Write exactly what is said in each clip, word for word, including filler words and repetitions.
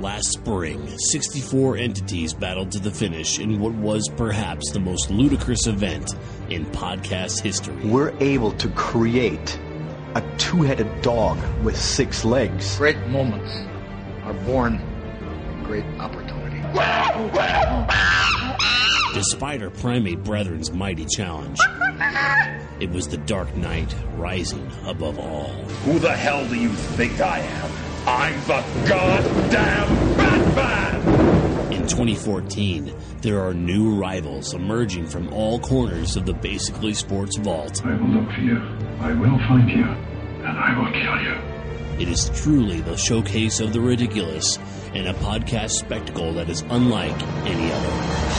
Last spring, sixty-four entities battled to the finish in what was perhaps the most ludicrous event in podcast history. We're able to create a two-headed dog with six legs. Great moments are born from great opportunity. Despite our primate brethren's mighty challenge, it was the Dark Knight rising above all. Who the hell do you think I am? I'm the goddamn Batman! In twenty fourteen, there are new rivals emerging from all corners of the Basically Sports vault. I will look for you. I will find you. And I will kill you. It is truly the showcase of the ridiculous and a podcast spectacle that is unlike any other.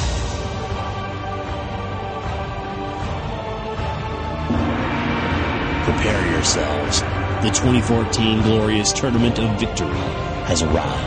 Prepare yourselves. The twenty fourteen Glorious Tournament of Victory has arrived.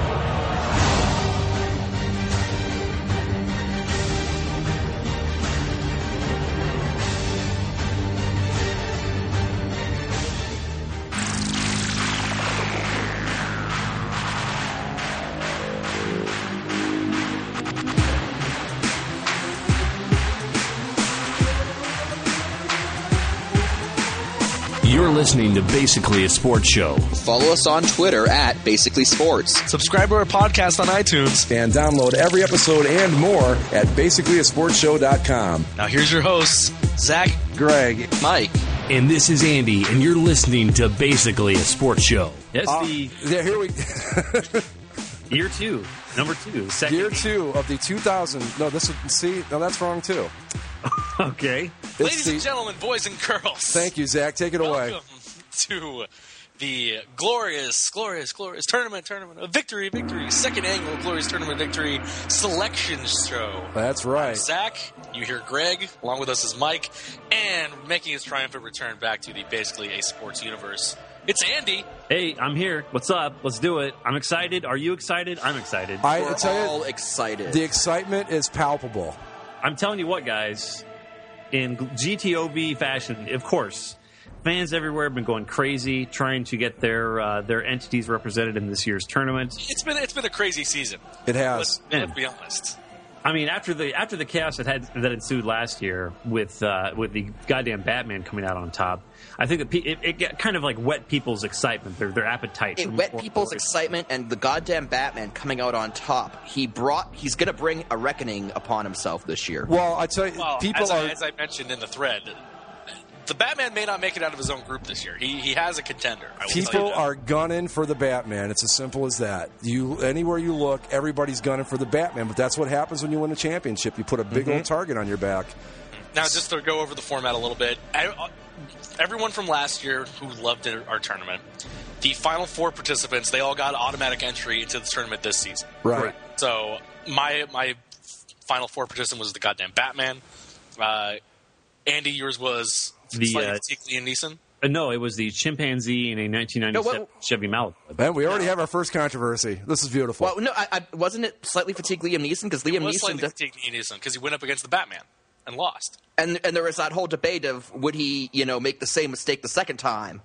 You're listening to Basically a Sports Show. Follow us on Twitter at Basically Sports. Subscribe to our podcast on iTunes. And download every episode and more at basically a sports show dot com. Now here's your hosts, Zach, Greg, Mike. And this is Andy, and you're listening to Basically a Sports Show. Yes, uh, the yeah, here we year two, number two, second year two of the two thousand. No, this is see. No, that's wrong too. Okay. It's ladies the, and gentlemen, boys and girls. Thank you, Zach. Take it away. Welcome to the glorious, glorious, glorious tournament, tournament of victory, victory, second annual Glorious Tournament Victory Selection Show. That's right. I'm Zach, you hear Greg, along with us is Mike, and making his triumphant return back to the Basically a Sports universe, it's Andy. Hey, I'm here. What's up? Let's do it. I'm excited. Are you excited? I'm excited. I We're tell you, all excited. the excitement is palpable. I'm telling you what, guys. In G T O V fashion, of course, fans everywhere have been going crazy trying to get their uh, their entities represented in this year's tournament. It's been it's been a crazy season. It has. Let's, let's be honest. I mean, after the after the chaos that had that ensued last year with uh, with the goddamn Batman coming out on top, I think that pe- it, it got kind of like wet people's excitement, their their appetite. It for wet more people's stories. excitement, and the goddamn Batman coming out on top. He brought. He's going to bring a reckoning upon himself this year. Well, I tell you, Well, people as, are. I, as I mentioned in the thread, the Batman may not make it out of his own group this year. He he has a contender. I will tell you People that. are gunning for the Batman. It's as simple as that. You anywhere you look, everybody's gunning for the Batman. But that's what happens when you win a championship. You put a big Mm-hmm. old target on your back. Now, just to go over the format a little bit, I, uh, everyone from last year who loved it, our tournament, the final four participants, they all got automatic entry into the tournament this season. Right. So my my final four participant was the goddamn Batman. Uh, Andy, yours was The, slightly uh, fatigued Liam Neeson. Uh, no, it was the chimpanzee in a nineteen ninety-seven No, what- Chevy Malibu. Man, we already have our first controversy. This is beautiful. Well, no, I, I, wasn't it slightly fatigued Liam Neeson because Liam It was Neeson slightly de- fatigued Liam Neeson because he went up against the Batman and lost. and and there was that whole debate of would he, you know, make the same mistake the second time.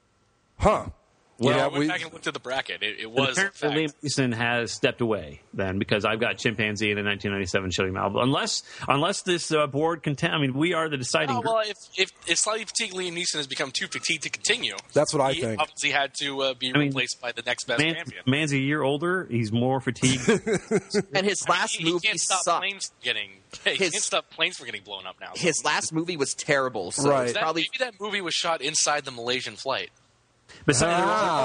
huh? Well, yeah, I went we, back and looked at the bracket. It, it And was, in apparently Liam fact, Neeson has stepped away then because I've got chimpanzee in a nineteen ninety-seven Chevy Malibu. Unless unless this uh, board can, I mean, we are the deciding Oh, group. well, if, if, if slightly fatigued Liam Neeson has become too fatigued to continue, That's what I he think. obviously had to uh, be I mean, replaced by the next best Man, champion. man's a year older. He's more fatigued. And his last he, he movie can't stop sucked. planes from getting. He His- can't stop planes from getting blown up now. So His last movie was terrible. So Right. it's that, probably maybe that movie was shot inside the Malaysian flight. Besides,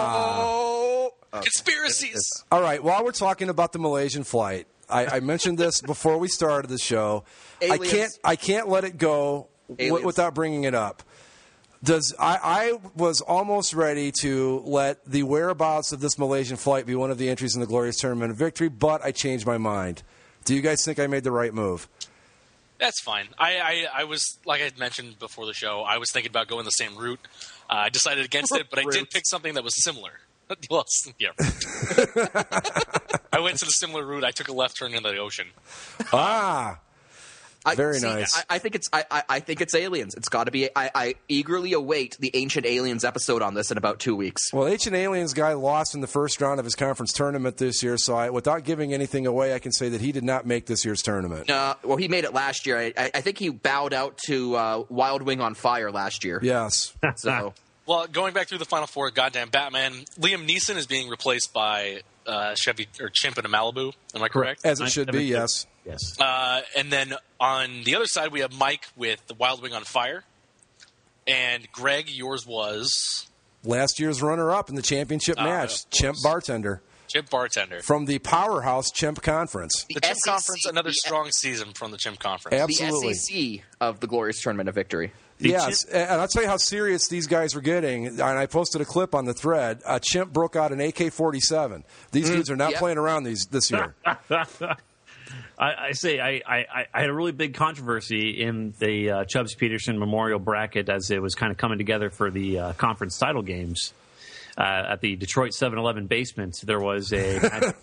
Ah. Conspiracies. All right. While we're talking about the Malaysian flight, I, I mentioned this before we started the show. I Aliens. can't. I can't let it go w- Aliens. without bringing it up. Does I, I was almost ready to let the whereabouts of this Malaysian flight be one of the entries in the Glorious Tournament of Victory, but I changed my mind. Do you guys think I made the right move? That's fine. I, I, I was, like I had mentioned before the show, I was thinking about going the same route. Uh, I decided against it, but I did Route. pick something that was similar. Well, s- yeah. I went to the similar route. I took a left turn into the ocean. Ah. I, Very see, nice. I, I think it's I, I, I think it's aliens. It's got to be. I, I eagerly await the Ancient Aliens episode on this in about two weeks. Well, Ancient Aliens guy lost in the first round of his conference tournament this year, so I, without giving anything away, I can say that he did not make this year's tournament. Uh, well, he made it last year. I, I, I think he bowed out to uh, Wild Wing on Fire last year. Yes. So, Well, going back through the Final Four, goddamn Batman, Liam Neeson is being replaced by uh, Chevy or Chimp in Malibu. Am I correct? As it should be, yes. Yes. Uh, and then on the other side, we have Mike with the Wild Wing on Fire. And Greg, yours was Last year's runner-up in the championship Uh, match, of Chimp course. Bartender, Chimp Bartender. from the powerhouse Chimp Conference. The Chimp S E C Conference, another the- strong season from the Chimp Conference. Absolutely. the S E C of the Glorious Tournament of Victory. Yes, and I'll tell you how serious these guys were getting. And I posted a clip on the thread. A Chimp broke out an A K forty-seven. These dudes are not Yep. playing around these this year. I, I say I, I, I had a really big controversy in the uh, Chubbs Peterson Memorial bracket as it was kind of coming together for the uh, conference title games uh, at the Detroit seven eleven basement. There was a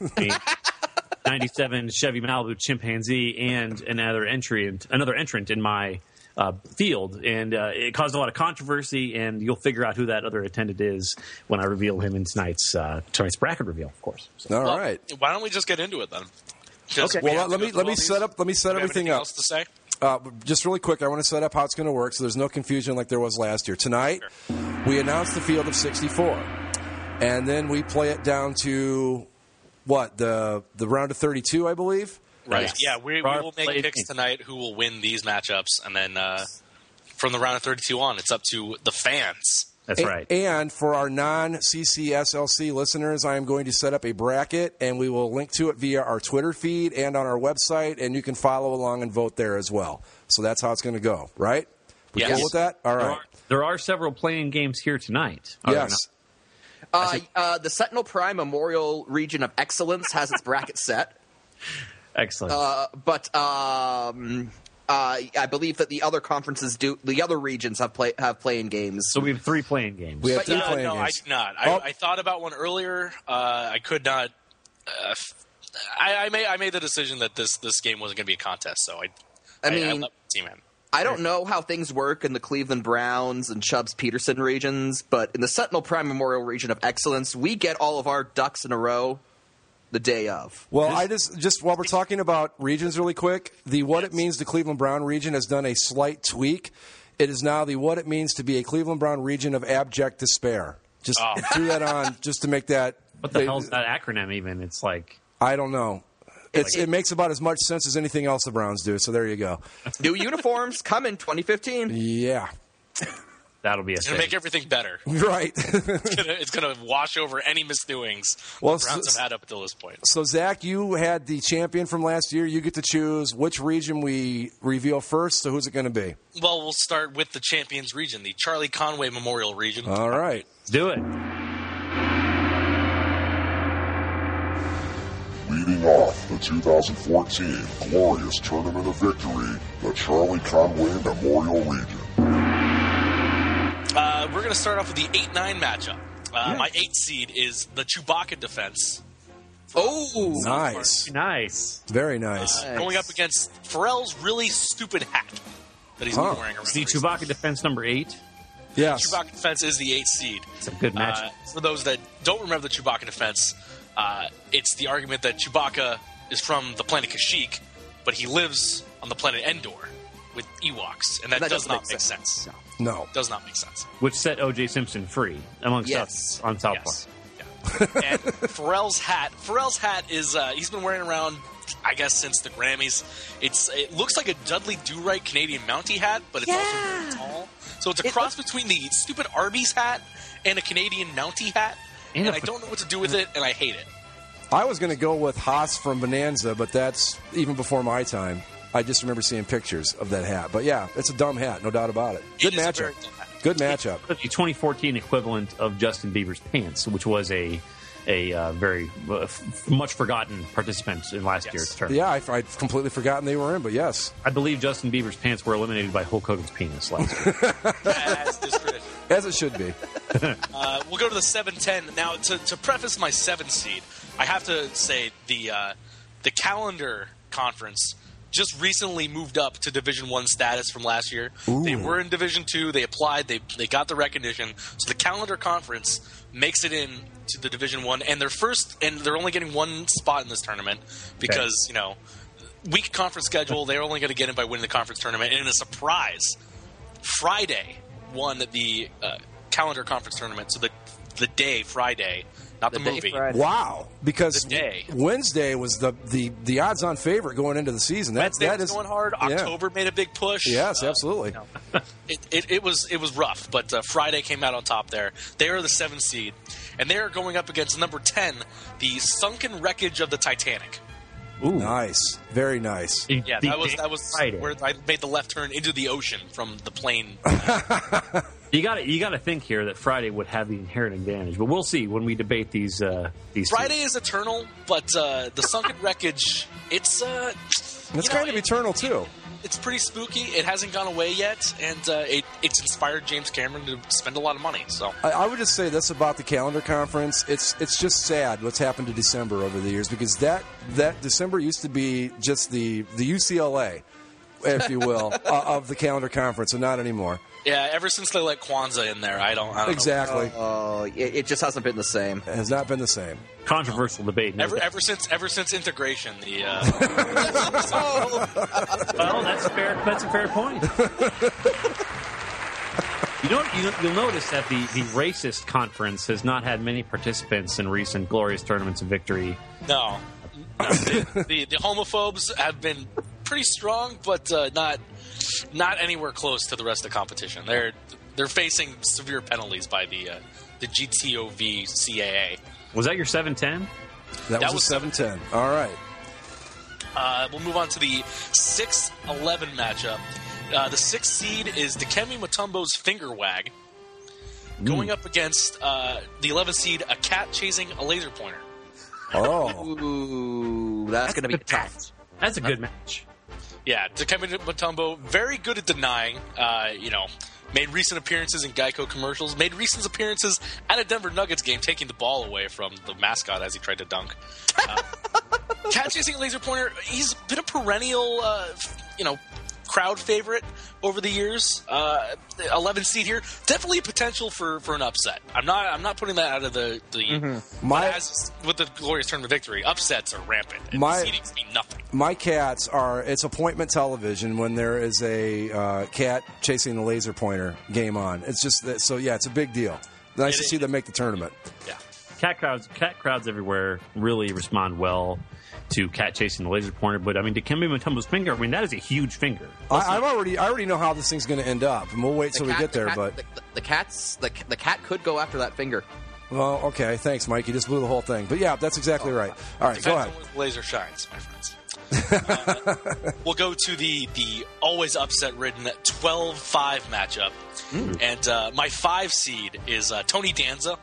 ninety-seven Chevy Malibu Chimpanzee and another entrant, another entrant in my uh, field, and uh, it caused a lot of controversy. And you'll figure out who that other attendant is when I reveal him in tonight's uh, tonight's bracket reveal, of course. So. All Well, right. Why don't we just get into it then? Just- Okay. we Well, have to let go me through let me all set these? up let me set Do we have everything anything up. else to say? Uh, just really quick, I want to set up how it's going to work so there's no confusion like there was last year. Tonight, we announced the field of sixty-four, and then we play it down to what the the round of thirty-two, I believe. Right. Yeah, we, we Bar will make played- picks tonight who will win these matchups, and then uh, from the round of thirty-two on, it's up to the fans. That's A- right. And for our non-C C S L C listeners, I am going to set up a bracket, and we will link to it via our Twitter feed and on our website, and you can follow along and vote there as well. So that's how it's going to go, right? We Yes. cool with that? All There right. are, there are several playing games here tonight. Are there Yes. not? Uh, uh, the Sentinel Prime Memorial Region of Excellence has its bracket set, Excellent. uh, but um, uh, I believe that the other conferences do. The other regions have play have playing games. so we have three playing games. We have But, three uh, Uh, playing no, I games. did not. I, Oh. I thought about one earlier. Uh, I could not. Uh, f- I, I made I made the decision that this this game wasn't going to be a contest, so I. I I, mean, I left the team in. I don't know how things work in the Cleveland Browns and Chubbs Peterson regions, but in the Sentinel Prime Memorial Region of Excellence, we get all of our ducks in a row the day of. Well, I just just while we're talking about regions really quick, the What It Means to Cleveland Brown region has done a slight tweak. It is now the What It Means to be a Cleveland Brown region of abject despair. Just Oh. threw that on just to make that. what the they- hell's that acronym even? It's like I don't know. It's, it makes about as much sense as anything else the Browns do. So there you go. New uniforms come in twenty fifteen. Yeah, that'll be a It's going thing. to make everything better. right. It's gonna, it's going to wash over any misdoings Well, the Browns s- have had up until this point. So Zach, you had the champion from last year. You get to choose which region we reveal first. So who's it going to be? Well, we'll start with the Champions region, the Charlie Conway Memorial region. All right. Do it. Leading off the two thousand fourteen Glorious Tournament of Victory, the Charlie Conway Memorial Region. Uh, we're going to start off with the eight nine matchup. Uh, My eight seed is the Chewbacca defense. Oh, Nice. Nice. Very nice. Nice. Going up against Pharrell's really stupid hat that he's Huh. been wearing around. The recently. Chewbacca defense number eight. Yes. Chewbacca defense is the eight seed. It's a good match. Uh, for those that don't remember the Chewbacca defense, uh, it's the argument that Chewbacca is from the planet Kashyyyk, but he lives on the planet Endor with Ewoks, and that, That does doesn't not make make sense. sense. No. Does not make sense. which set O J Simpson free, amongst Yes. us on South Yes. Park. Yeah. And Pharrell's hat. Pharrell's hat is uh, he's been wearing around, I guess, since the Grammys. It's it looks like a Dudley Do-Right Canadian Mountie hat, but it's also very tall. So it's a It cross between the stupid Arby's hat and a Canadian Mountie hat, And and a I f- don't know what to do with it, and I hate it. I was going to go with Haas from Bonanza, but that's even before my time. I just remember seeing pictures of that hat. But yeah, it's a dumb hat, no doubt about it. Good It is a matchup. very dumb hat. Good matchup. The twenty fourteen equivalent of Justin Bieber's pants, which was a a uh, very uh, f- much forgotten participant in last Yes. year's tournament. Yeah, I, I'd completely forgotten they were in, but yes, I believe Justin Bieber's pants were eliminated by Hulk Hogan's penis last year. As this tradition. as it should be. Uh, we'll go to the seven ten. Now, to, to preface my seven seed, I have to say the uh, the calendar conference just recently moved up to Division One status from last year. Ooh. They were in Division Two. They applied. They they got the recognition. So the Calendar Conference makes it in to the Division One, and they're first, and they're only getting one spot in this tournament because okay. you know weak conference schedule. They're only going to get in by winning the conference tournament, and in a surprise, Friday won the uh, Calendar Conference tournament. So the the day Friday. Not the, the movie. Friday. Wow. Because the day. Wednesday was the, the, the odds-on favorite going into the season. That, Wednesday that was is, going hard. October yeah. made a big push. Yes, uh, absolutely. You know, it, it, it was it was rough, but uh, Friday came out on top there. They are the seventh seed, and they are going up against number ten, the sunken wreckage of the Titanic. Ooh. Nice. Very nice. Yeah, that was that was Friday. Where I made the left turn into the ocean from the plane. You got to you got to think here that Friday would have the inherent advantage, but we'll see when we debate these. Uh, these Friday teams. is eternal, but uh, the sunken wreckage, it's uh, it's kind know, of it, eternal too. It's pretty spooky. It hasn't gone away yet, and uh, it, it's inspired James Cameron to spend a lot of money. So I, I would just say this about the Calendar Conference: it's it's just sad what's happened to December over the years, because that that December used to be just the the U C L A, if you will, uh, of the Calendar Conference, and not anymore. Yeah, ever since they let Kwanzaa in there, I don't, I don't exactly. know. Oh, uh, it, it just hasn't been the same. It has not been the same. Controversial debate. Ever, ever since, ever since integration, the. Uh, well, that's fair. That's a fair point. You know, you, you'll notice that the, the racist conference has not had many participants in recent glorious tournaments of victory. No, no the, the the homophobes have been pretty strong, but uh, not. Not anywhere close to the rest of the competition. They're they're facing severe penalties by the uh, the G T O V C A A. Was that your seven ten? That, that was a seven ten. All right. Uh, we'll move on to the six eleven matchup. Uh, the sixth seed is Dikembe Mutombo's Finger Wag, mm. going up against uh, the eleventh seed, a cat chasing a laser pointer. Oh, Ooh, that's, that's going to be tough. Match. That's a good match. Yeah, Dikembe Mutombo, very good at denying. Uh, you know, made recent appearances in Geico commercials. Made recent appearances at a Denver Nuggets game, taking the ball away from the mascot as he tried to dunk. Uh, cat chasing laser pointer. He's been a perennial, uh, you know, crowd favorite over the years. Uh, eleventh seed here, definitely a potential for, for an upset. I'm not I'm not putting that out of the the. Mm-hmm. My as, with the glorious tournament victory, upsets are rampant. And my seedings mean nothing. My cats are. It's appointment television when there is a uh, cat chasing the laser pointer game on. It's just that, so yeah, it's a big deal. Nice it to is. see them make the tournament. Yeah, cat crowds cat crowds everywhere really respond well to cat chasing the laser pointer, but I mean, Dikembe Mutombo's finger, I mean, that is a huge finger. I, I've already, I already know how this thing's going to end up, and we'll wait till cat, we get there. The cat, but the, the cat's the, the cat could go after that finger. Well, okay, thanks, Mike. You just blew the whole thing. But yeah, that's exactly oh, right. All right, go ahead. Laser shines, my friends. uh, we'll go to the the always upset-ridden twelve five matchup, mm. and uh, my five seed is uh, Tony Danza,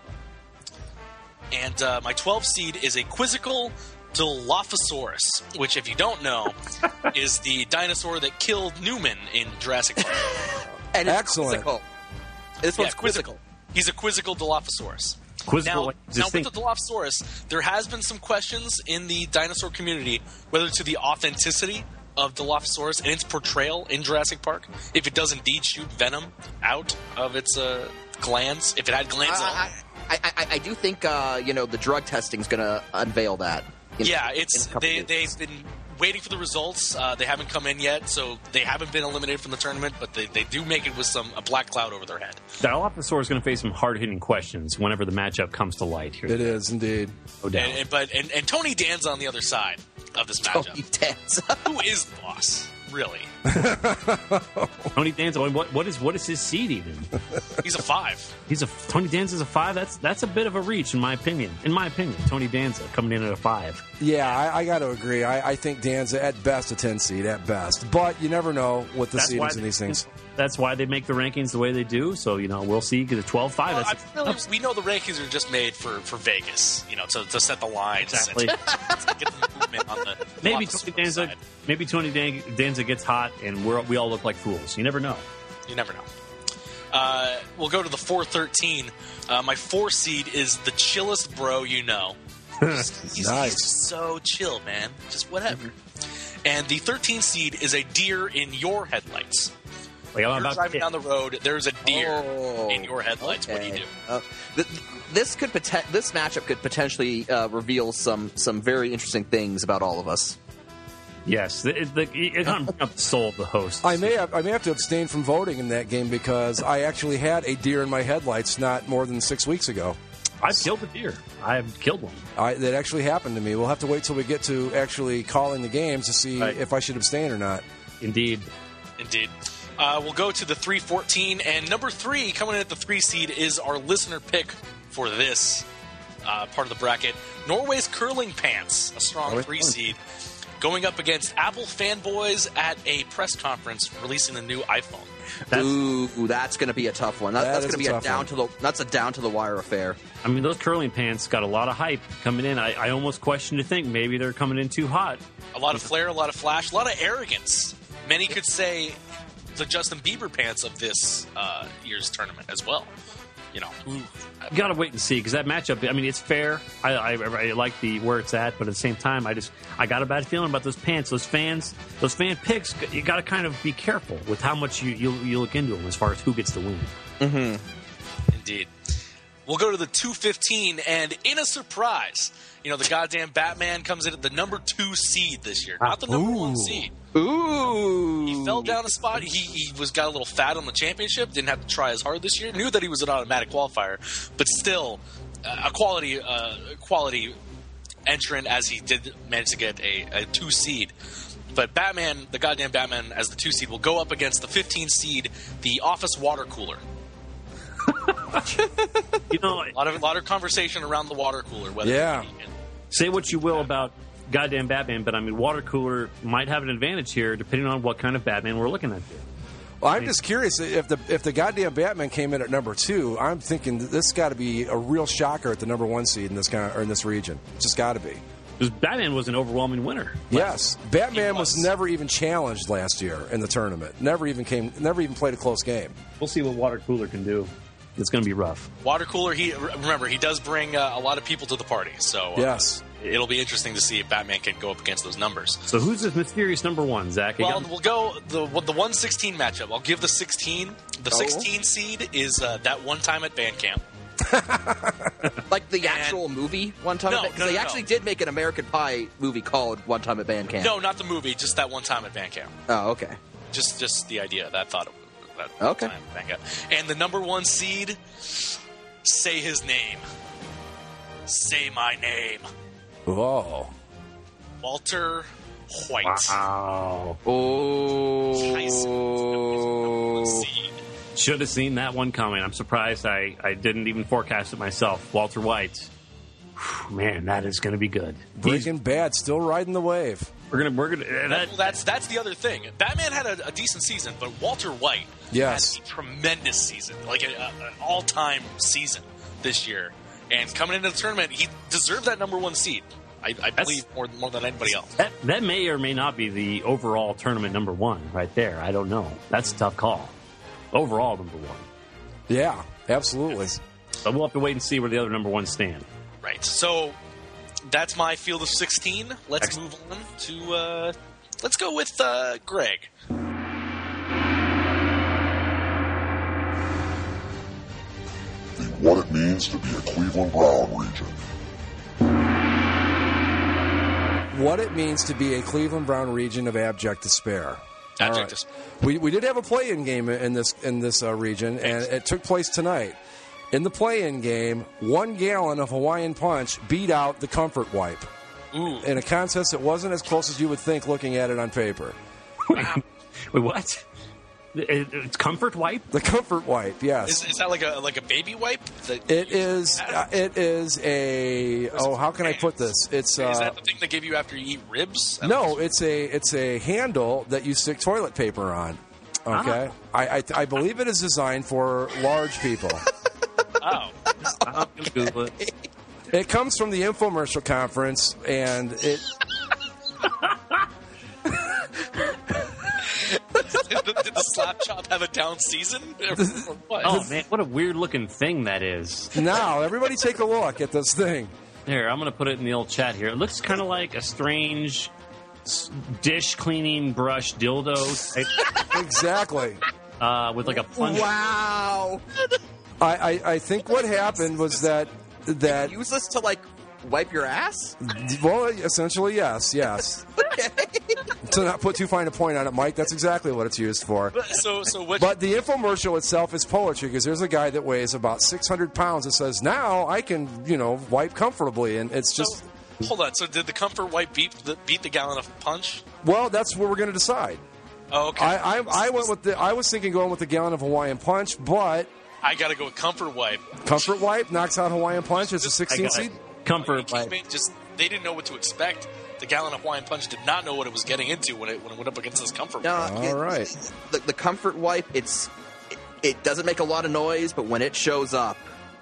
and uh, my twelve seed is a quizzical Dilophosaurus, which, if you don't know, is the dinosaur that killed Newman in Jurassic Park. And it's Excellent. Quizzical. This one's yeah, quizzical. He's a quizzical Dilophosaurus. Quizzical, now, now with the Dilophosaurus, there has been some questions in the dinosaur community whether to the authenticity of Dilophosaurus and its portrayal in Jurassic Park. If it does indeed shoot venom out of its uh, glands, if it had glands uh, on I, I, I, I do think uh, you know the drug testing is going to unveil that. In, yeah, it's they days. they've been waiting for the results. Uh, they haven't come in yet, so they haven't been eliminated from the tournament. But they, they do make it with some a black cloud over their head. Dilophosaurus is going to face some hard hitting questions whenever the matchup comes to light. Here, it is indeed. No doubt. And, and, but and, and Tony Danza on the other side of this matchup. Tony Danza, who is the boss? Really? Tony Danza. What what is what is his seed even? He's a five. He's a Tony Danza's a five. That's that's a bit of a reach in my opinion. In my opinion, Tony Danza coming in at a five. Yeah, I, I got to agree. I, I think Danza at best a ten seed at best, but you never know with the seedings in these things. That's why they make the rankings the way they do. So you know we'll see. Because a twelve five. Well, really, we know the rankings are just made for, for Vegas. You know, to, to set the lines. Exactly. And to get the movement on the maybe Tony Danza. Side. Maybe Tony Danza gets hot, and we're, we all look like fools. You never know. You never know. Uh, we'll go to the four thirteen. Uh, my four seed is the chillest bro you know. He's, nice. He's just so chill, man. Just whatever. and the thirteen seed is a deer in your headlights. Like, I'm You're about driving to down the road. There's a deer Oh, in your headlights. What do you okay. do? Uh, th- this could poten- this matchup could potentially uh, reveal some some very interesting things about all of us. Yes, it, it, it, it doesn't bring up the soul of the host. I may have, I may have to abstain from voting in that game because I actually had a deer in my headlights not more than six weeks ago. I've killed a deer. I've killed one. I, that actually happened to me. We'll have to wait till we get to actually calling the games to see Right. if I should abstain or not. Indeed. Indeed. Uh, we'll go to the three fourteen, and number three, coming in at the three seed, is our listener pick for this uh, part of the bracket. Norway's Curling Pants, a strong Norway's three Curling. seed, going up against Apple fanboys at a press conference releasing the new iPhone. That's, Ooh, that's going to be a tough one. That, That that's is going to a be a tough down one. to the that's a down to the wire affair. I mean, those curling pants got a lot of hype coming in. I, I almost question to think maybe they're coming in too hot. A lot of flair, a lot of flash, a lot of arrogance. Many could say the Justin Bieber pants of this uh, year's tournament as well. You know, ooh, You got to wait and see because that matchup. I mean, it's fair. I, I, I like the where it's at, but at the same time, I just I got a bad feeling about those pants. Those fans, those fan picks. You got to kind of be careful with how much you, you you look into them as far as who gets the win. Mm-hmm. Indeed. We'll go to the two fifteen, and in a surprise, you know, the goddamn Batman comes in at the number two seed this year, not the number Ooh. one seed. Ooh, He fell down a spot. He, he was got a little fat on the championship. Didn't have to try as hard this year. Knew that he was an automatic qualifier, but still uh, a quality uh, quality entrant as he did manage to get a, a two seed. But Batman, the goddamn Batman, as the two seed, will go up against the fifteen seed, the Office water cooler. You know, A lot of a lot of conversation around the water cooler. Whether Yeah. he- say what you will about goddamn Batman, but I mean, water cooler might have an advantage here depending on what kind of Batman we're looking at. Here. Well, I'm just curious if the if the goddamn Batman came in at number two. I'm thinking that this got to be a real shocker at the number one seed in this kind of, or in this region. It's just got to be. Because Batman was an overwhelming winner. Yes, Batman He was. was. never even challenged last year in the tournament. Never even came. Never even played a close game. We'll see what water cooler can do. It's going to be rough. Water cooler. He remember he does bring uh, a lot of people to the party, so uh, Yes. it'll be interesting to see if Batman can go up against those numbers. So who's this mysterious number one, Zach? You Well, got- we'll go the the one sixteen matchup. I'll give the sixteen. The Oh. sixteen seed is uh, that one time at band camp. like the And- actual movie one time. No, at Ba- 'cause no, they no, actually no. did make an American Pie movie called One Time at Band Camp. No, not the movie. Just that one time at band camp. Oh, okay. Just just the idea. That thought of that Okay. time at band camp. And the number one seed. Say his name. Say my name. Whoa. Walter White. Wow. Oh. Seed. Should have seen that one coming. I'm surprised I, I didn't even forecast it myself. Walter White. Whew, man, that is going to be good. Breaking Bad still riding the wave. We're gonna we're gonna uh, that, Well, that's that's the other thing. Batman had a, a decent season, but Walter White Yes. had a tremendous season, like a, a, an all-time season this year. And coming into the tournament, he deserved that number one seed. I, I believe more more than anybody else. that that may or may not be the overall tournament number one right there. I don't know. That's a tough call. Overall number one. Yeah, absolutely. But we'll have to wait and see where the other number ones stand. Right. So that's my field of sixteen. Let's Excellent. move on to uh, let's go with uh, Greg. The What It Means to Be a Cleveland Brown region. What it means to be a Cleveland Brown region of abject despair. All Abject right. despair. We we did have a play-in game in this in this uh, region, and it took place tonight. In the play-in game, one gallon of Hawaiian Punch beat out the Comfort Wipe Ooh. in a contest that wasn't as close as you would think looking at it on paper. Wait, what? It- It's Comfort Wipe? The Comfort Wipe, yes. Is, is that like a like a baby wipe? That, It is. Uh, it is a. Oh, how can I put this? It's. is Uh, that the thing they give you after you eat ribs? I don't no, know. it's a. It's a handle that you stick toilet paper on. Okay, I, I I believe it is designed for large people. Oh. I'll Google it. It comes from the infomercial conference, and it. did, did the slap chop have a down season? Or what? Oh man, what a weird looking thing that is. Now, everybody, take a look at this thing. Here, I'm going to put it in the old chat here. It looks kind of like a strange dish cleaning brush dildo type, Exactly. uh, with like a plunge. Wow. I, I, I think what happened was that that Use this to like wipe your ass? well, essentially yes, yes. To not put too fine a point on it, Mike, that's exactly what it's used for. So, so what? But the infomercial itself is poetry because there's a guy that weighs about six hundred pounds that says, "Now I can, you know, wipe comfortably," and it's just. So, hold on. So, did the comfort wipe beat the, beat the gallon of punch? Well, that's what we're going to decide. Oh, okay. I, I, I went with the. I was thinking going with the gallon of Hawaiian Punch, but I got to go with comfort wipe. Comfort Wipe knocks out Hawaiian Punch as a sixteen seed. Comfort Wipe. Just they didn't know what to expect. The gallon of Hawaiian Punch did not know what it was getting into when it when it went up against this comfort wipe. No, it- All right. The, the comfort wipe, it's it, it doesn't make a lot of noise, but when it shows up,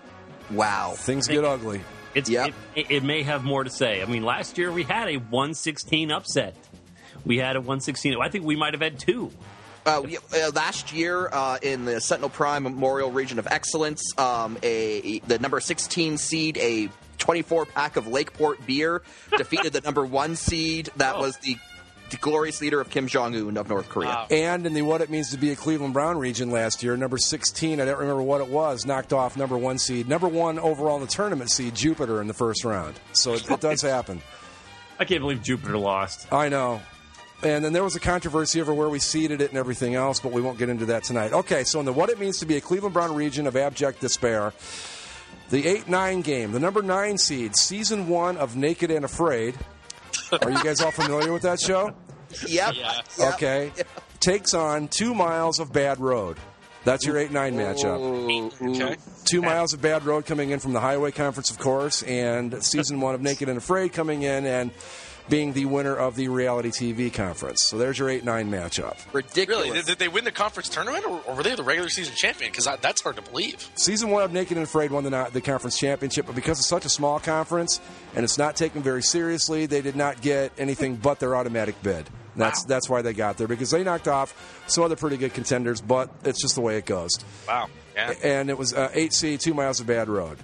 wow. Things get ugly. It's, Yep. it, it may have more to say. I mean, last year we had a one sixteen upset. We had a one sixteen. I think we might have had two. Uh, we, uh, last year uh, in the Sentinel Prime Memorial Region of Excellence, um, a the number sixteen seed, a twenty-four pack of Lakeport beer, defeated the number one seed. That Oh. was the, the glorious leader of Kim Jong Un of North Korea. Wow. And in the what it means to be a Cleveland Brown region last year, number sixteen, I don't remember what it was, knocked off number one seed, number one overall in the tournament seed, Jupiter, in the first round. So it, it does happen. I can't believe Jupiter lost. I know. And then there was a controversy over where we seeded it and everything else, but we won't get into that tonight. Okay, so in the what it means to be a Cleveland Brown region of abject despair, the eight nine game, the number nine seed, season one of Naked and Afraid. Are you guys all familiar with that show? Yep. Yeah. Yep. Okay. Takes on Two Miles of Bad Road. That's your eight nine matchup. Ooh, Okay. Two Miles of Bad Road coming in from the Highway Conference, of course, and season one of Naked and Afraid coming in and being the winner of the reality T V conference. So there's your eight nine matchup. ridiculous. Really? Did, did they win the conference tournament, or, or were they the regular season champion? Because that's hard to believe. Season one of Naked and Afraid won the, the conference championship, but because it's such a small conference and it's not taken very seriously, they did not get anything but their automatic bid. That's Wow. that's why they got there, because they knocked off some other pretty good contenders, but it's just the way it goes. Wow. Yeah. And it was uh, eight C, Two Miles of Bad Road.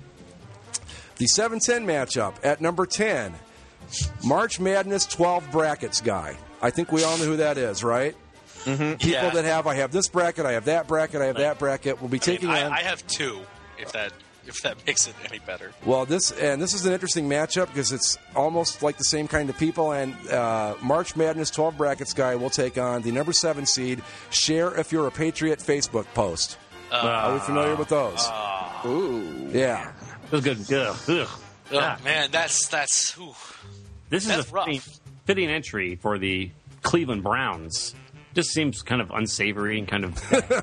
The seven ten matchup at number ten, March Madness twelve brackets guy. I think we all know who that is, right? Mm-hmm. People Yeah. that have, I have this bracket, I have that bracket, I have that bracket, will be I, mean, taking I, on. I have two. If that if that makes it any better. Well, this and this is an interesting matchup because it's almost like the same kind of people. And uh, March Madness twelve brackets guy will take on the number seven seed. Share if you're a Patriot Facebook post. Uh, Are we familiar with those? Ooh. Yeah. It was good. Ugh. Ugh. Oh Yeah. man, that's that's. Ooh. This is That's a rough. fitting, fitting entry for the Cleveland Browns. Just seems kind of unsavory and kind of.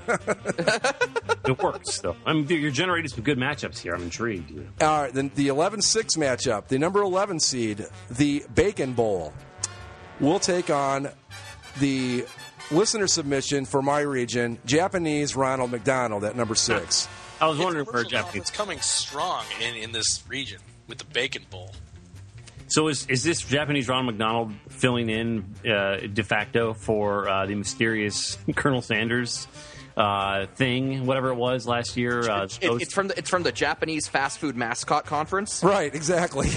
It works, though. I mean, you're generating some good matchups here. I'm intrigued. All right, then the eleven six matchup, the number eleven seed, the Bacon Bowl, will take on the listener submission for my region, Japanese Ronald McDonald at number six. I was wondering where Commercial Japanese. It's coming strong in, in this region with the Bacon Bowl. So is is this Japanese Ronald McDonald filling in uh, de facto for uh, the mysterious Colonel Sanders uh, thing, whatever it was last year? Uh, It, it's from the it's from the Japanese fast food mascot conference. Right, exactly.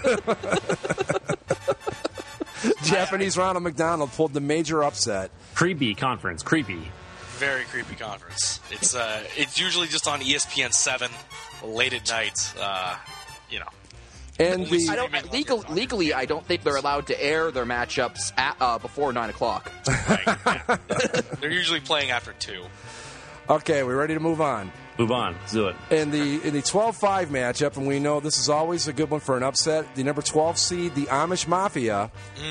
Japanese Ronald McDonald pulled the major upset. creepy conference, creepy. Very creepy conference. It's uh, it's usually just on E S P N seven late at night. Uh, you know. And the I don't legal, legally. I don't think they're allowed to air their matchups at, uh, before nine o'clock. Right. They're usually playing after two. Okay, we're ready to move on. Move on. Let's do it. In the in the twelve five matchup, and we know this is always a good one for an upset, the number twelve seed, the Amish Mafia,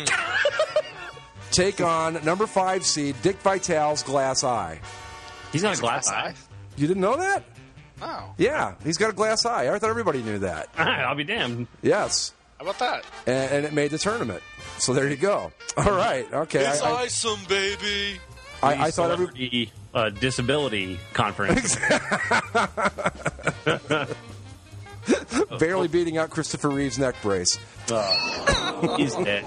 take on number five seed, Dick Vitale's Glass Eye. He's got a glass eye. You didn't know that? Oh, Yeah, he's got a glass eye. I thought everybody knew that. I'll be damned. Yes. how about that? And, and it made the tournament. So there you go. All right. Okay. It's I, I, awesome, baby. I, I thought every. Celebrity, uh, disability conference. Barely beating out Christopher Reeve's neck brace. He's dead.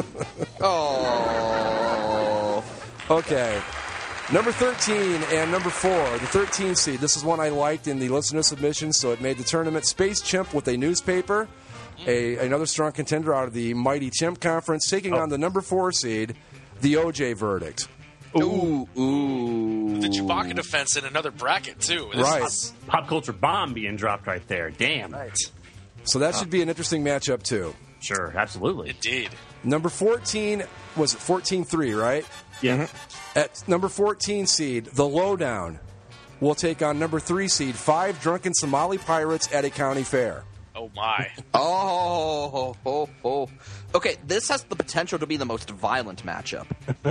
Oh, Okay. Number thirteen and number four, the thirteen seed. This is one I liked in the listener submission, so it made the tournament. Space Chimp with a newspaper a another strong contender out of the Mighty Chimp Conference, taking Oh. on the number four seed, the O J Verdict. Ooh, ooh. The Chewbacca defense in another bracket, too. This Right. is- Pop culture bomb being dropped right there. Damn. Right. So that should be an interesting matchup, too. Sure, absolutely. Indeed. Number fourteen, was it fourteen three, right? Yeah. At number fourteen seed, the Lowdown will take on number three seed, Five Drunken Somali Pirates at a county fair. Oh, my. Oh, oh, oh. Okay, this has the potential to be the most violent matchup.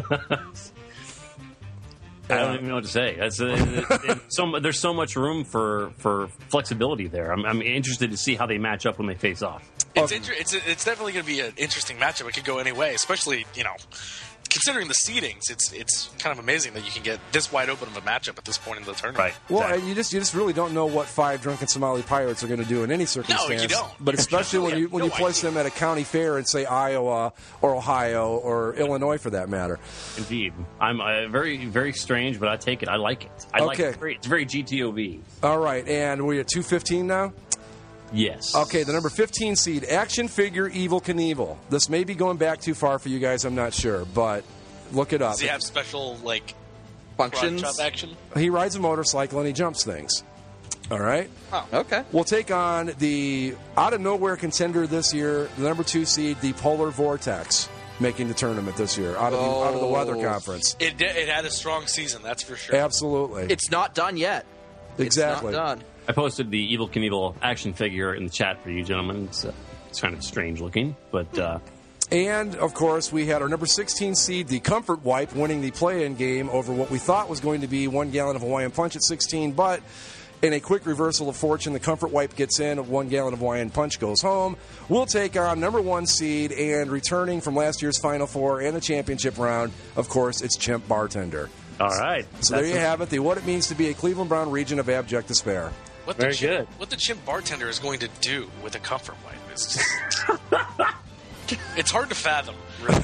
I don't even know what to say. That's, uh, it, it, so, there's so much room for, for flexibility there. I'm, I'm interested to see how they match up when they face off. It's, inter- it's it's definitely going to be an interesting matchup. It could go any way, especially, you know, considering the seedings. It's it's kind of amazing that you can get this wide open of a matchup at this point in the tournament. Right. Well, Exactly. and you just you just really don't know what Five Drunken Somali Pirates are going to do in any circumstance. don't. But especially when You you have when no you place idea. them at a county fair in, say, Iowa or Ohio or Illinois, for that matter. Indeed. I'm uh, very, very strange, but I take it. I like it. I like Okay. it. It's very, it's very G T O V. All right, and we're at two fifteen now. Yes. Okay, the number fifteen seed, Action Figure Evil Knievel. This may be going back too far for you guys. I'm not sure, but look it up. Does he have special, like, Functions? karate chop action? He rides a motorcycle and he jumps things. All right. Oh, okay. We'll take on the out of nowhere contender this year, the number two seed, the Polar Vortex, making the tournament this year out of the, out of the Weather Oh. Conference. It, it had a strong season, that's for sure. Absolutely. It's not done yet. exactly. It's not done. I posted the Evil Knievel action figure in the chat for you gentlemen. It's, uh, it's kind of strange looking, but uh, And, of course, we had our number sixteen seed, the Comfort Wipe, winning the play-in game over what we thought was going to be one gallon of Hawaiian Punch at sixteen, but in a quick reversal of fortune, the Comfort Wipe gets in, one gallon of Hawaiian Punch goes home. We'll take on number one seed, and returning from last year's Final Four and the championship round, of course, it's Chimp Bartender. all right. So That's there you a- have it, the what it means to be a Cleveland Brown region of abject despair. What Very the chimp, good. What the chimp bartender is going to do with a comfort wipe is just, it's hard to fathom. Really.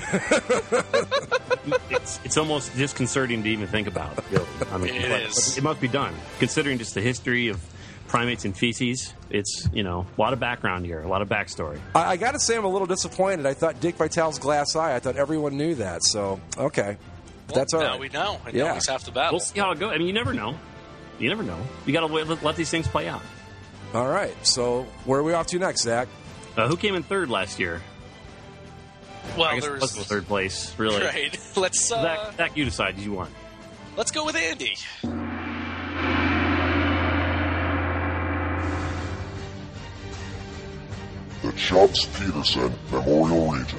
It's, it's almost disconcerting to even think about. Really. I mean, It but- is. but it must be done, considering just the history of primates and feces. It's, you know, a lot of background here, a lot of backstory. I, I got to say, I'm a little disappointed. I thought Dick Vitale's glass eye, I thought everyone knew that, so, okay. Well, That's all now right. we know. And Yeah. now he's half the battle. We'll see how it goes. I mean, you never know. You never know. You got to let, let these things play out. All right, so where are we off to next, Zach? Uh, who came in third last year? well, I guess there's Plus third place, really. right. Let's uh, Zach, Zach, you decide. You want? let's go with Andy. The Chubbs Peterson Memorial Region.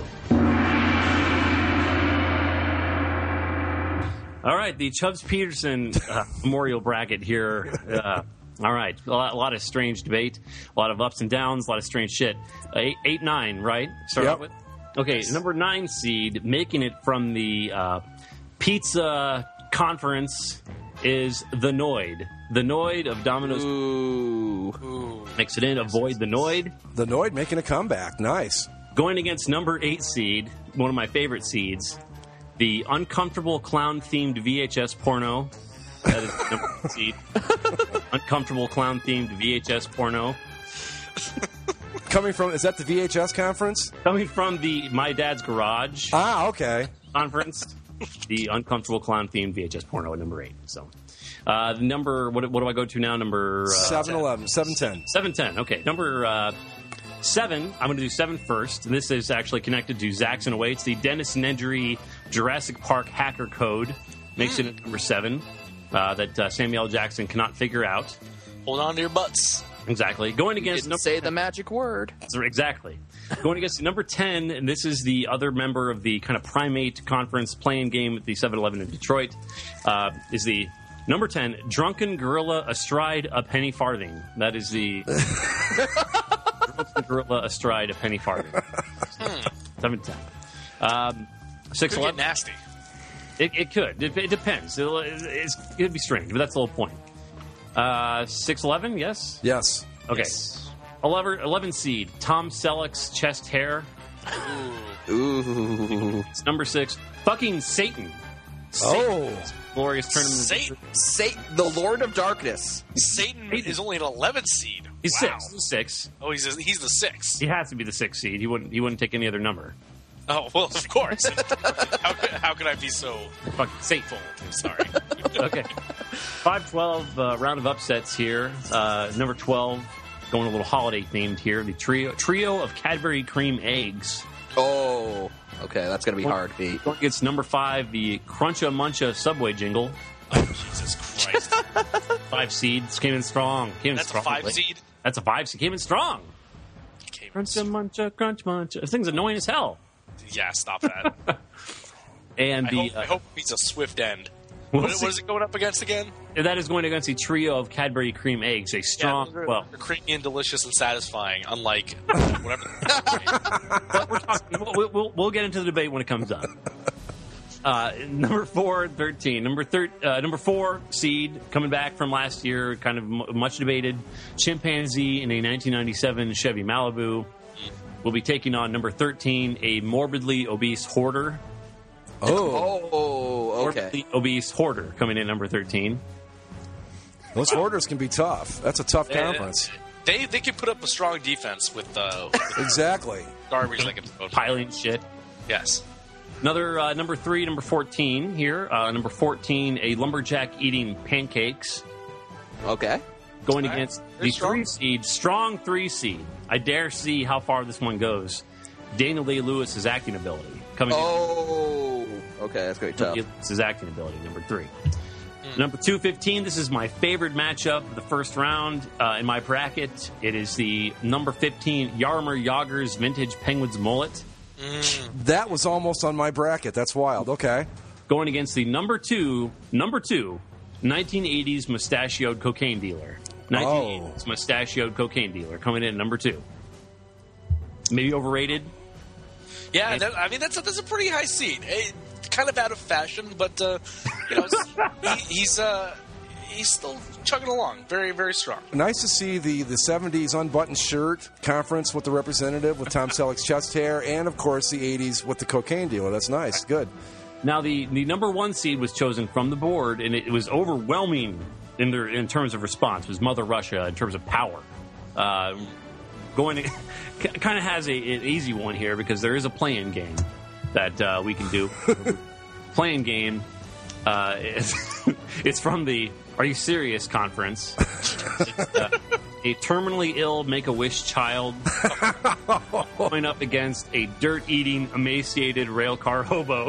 All right, the Chubbs Peterson uh, Memorial Bracket here. Uh, all right, a lot, a lot of strange debate, a lot of ups and downs, a lot of strange shit. Uh, eight, eight, nine, right? Start Yep. out with. Okay, number nine seed, making it from the uh, pizza conference is the Noid. The Noid of Domino's Ooh. Ooh. makes it in. Avoid the Noid. The Noid making a comeback. Nice. Going against number eight seed, one of my favorite seeds, the uncomfortable clown themed V H S porno. That is number eight seed. Uncomfortable clown themed V H S porno. Coming from, is that the V H S conference? Coming from the My Dad's Garage Ah, okay. conference, the uncomfortable clown themed V H S porno at number eight. So, uh, the number, what, what do I go to now? Number uh, seven eleven, seven ten. seven ten. Okay, number uh, seven. I'm going to do seven first. And this is actually connected to Zach's and away. It's the Dennis Nedry Jurassic Park hacker code. Makes it at number seven. Uh, that uh, Samuel L. Jackson cannot figure out. Hold on to your butts. Exactly. Going against Didn't number say the magic word. Exactly. Going against number ten, and this is the other member of the kind of primate conference playing game at the seven eleven in Detroit, uh, is the number ten, Drunken Gorilla Astride a Penny Farthing. That is the Drunken Gorilla Astride a Penny Farthing. seven ten. Um, six Could get eleven. nasty. It, it could. It, it depends. It'll, it's, it'd be strange, but that's the whole point. Uh, six eleven, yes? Yes. Okay. Yes. eleven, eleven seed, Tom Selleck's chest hair. Ooh. It's number six, fucking Satan. Oh. Glorious tournament. Satan. Satan, the Lord of Darkness. Satan is only an eleven seed. He's Wow. six. He's six. Oh, he's a, he's the six. He has to be the sixth seed. He wouldn't. He wouldn't take any other number. Oh well, of course. how, could, how could I be so fucking fateful? I'm sorry. Okay. five twelve uh, round of upsets here. Uh, number twelve, going a little holiday themed here. The trio trio of Cadbury cream eggs. Oh, okay, that's gonna be hard to beat. Going against number five, the Cruncha Muncha Subway Jingle. Oh, Jesus Christ! Five seeds came in strong. Came in That's strong. a five seed. That's a five seed. Came in strong. Came Cruncha Muncha Crunch Muncha. This thing's annoying as hell. Yeah, stop that. And I the hope, I hope he's a swift end. We'll what, see. what is it going up against again? That is going against a trio of Cadbury cream eggs. A strong, yeah, they're, well, they're creamy and delicious and satisfying. Unlike whatever. but we're talking, we'll, we'll, we'll get into the debate when it comes up. Uh, number four, thirteen. Number thir- uh, number four seed coming back from last year, kind of m- much debated. Chimpanzee in a nineteen ninety-seven Chevy Malibu will be taking on number thirteen, a morbidly obese hoarder. Oh, oh, okay. Morbidly obese hoarder coming in number thirteen. Those hoarders can be tough. That's a tough conference. They they can put up a strong defense with uh, Exactly. garbage they can throw. Piling shit. Yes. Another uh, number three, number fourteen here. Uh, number fourteen, a lumberjack eating pancakes. Okay. Going All right. against Very the strong. three seed, strong three seed. I dare see how far this one goes. Daniel Day-Lewis's acting ability coming. Oh, okay, that's gonna be tough. in. His acting ability, number three. Number two fifteen. This is my favorite matchup of the first round uh, in my bracket. It is the number fifteen Yarmer Yager's Vintage Penguins Mullet. That was almost on my bracket. That's wild. Okay. Going against the number two, number two, nineteen eighties mustachioed cocaine dealer. nineteen eighties Oh. mustachioed cocaine dealer coming in at number two. Maybe overrated. Yeah, that, I mean that's a, that's a pretty high seed. Eh, kind of out of fashion, but uh, you know he, he's uh, he's still chugging along. Very very strong. Nice to see the, the seventies unbuttoned shirt conference with the representative with Tom Selleck's chest hair, and of course the eighties with the cocaine dealer. That's nice. Good. Now the, the number one seed was chosen from the board, and it, it was overwhelming in their in terms of response. It was Mother Russia in terms of power. Uh, going to, kind of has a, an easy one here because there is a play-in game that uh, we can do. Play-in game. Uh, it's, it's from the Are You Serious conference. It's, uh, a terminally ill Make-A-Wish child going up against a dirt-eating, emaciated railcar hobo.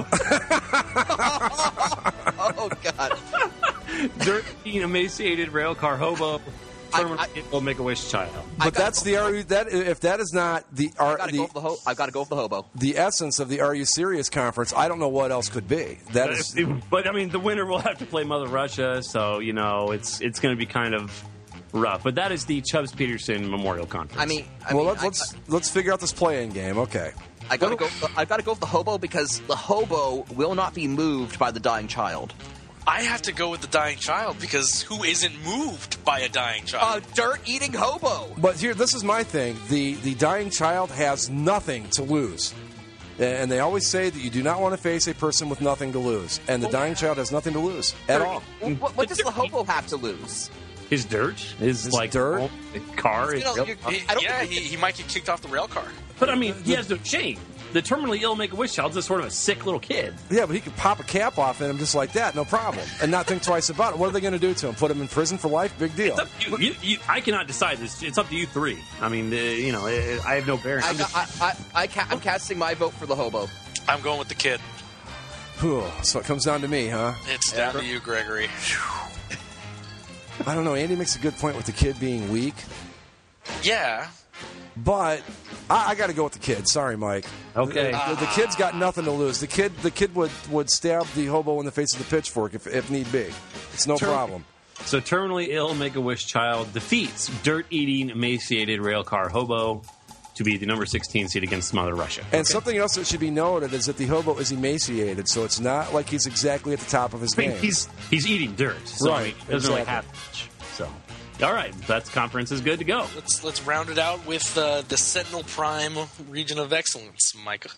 Oh God. Dirt-eating, emaciated railcar hobo. Terminally I- ill Make-A-Wish child. But that's the are you that if that is not the I are gotta go the with the ho- I've got to go with the hobo. the essence of the Are You Serious conference, I don't know what else could be. That is But I mean, the winner will have to play Mother Russia, so you know it's it's going to be kind of rough. But that is the Chubbs Peterson Memorial Conference. I mean, I well. mean, Let's I- let's let's figure out this play-in game. Okay. I gotta go. I've got to go with the hobo because the hobo will not be moved by the dying child. I have to go with the dying child because who isn't moved by a dying A child? dirt-eating hobo. But here, this is my thing. The the dying child has nothing to lose. And they always say that you do not want to face a person with nothing to lose. And the dying child has nothing to lose at all. What, what does the hobo have to lose? his dirt, his, His like dirt? home- the car. You know, his- you're- He- I don't yeah, think he, he might get kicked off the rail car. but I mean, he has no shame. The terminally ill Make-A-Wish child is sort of a sick little kid. Yeah, but he could pop a cap off in him just like that, no problem, and not think twice about it. What are they going to do to him? Put him in prison for life? Big deal. It's up to you. You, you, I cannot decide this. It's up to you three. I mean, uh, you know, I, I have no bearing. I, I'm just- I, I, I ca- I'm casting my vote for the hobo. I'm going with the kid. Whew, so it comes down to me, huh? It's down to you, Gregory. I don't know. Andy makes a good point with the kid being weak, Yeah. but I, I got to go with the kid. Sorry, Mike. Okay. The, the kid's got nothing to lose. The kid, the kid would, would stab the hobo in the face with a pitchfork if, if need be. It's no Turn- problem. So terminally ill Make-A-Wish child defeats dirt-eating, emaciated railcar hobo to be the number sixteen seed against Mother Russia. And something else that should be noted is that the hobo is emaciated, so it's not like he's exactly at the top of his I mean, game. he's he's eating dirt, so I Right, mean, he doesn't really exactly. have much. So, all right, that's conference is good to go. Let's let's round it out with uh, the Sentinel Prime region of excellence, Micah.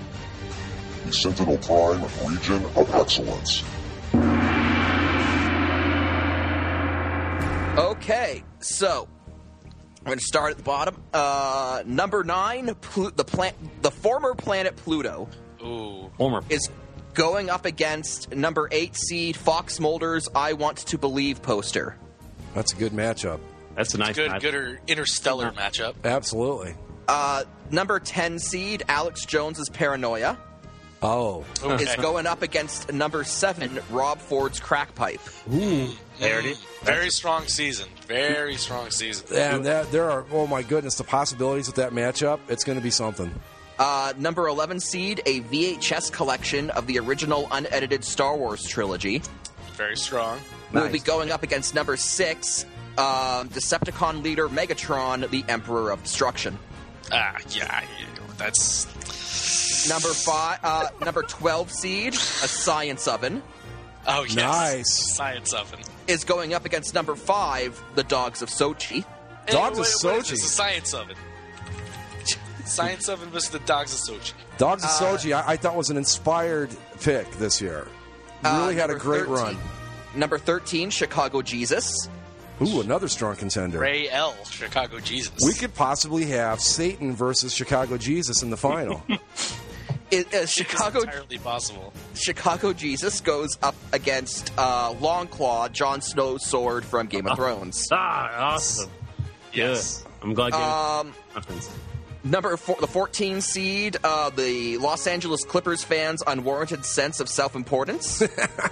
The Sentinel Prime region of excellence. Okay, so I'm going to start at the bottom. Uh, number nine, Plu- the plan- the former planet Pluto Ooh. Former. is going up against number eight seed Fox Mulder's "I Want to Believe" poster. That's a good matchup. That's a nice Good, match. good or interstellar matchup. Absolutely. Uh, number ten seed Alex Jones's "Paranoia" Oh. Okay. is going up against number seven Rob Ford's "Crack Pipe." Ooh, there it is. Very strong season. Very strong season. And that, there are, oh my goodness, the possibilities with that matchup, it's going to be something. Uh, number eleven seed, a V H S collection of the original unedited Star Wars trilogy, Very strong. will Nice. be going up against number six, um, Decepticon leader Megatron, the Emperor of Destruction. Ah, yeah, yeah, that's Number five, uh, number twelve seed, a Science Oven, oh yes, Nice. science oven. is going up against number five, the Dogs of Sochi. Dogs Hey, of what- what is Sochi. this? A science oven. Science oven versus the Dogs of Sochi. Dogs of Uh, Sochi, I, I thought was an inspired pick this year. Really Uh, had a number great thirteen run. Number thirteen, Chicago Jesus. Ooh, another strong contender. Ray L. Chicago Jesus. We could possibly have Satan versus Chicago Jesus in the final. It, uh, It's Chicago entirely possible. Chicago Jesus goes up against uh, Longclaw, Jon Snow's sword from Game of Thrones. Ah, awesome. Yes. Good. I'm glad you Um, confidence. Number four, the fourteen seed, uh, the Los Angeles Clippers fans' unwarranted sense of self-importance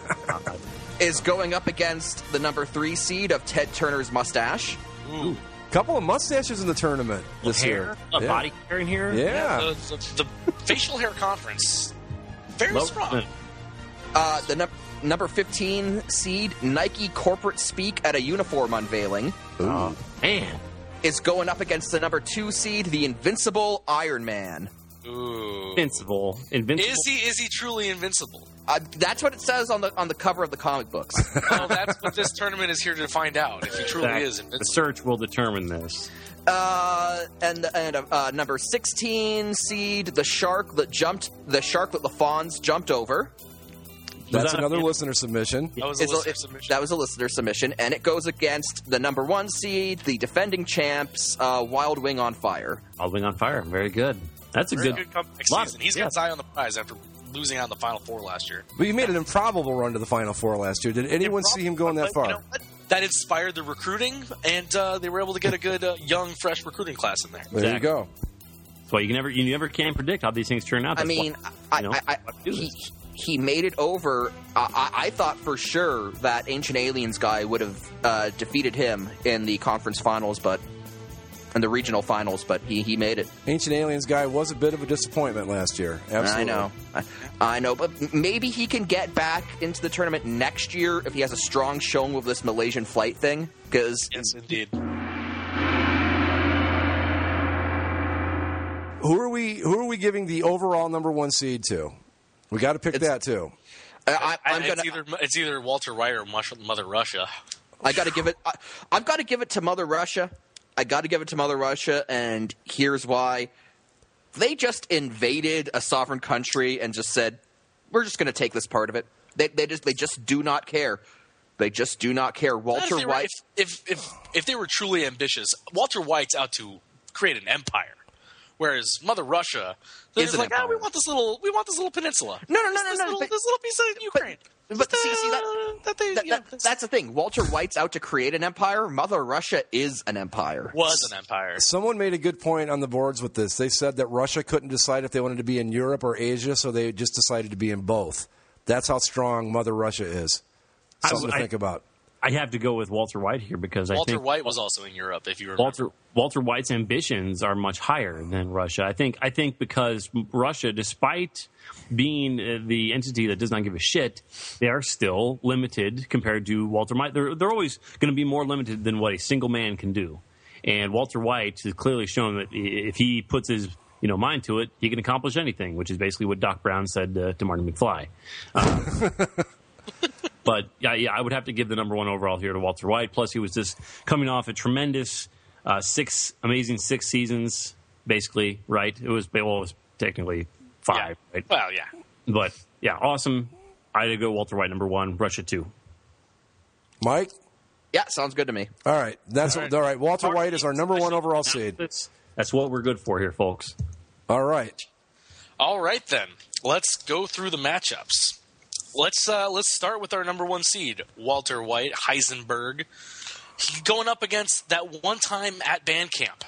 is going up against the number three seed of Ted Turner's mustache. Ooh. Couple of mustaches in the tournament this hair, year. a Yeah. body hair in here. Yeah. The, the, the facial hair conference. Very Low- strong. Uh, the num- number fifteen seed, Nike corporate speak at a uniform unveiling, Oh, man. is going up against the number two seed, the Invincible Iron Man. Ooh. Invincible. Invincible. Is he is he truly invincible? Uh, that's what it says on the on the cover of the comic books. Well, that's what this tournament is here to find out. If he truly That- is the invincible. search will determine this. Uh, and and uh, number sixteen seed, the shark that jumped, the shark that the fawns jumped over. That's that- another yeah. listener submission. That was a Is listener it- submission. That was a listener submission, and it goes against the number one seed, the defending champs, uh, Wild Wing on Fire. All Wing on Fire. Very good. That's a Very good. good comeback lot- season. He's yeah. got his eye on the prize after losing out in the Final Four last year. But you made an improbable run to the Final Four last year. Did anyone see him going that But you far? know what? That inspired the recruiting, and uh, they were able to get a good uh, young, fresh recruiting class in there. There you Exactly. go. That's why you never you never can predict how these things turn out. I That's mean, why, I, you know, I, I, why we do he, this. he made it over. I, I, I thought for sure that Ancient Aliens guy would have uh, defeated him in the conference finals, but in the regional finals, but he, he made it. Ancient Aliens guy was a bit of a disappointment last year. Absolutely. I know. I, I know, but maybe he can get back into the tournament next year if he has a strong showing with this Malaysian flight thing, because Yes, indeed. Who are we? Who are we giving the overall number one seed to? We got to pick It's- that too. I, I'm it's, gonna. either, it's either Walter White or Mush- Mother Russia. I got to give it. I, I've got to give it to Mother Russia. I got to give it to Mother Russia, and here's why: they just invaded a sovereign country and just said, "We're just going to take this part of it." They, they just, they just do not care. They just do not care. If Walter they were- White. If, if if if they were truly ambitious, Walter White's out to create an empire, whereas Mother Russia they're Is just an like, ah, we empire. want this little, we want this little peninsula. No, no, no, This- no, this no, Little, but- this little piece of Ukraine. But Just, see, see that, uh, that they, that- you know, that- that's the thing. Walter White's out to create an empire. Mother Russia is an empire. was an empire. Someone made a good point on the boards with this. They said that Russia couldn't decide if they wanted to be in Europe or Asia, so they just decided to be in both. That's how strong Mother Russia is. I- Something to I- think about. I have to go with Walter White here because I Walter think White was also in Europe, if you remember. Walter Walter White's ambitions are much higher than Russia. I think I think because Russia, despite being uh, the entity that does not give a shit, they are still limited compared to Walter White. They're they're always going to be more limited than what a single man can do. And Walter White has clearly shown that if he puts his you know mind to it, he can accomplish anything, which is basically what Doc Brown said uh, to Marty McFly. Uh, But yeah, yeah, I would have to give the number one overall here to Walter White. Plus, he was just coming off a tremendous uh, six, amazing six seasons, basically. Right? It was well, it was technically five. Yeah. Right? Well, yeah. But yeah, awesome. I'd go Walter White number one, Russia two. Mike? Yeah, sounds good to me. All right. That's all right. All right. Walter White is our number one overall seed. That's, that's what we're good for here, folks. All right. All right, then. Let's go through the matchups. Let's uh, let's start with our number one seed, Walter White, Heisenberg. He's going up against that one time at band camp.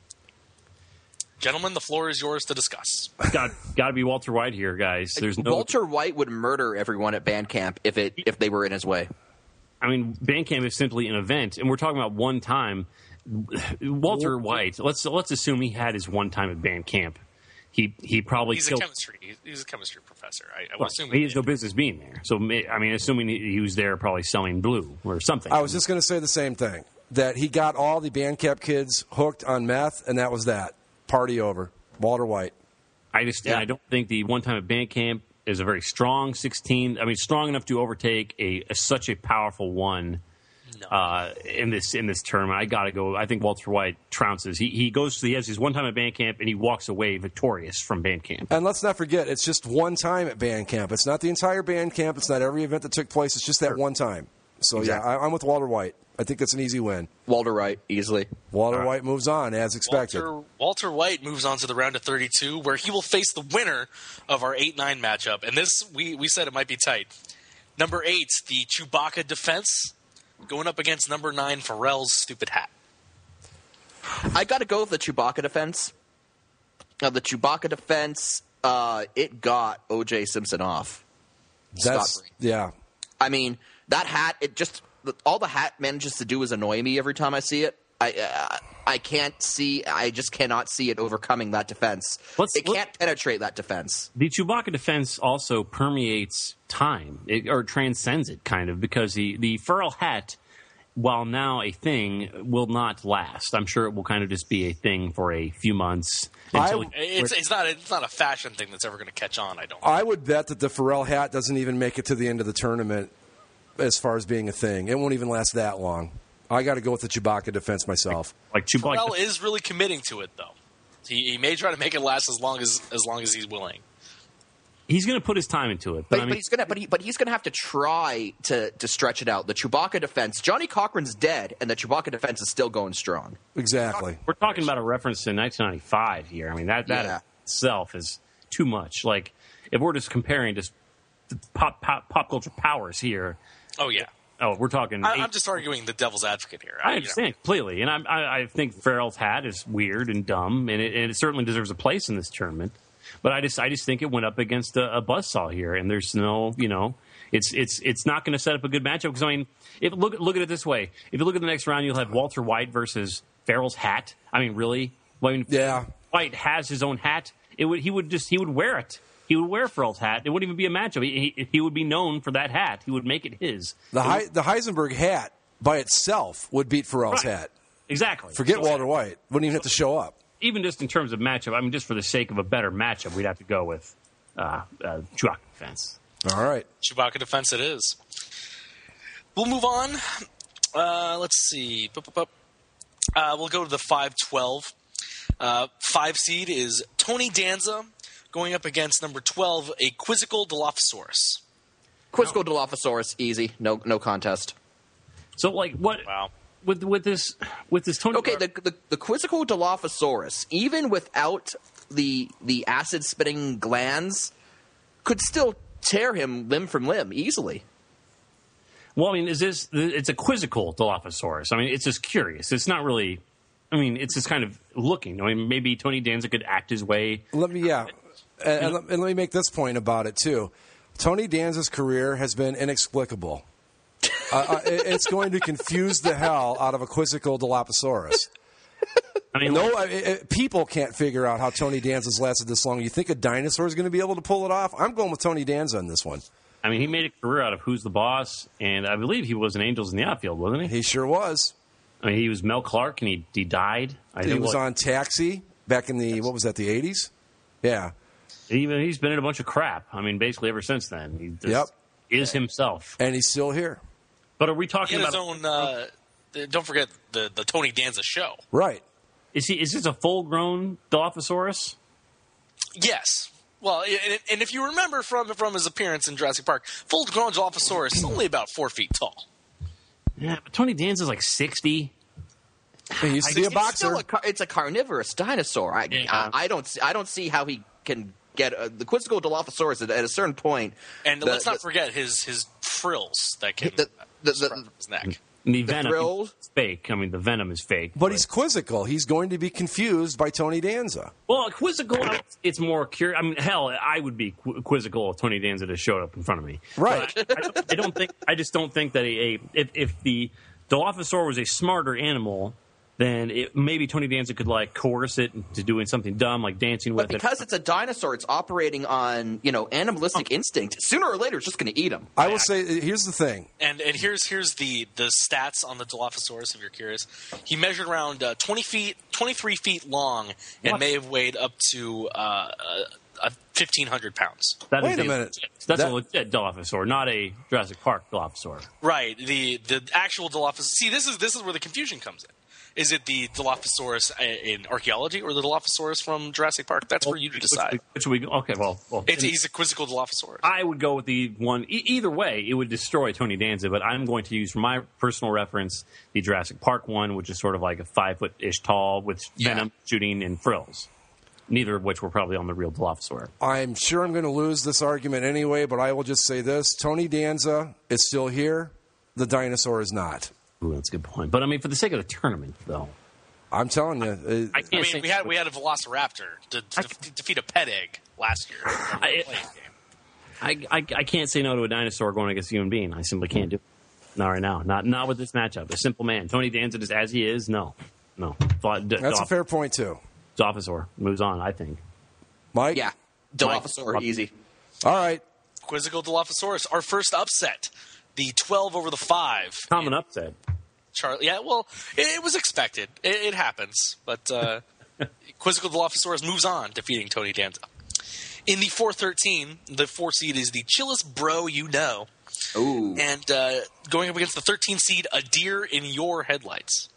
Gentlemen, the floor is yours to discuss. Got got to be Walter White here, guys. There's no Walter White would murder everyone at band camp if it if they were in his way. I mean, Bandcamp is simply an event, and we're talking about one time. Walter White. Let's let's assume he had his one time at Bandcamp. He he probably he's killed, a chemistry he's a chemistry professor. I, I would well, assume he has no business being there. So I mean, assuming he was there, probably selling blue or something. I was just going to say the same thing. That he got all the Bandcamp kids hooked on meth, and that was that. Party over. Walter White. I just yeah. I don't think the one time at Bandcamp is a very strong sixteen. I mean, strong enough to overtake a, a such a powerful one no. uh, in this in this tournament. I got to go. I think Walter White trounces. He he goes to he has his one time at Bandcamp and he walks away victorious from Bandcamp. And let's not forget, it's just one time at Bandcamp. It's not the entire Bandcamp. It's not every event that took place. It's just that one time. So exactly. yeah, I, I'm with Walter White. I think it's an easy win. Walter White, easily. Walter right. White moves on, as expected. Walter, Walter White moves on to the round of thirty-two, where he will face the winner of our eight nine matchup. And this, we, we said it might be tight. Number eight, the Chewbacca defense, going up against number nine, Pharrell's stupid hat. I got to go with the Chewbacca defense. Now, the Chewbacca defense, uh, it got O J Simpson off. That's, yeah. I mean, that hat, it just... all the hat manages to do is annoy me every time I see it. I uh, I can't see. I just cannot see it overcoming that defense. Let's, it can't let's, penetrate that defense. The Chewbacca defense also permeates time, it, or transcends it, kind of, because the the Pharrell hat, while now a thing, will not last. I'm sure it will kind of just be a thing for a few months. Until I, it's, it's not it's not a fashion thing that's ever going to catch on. I don't. I would bet that the Pharrell hat doesn't even make it to the end of the tournament. As far as being a thing, it won't even last that long. I got to go with the Chewbacca defense myself. Like Chewbacca Pharrell is really committing to it, though. He, he may try to make it last as long as as long as he's willing. He's going to put his time into it, but, but, I mean, but he's going to but, he, but he's going to have to try to to stretch it out. The Chewbacca defense, Johnny Cochran's dead, and the Chewbacca defense is still going strong. Exactly. We're talking about a reference to nineteen ninety-five here. I mean, that that yeah. itself is too much. Like, if we're just comparing just pop pop pop culture powers here. Oh yeah. Oh, we're talking. I, I'm just arguing the devil's advocate here. I, I understand you know. completely, and I, I, I think Pharrell's hat is weird and dumb, and it, and it certainly deserves a place in this tournament. But I just, I just think it went up against a, a buzzsaw here, and there's no, you know, it's, it's, it's not going to set up a good matchup. Because I mean, if, look, look at it this way: if you look at the next round, you'll have Walter White versus Pharrell's hat. I mean, really? I mean, yeah. White has his own hat. It would, he would just, he would wear it. He would wear Pharrell's hat. It wouldn't even be a matchup. He, he, he would be known for that hat. He would make it his. The, He- the Heisenberg hat by itself would beat Pharrell's right. hat. Exactly. Forget so, Walter White. Wouldn't even have to show up. Even just in terms of matchup, I mean, just for the sake of a better matchup, we'd have to go with uh, uh, Chewbacca defense. All right. Chewbacca defense it is. We'll move on. Uh, let's see. Uh, we'll go to the five twelve. Uh, five seed is Tony Danza, going up against number twelve, a Quizzical Dilophosaurus. Quizzical no. Dilophosaurus, easy, no no contest. So, like, what? Wow. With with this with this Tony. Okay, the the, the Quizzical Dilophosaurus, even without the the acid spitting glands, could still tear him limb from limb easily. Well, I mean, is this? It's a Quizzical Dilophosaurus. I mean, it's just curious. It's not really. I mean, it's just kind of looking. I mean, maybe Tony Danza could act his way. Let me, yeah. And, and, let, and let me make this point about it, too. Tony Danza's career has been inexplicable. uh, it, it's going to confuse the hell out of a Quizzical Dilophosaurus. I mean, no, it, it, people can't figure out how Tony Danza's lasted this long. You think a dinosaur is going to be able to pull it off? I'm going with Tony Danza on this one. I mean, he made a career out of Who's the Boss, and I believe he was an Angels in the Outfield, wasn't he? He sure was. I mean, he was Mel Clark, and he he died. I he think was like, on Taxi back in the, yes. what was that, the eighties? Yeah. He, he's been in a bunch of crap. I mean, basically ever since then. He just yep. is himself. And he's still here. But are we talking in about... his own, uh, don't forget the, the Tony Danza show. Right. Is he? Is this a full-grown Dilophosaurus? Yes. Well, and, and if you remember from from his appearance in Jurassic Park, full-grown Dilophosaurus is only about four feet tall. Yeah, but Tony Danza's like sixty. He used to be a It's boxer. still a car- it's a carnivorous dinosaur. I, Yeah. I, I don't. See, I don't see how he can get uh, the Quizzical Dilophosaurus at, at a certain point. And the- let's not the- forget his his frills that can The- the- spread the- from his neck. The, The venom thrill- is fake. I mean, the venom is fake. But he's quizzical. He's going to be confused by Tony Danza. Well, quizzical, it's more curious. I mean, hell, I would be qu- quizzical if Tony Danza just showed up in front of me. Right. But I, I, don't, I don't think. I just don't think that a, a if, if the Dilophosaur was a smarter animal, then it, maybe Tony Danza could like coerce it into doing something dumb, like dancing with But because it. it's a dinosaur, it's operating on you know animalistic instinct. Sooner or later, it's just going to eat him. I will say, here's the thing. And and here's here's the, the stats on the Dilophosaurus, if you're curious. He measured around uh, twenty feet, twenty-three feet long, and What? may have weighed up to uh, uh, fifteen hundred pounds. That is Wait a minute. That's That- a legit Dilophosaur, not a Jurassic Park Dilophosaur. Right. The the actual Dilophosaurus. See, this is this is where the confusion comes in. Is it the Dilophosaurus in archaeology or the Dilophosaurus from Jurassic Park? That's for you to decide. Which, which we okay, well, well It's, he's a quizzical Dilophosaurus. I would go with the one. E- either way, it would destroy Tony Danza. But I'm going to use, for my personal reference, the Jurassic Park one, which is sort of like a five foot ish tall with Yeah. venom shooting and frills. Neither of which were probably on the real Dilophosaur. I'm sure I'm going to lose this argument anyway, but I will just say this. Tony Danza is still here. The dinosaur is not. Ooh, that's a good point. But I mean, for the sake of the tournament, though, I'm telling you. uh, I can't I say mean, we had we had a Velociraptor to, to, to defeat a pet egg last year. in the I- playing game. I, I I can't say no to a dinosaur going against a human being. I simply can't do it. Not right now. Not not with this matchup. A simple man. Tony Danza just as he is. No, no. That's a fair point, too. Dilophosaur moves on. I think. Mike? Yeah, Dilophosaur, Mike. easy. All right. Quizzical Dilophosaurus, our first upset, the twelve over the five. Common upset. Charlie, yeah, well, it, it was expected. It, it happens, but uh, Quizzical Dilophosaurus moves on, defeating Tony Danza. In the four thirteen, the four seed is the chillest bro you know, Ooh. and uh, going up against the thirteen seed, a deer in your headlights.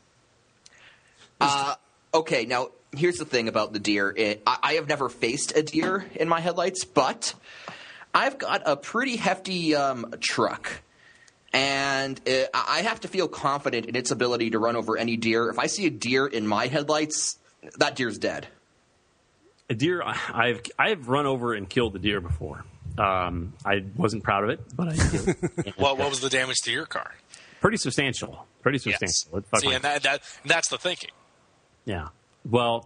Uh, okay, now here's the thing about the deer. It, I, I have never faced a deer in my headlights, but I've got a pretty hefty um, truck. And uh, I have to feel confident in its ability to run over any deer. If I see a deer in my headlights, that deer's dead. A deer. I've I've run over and killed a deer before. Um, I wasn't proud of it, but I did. What, what was the damage to your car? Pretty substantial. Pretty Yes. substantial. It fucking- See, and that, that that's the thinking. Yeah. Well,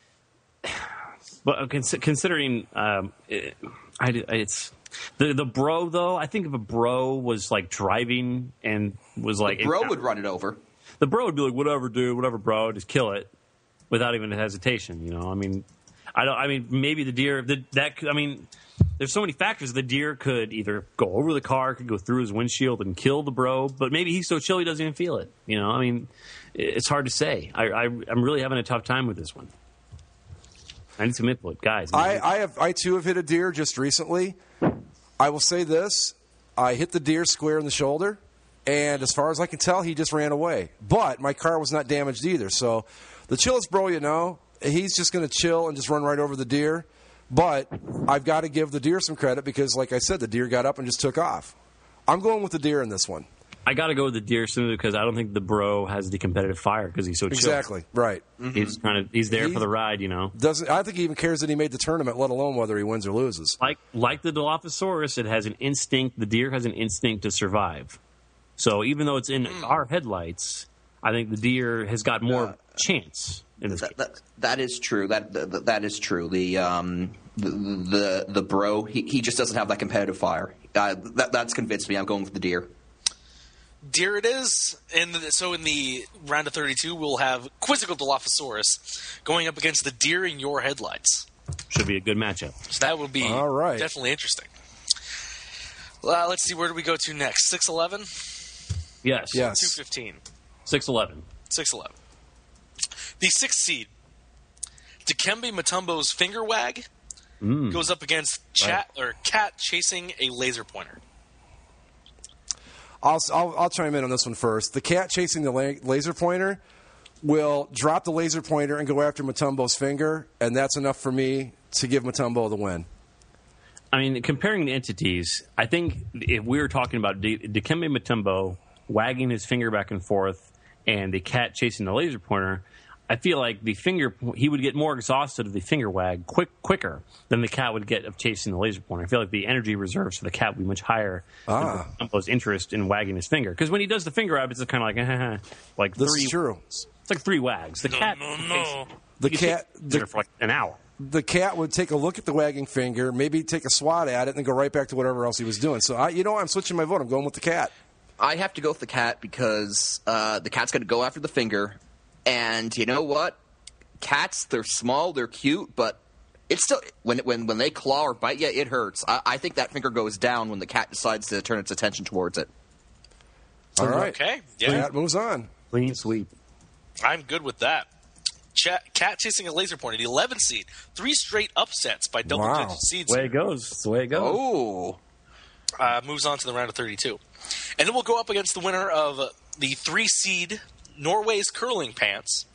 but cons- considering um, it, I, it's the the bro though. I think if a bro was like driving and was like The bro would run it over. the bro would be like, whatever, dude, whatever, bro, just kill it without even hesitation. You know, I mean, I don't. I mean, maybe the deer the, that. I mean, there's so many factors. The deer could either go over the car, could go through his windshield and kill the bro, but maybe he's so chill he doesn't even feel it. You know, I mean, it's hard to say. I, I I'm really having a tough time with this one. I need some input, guys. I, I have I too have hit a deer just recently. I will say this: I hit the deer square in the shoulder, and as far as I can tell, he just ran away. But my car was not damaged either. So, the chillest bro, you know, he's just going to chill and just run right over the deer. But I've got to give the deer some credit because, like I said, the deer got up and just took off. I'm going with the deer in this one. I got to go with the deer simply because I don't think the bro has the competitive fire because he's so chill. Exactly right. He's kind of he's there He- for the ride, you know. Doesn't I think he even cares that he made the tournament, let alone whether he wins or loses. Like like the Dilophosaurus, it has an instinct. The deer has an instinct to survive. So even though it's in our headlights, I think the deer has got more Uh, chance in this That, case. that, that is true. That, that that is true. The um the the, the bro he, he just doesn't have that competitive fire. Uh, that that's convinced me. I'm going with the deer. Deer it is. And the, so in the round of thirty-two, we'll have Quizzical Dilophosaurus going up against the deer in your headlights. Should be a good matchup. So that would be All right. definitely interesting. Uh, let's see, where do we go to next? six eleven? Yes. Yes. two fifteen. six eleven. six eleven. The sixth seed, Dikembe Mutombo's Finger Wag, Mm. goes up against chat, or Cat Chasing a Laser Pointer. I'll, I'll, I'll chime in on this one first. The cat chasing the la- laser pointer will drop the laser pointer and go after Mutombo's finger, and that's enough for me to give Mutombo the win. I mean, comparing the entities, I think if we were talking about D- Dikembe Mutombo wagging his finger back and forth and the cat chasing the laser pointer, I feel like the finger he would get more exhausted of the finger wag quick quicker than the cat would get of chasing the laser pointer. I feel like the energy reserves for the cat would be much higher Ah. than Matumbo's interest in wagging his finger. Because when he does the finger wag, it's kind of like like This three. is true. It's like three wags. The No, cat, no, no. The you cat, take the, there for like an hour. the cat would take a look at the wagging finger, maybe take a swat at it, and then go right back to whatever else he was doing. So, I, you know, I'm switching my vote. I'm going with the cat. I have to go with the cat because uh, the cat's going to go after the finger. And you know what? Cats, they're small, they're cute, but it's still when when when they claw or bite you, it hurts. I, I think that finger goes down when the cat decides to turn its attention towards it. All right. Okay, The yeah, cat moves on. Clean sweep. I'm good with that. Ch- cat chasing a laser pointer, the eleven seed, three straight upsets by double Wow. digit seeds. The way it goes. It's the way it goes. Oh, Uh, moves on to the round of thirty-two, and then we'll go up against the winner of uh, the three seed Norway's Curling Pants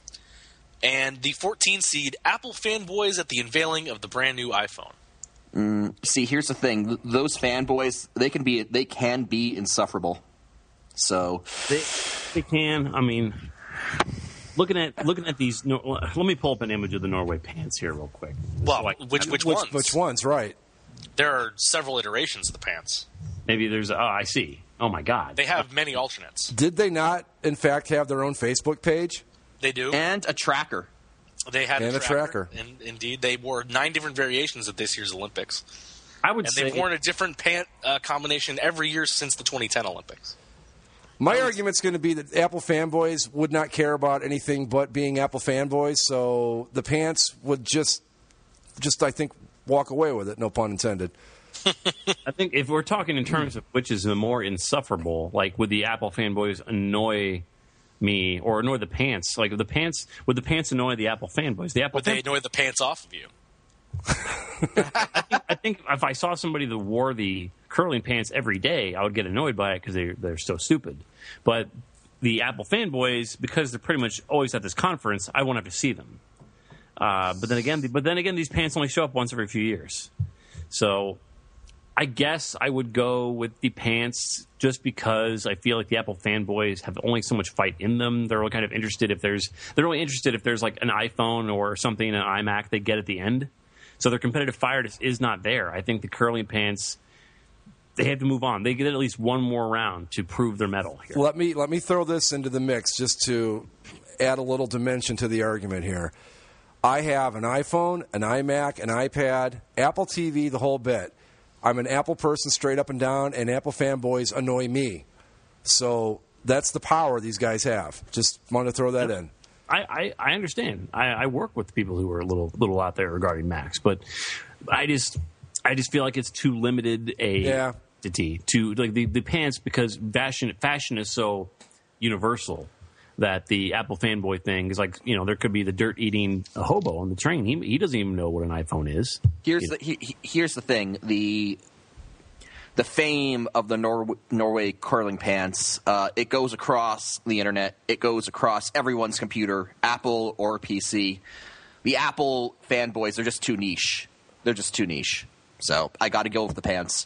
and the fourteen seed Apple fanboys at the unveiling of the brand new iPhone. see, here's the thing: Th- those fanboys, they can be they can be insufferable. So They, they can. I mean, looking at looking at these. No, let me pull up an image of the Norway pants here, real quick. Well, Like, which which, Which, ones? which ones? Right. There are several iterations of the pants. Maybe there's. Oh, I see. Oh my God. They have many alternates. Did they not, in fact, have their own Facebook page? They do. and a tracker. They had and a a tracker. tracker. And indeed, they wore nine different variations at this year's Olympics, I would and say. they've worn a different pant uh, combination every year since the twenty ten Olympics. My argument's going to be that Apple fanboys would not care about anything but being Apple fanboys, so the pants would just, just I think, walk away with it. No pun intended. I think if we're talking in terms of which is the more insufferable, like would the Apple fanboys annoy me or annoy the pants? Like the pants, would the pants annoy the Apple fanboys? The Apple Would they fan- annoy the pants off of you? I think if I saw somebody that wore the curling pants every day, I would get annoyed by it because they're, they're so stupid. But the Apple fanboys, because they're pretty much always at this conference, I won't have to see them. Uh, but then again, but then again, these pants only show up once every few years. So I guess I would go with the pants just because I feel like the Apple fanboys have only so much fight in them. They're only kind of interested if there's they're only interested if there's like an iPhone or something, an iMac they get at the end. So their competitive fire is, is not there. I think the curling pants, they have to move on. They get at least one more round to prove their mettle here. Let me let me throw this into the mix just to add a little dimension to the argument here. I have an iPhone, an iMac, an iPad, Apple T V, the whole bit. I'm an Apple person straight up and down, and Apple fanboys annoy me. So that's the power these guys have. Just wanted to throw that in. I, I, I understand. I, I work with people who are a little little out there regarding Macs, but I just I just feel like it's too limited a Yeah. entity to like the, the pants because fashion fashion is so universal that the Apple fanboy thing is like, you know, there could be the dirt eating hobo on the train. He he doesn't even know what an iPhone is. Here's You know. the he, he- here's the thing: the the fame of the Nor- Norway curling pants. Uh, it goes across the internet. It goes across everyone's computer, Apple or P C. The Apple fanboys are just too niche. They're just too niche. So I got to go with the pants.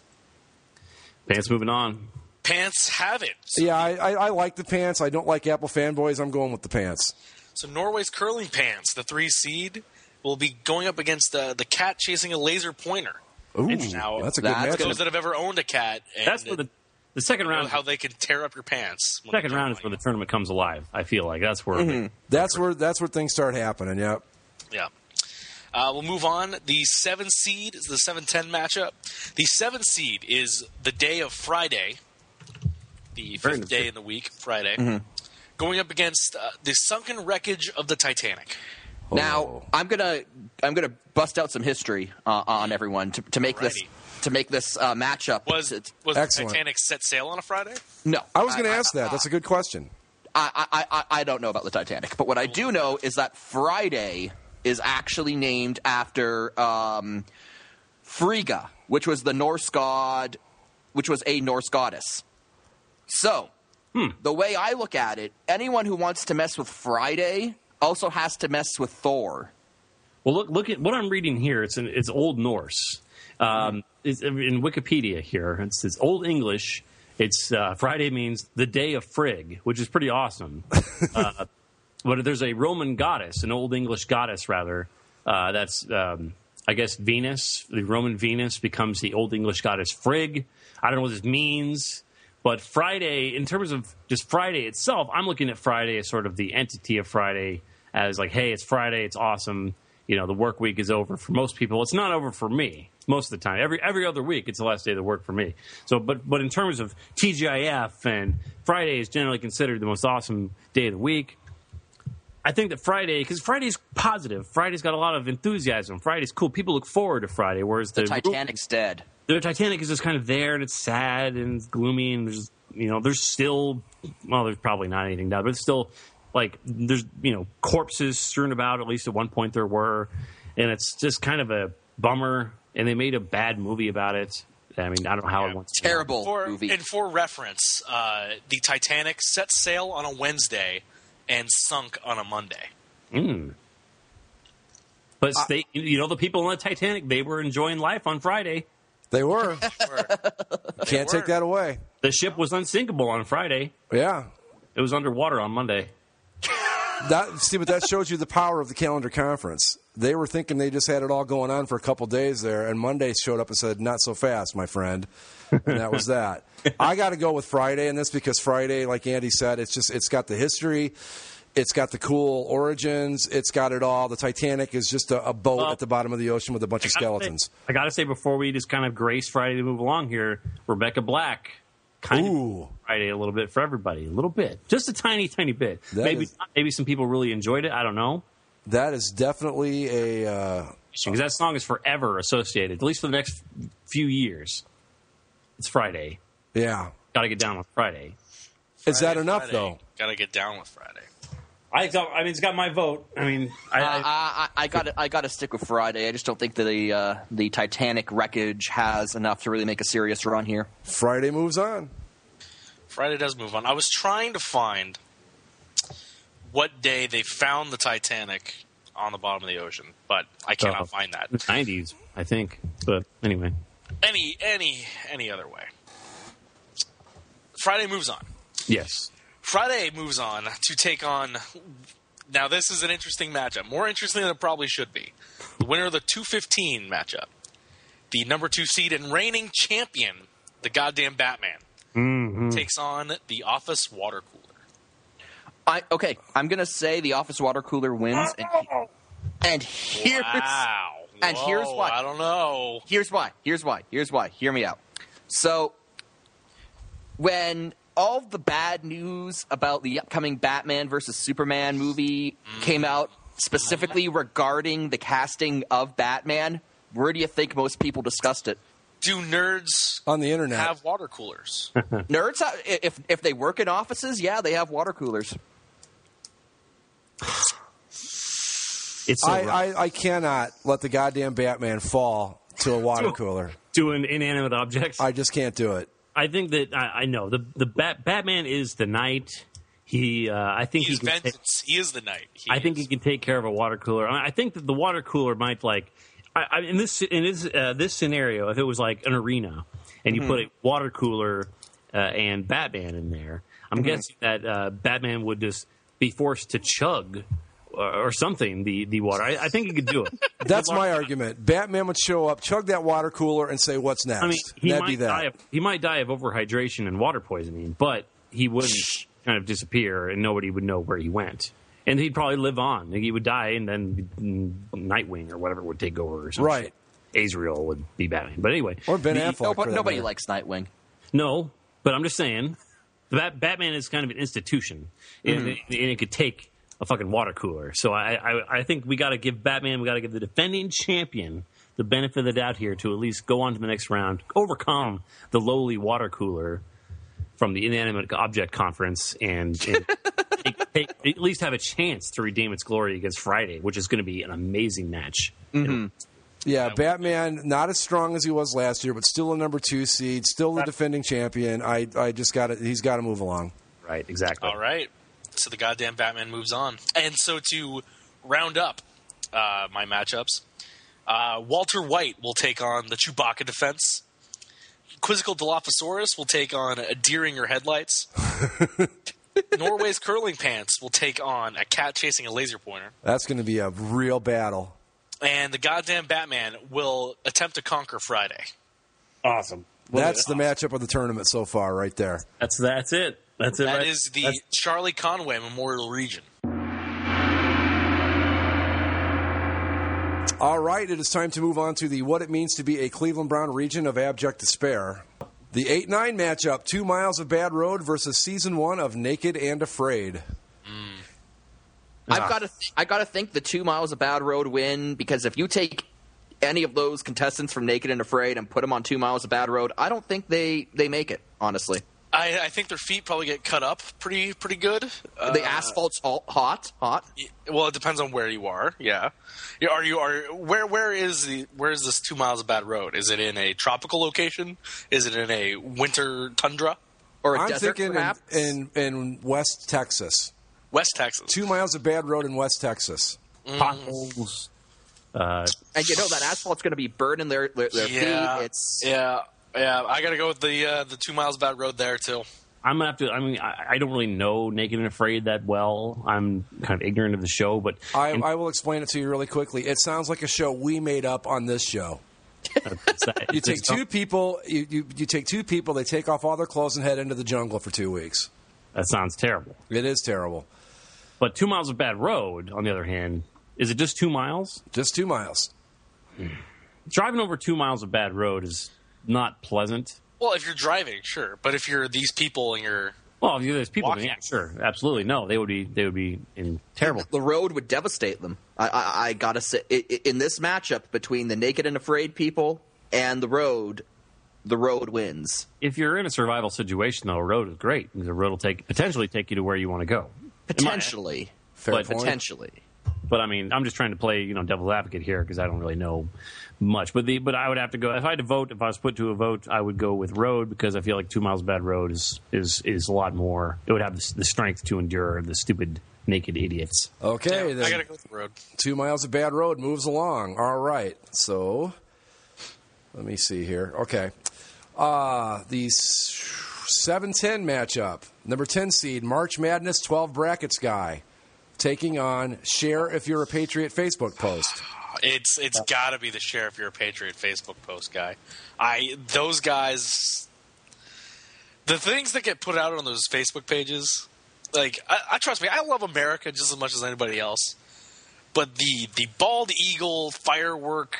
Pants moving on. Pants have it. So, Yeah, I, I, I like the pants. I don't like Apple fanboys. I'm going with the pants. so Norway's Curling Pants, the three seed, will be going up against uh, the cat chasing a laser pointer. Ooh, Now, that's a good that's match. For those that have ever owned a cat, and That's where the the second know round. how they can tear up your pants. when Second they round don't is where the like tournament comes alive. I feel like that's where. That's where that's where things start happening. Yep. it. Yeah. Uh, we'll move on. The seven seed is the seven ten matchup. The seven seed is the day of Friday, the Very fifth nice. day in the week, Friday, going up against uh, the sunken wreckage of the Titanic. Now I'm gonna I'm gonna bust out some history uh, on everyone to, to make this Alrighty. to make this uh, matchup. Was It's- was Excellent. the Titanic set sail on a Friday? no, I was going to ask that. That's a good question. I, I, I, I don't know about the Titanic, but what I do know is that Friday is actually named after um, Frigga, which was the Norse god, which was a Norse goddess. So, the way I look at it, anyone who wants to mess with Friday also has to mess with Thor. Well, look look at what I'm reading here. It's an, it's Old Norse. Um, it's in Wikipedia here. It's, it's Old English, It's uh, Friday means the day of Frigg, which is pretty awesome. uh, but there's a Roman goddess, an Old English goddess, rather. Uh, that's, um, I guess, Venus. The Roman Venus becomes the Old English goddess Frigg. I don't know what this means. But Friday, in terms of just Friday itself, I'm looking at Friday as sort of the entity of Friday as like, hey, it's Friday, it's awesome. You know, the work week is over for most people. It's not over for me most of the time. Every every other week, it's the last day of the work for me. So, but but in terms of T G I F, and Friday is generally considered the most awesome day of the week. I think that Friday, because Friday's positive. Friday's got a lot of enthusiasm. Friday's cool. People look forward to Friday, whereas the, the Titanic's dead. The Titanic is just kind of there, and it's sad and it's gloomy, and there's you know there's still well, there's probably not anything down, but it's still. Like, there's, you know, corpses strewn about, at least at one point there were, and it's just kind of a bummer, and they made a bad movie about it. I mean, I don't know how yeah. it wants to Terrible for, movie. And for reference, uh, the Titanic set sail on a Wednesday and sunk on a Monday. Mm. But uh, they, you know, the people on the Titanic, they were enjoying life on Friday. They were. they Can't were. take that away. The ship was unsinkable on Friday. Yeah. It was underwater on Monday. That, see, but that shows you the power of the calendar conference. They were thinking they just had it all going on for a couple days there, and Monday showed up and said, not so fast, my friend. And that was that. I got to go with Friday in this because Friday, like Andy said, it's just it's got the history, it's got the cool origins, it's got it all. The Titanic is just a, a boat well, at the bottom of the ocean with a bunch of skeletons. Say, I got to say, before we just kind of grace Friday to move along here, Rebecca Black kind Ooh. of Friday a little bit for everybody, a little bit, just a tiny, tiny bit. That maybe is, maybe some people really enjoyed it. I don't know. That is definitely a uh, because that song is forever associated, at least for the next few years. It's Friday. Yeah, got to get down with Friday. Friday is that enough Friday. though? Got to get down with Friday. I, I mean, it's got my vote. I mean, I, uh, I, I got I got to stick with Friday. I just don't think that the uh, the Titanic wreckage has enough to really make a serious run here. Friday moves on. Friday does move on. I was trying to find what day they found the Titanic on the bottom of the ocean, but I cannot uh, find that. The nineties, I think. But anyway, any any any other way. Friday moves on. Yes. Friday moves on to take on. Now, this is an interesting matchup. More interesting than it probably should be. The winner of the two fifteen matchup. The number two seed and reigning champion, the goddamn Batman, mm-hmm. takes on the Office Water Cooler. I Okay, I'm going to say the Office Water Cooler wins. And, and here's, wow. And Whoa, here's why. I don't know. Here's why. Here's why. Here's why. Hear me out. So, when all the bad news about the upcoming Batman versus Superman movie mm. came out, specifically regarding the casting of Batman, where do you think most people discussed it? Do nerds on the internet have water coolers? Nerds, have, if if they work in offices, yeah, they have water coolers. It's so I, I, I cannot let the goddamn Batman fall to a water cooler. To an inanimate object? I just can't do it. I think that I, I know the the Bat, Batman is the knight. He, uh, I think he, he, can vengeance. Take, he is the knight. He I is. think he can take care of a water cooler. I, I think that the water cooler might like. I, I, in this in this uh, this scenario, if it was like an arena and you mm-hmm. put a water cooler uh, and Batman in there, I'm mm-hmm. guessing that uh, Batman would just be forced to chug or, or something the the water. I, I think he could do it. That's my argument. Batman would show up, chug that water cooler, and say, "What's next?" I mean, he That'd might be that. die of, he might die of overhydration and water poisoning, but he wouldn't kind of disappear, and nobody would know where he went. And he'd probably live on. He would die, and then Nightwing or whatever would take over or something. Right. Azrael would be Batman. But anyway. Or Ben the, Affleck. No, nobody likes Nightwing. No, but I'm just saying, Bat- Batman is kind of an institution, mm-hmm. and, it, and it could take a fucking water cooler. So I, I, I think we got to give Batman, we got to give the defending champion the benefit of the doubt here to at least go on to the next round, overcome the lowly water cooler from the Inanimate Object Conference, and, and take, take, at least have a chance to redeem its glory against Friday, which is going to be an amazing match. Mm-hmm. Yeah, Batman, not as strong as he was last year, but still a number two seed, still the defending champion. I, I just got to, he's got to move along. Right, exactly. All right. So the goddamn Batman moves on. And so to round up uh, my matchups, uh, Walter White will take on the Chewbacca defense. Quizzical Dilophosaurus will take on a deer in your headlights. Norway's Curling Pants will take on a cat chasing a laser pointer. That's going to be a real battle. And the goddamn Batman will attempt to conquer Friday. Awesome. That's the matchup of the tournament so far, right there. That's that's it. That's it. That right? is the That's- Charlie Conway Memorial Region. All right, it is time to move on to the what it means to be a Cleveland Brown region of abject despair. The eight nine matchup, Two Miles of Bad Road versus Season one of Naked and Afraid. Mm. I've got to I got to think the Two Miles of Bad Road win, because if you take any of those contestants from Naked and Afraid and put them on Two Miles of Bad Road, I don't think they, they make it, honestly. I, I think their feet probably get cut up pretty pretty good. The uh, asphalt's all hot, hot. Well, it depends on where you are. Yeah, Yeah, are you are where where is the where is this Two Miles of Bad Road? Is it in a tropical location? Is it in a winter tundra or a I'm desert? thinking Perhaps in, in in West Texas. West Texas. Two Miles of Bad Road in West Texas. Mm. Potholes. Uh, and you know that asphalt's going to be burning their their, their yeah, feet. It's yeah, yeah. I got to go with the uh, the Two Miles of Bad Road there too. I'm gonna have to. I mean, I, I don't really know Naked and Afraid that well. I'm kind of ignorant of the show, but I, and, I will explain it to you really quickly. It sounds like a show we made up on this show. You take two people. You, you you take two people. They take off all their clothes and head into the jungle for two weeks. That sounds terrible. It is terrible. But Two Miles of Bad Road, on the other hand, is it just two miles? Just two miles. Driving over two miles of bad road is not pleasant. Well, if you're driving, sure, but if you're these people and you're well, if there's people, walking. yeah, sure, absolutely, no, they would be they would be in terrible. The road would devastate them. I, I, I gotta say, in this matchup between the Naked and Afraid people and the road, the road wins. If you're in a survival situation, though, a road is great. The road will take potentially take you to where you want to go. Potentially, Fair but point. potentially. But I mean, I'm just trying to play, you know, devil's advocate here because I don't really know much. But the but I would have to go if I had to vote. If I was put to a vote, I would go with road because I feel like Two Miles of Bad Road is is is a lot more. It would have the, the strength to endure the stupid naked idiots. Okay, Yeah, then I gotta go with the road. Two Miles of Bad Road moves along. All right, so let me see here. Okay, uh, the seven ten matchup. Number ten seed, March Madness twelve brackets guy, taking on Share If You're a Patriot Facebook post. It's it's got to be the Share If You're a Patriot Facebook post guy. I those guys, the things that get put out on those Facebook pages, like I, I trust me, I love America just as much as anybody else. But the the bald eagle firework,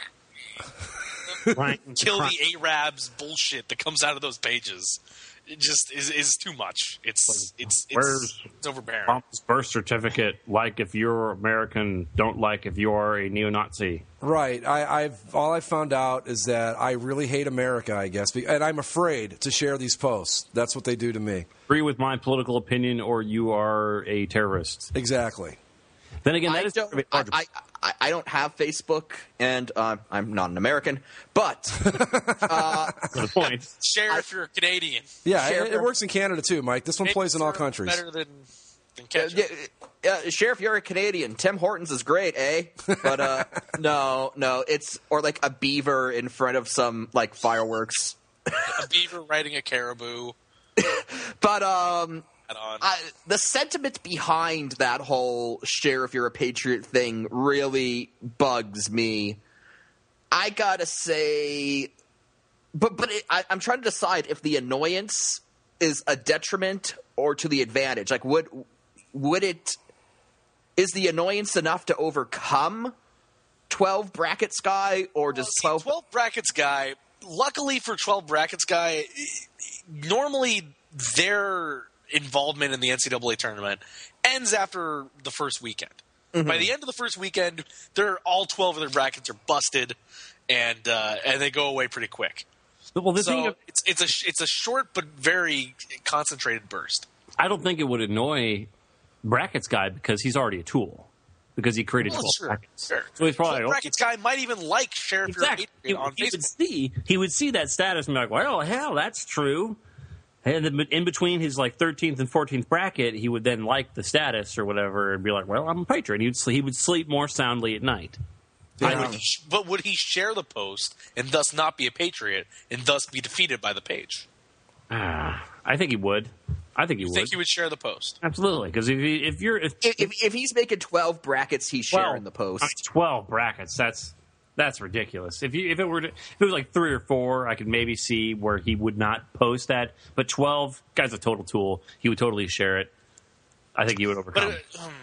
Right. kill the Arabs bullshit that comes out of those pages, it just is is too much. It's it's Where's it's, it's overbearing. Trump's birth certificate? Like if you're American, don't like if you're a neo-Nazi. Right. I, I've all I found out is that I really hate America. I guess, and I'm afraid to share these posts. That's what they do to me. Agree with my political opinion, or you are a terrorist. Exactly. Then again, that I is don't, I, I, I, I don't have Facebook, and uh, I'm not an American, but uh, the point. Share If You're a Canadian. Yeah, Share it, for- it works in Canada too, Mike. This one plays in all countries. Better than, than uh, ketchup. yeah, uh, Sheriff, you're a Canadian. Tim Hortons is great, eh? But uh, no, no, it's or like a beaver in front of some like fireworks. A beaver riding a caribou. But um. On. I, the sentiment behind that whole "Share If You're a Patriot" thing really bugs me. I gotta say, but but it, I, I'm trying to decide if the annoyance is a detriment or to the advantage. Like, would would it is the annoyance enough to overcome twelve brackets guy, or does well, see, twelve twelve brackets guy? Luckily for twelve brackets guy, normally their involvement in the N C double A tournament ends after the first weekend. Mm-hmm. By the end of the first weekend, they're all twelve of their brackets are busted, and uh, and they go away pretty quick. Well, the so thing of, it's it's a it's a short but very concentrated burst. I don't think it would annoy Brackets guy because he's already a tool because he created Well, twelve sure, brackets. sure. So he's probably Twelve like, brackets guy might even like Sheriff exactly. You're a Patriot on he, he Facebook. would see he would see that status and be like, well, hell, that's true. And then in between his like thirteenth and fourteenth bracket, he would then like the status or whatever and be like, well, I'm a patriot. He would, he would sleep more soundly at night. Yeah. Would he, but would he share the post and thus not be a Patriot and thus be defeated by the page? Ah, I think he would. I think he you would. think he would share the post? Absolutely, because if, he, if you're if, If, if, if he's making twelve brackets, he's sharing the post. I mean, twelve brackets. That's that's ridiculous. If you if it were to, if it was like three or four, I could maybe see where he would not post that. But twelve, guy's a total tool. He would totally share it. I think he would overcome. But, uh, um,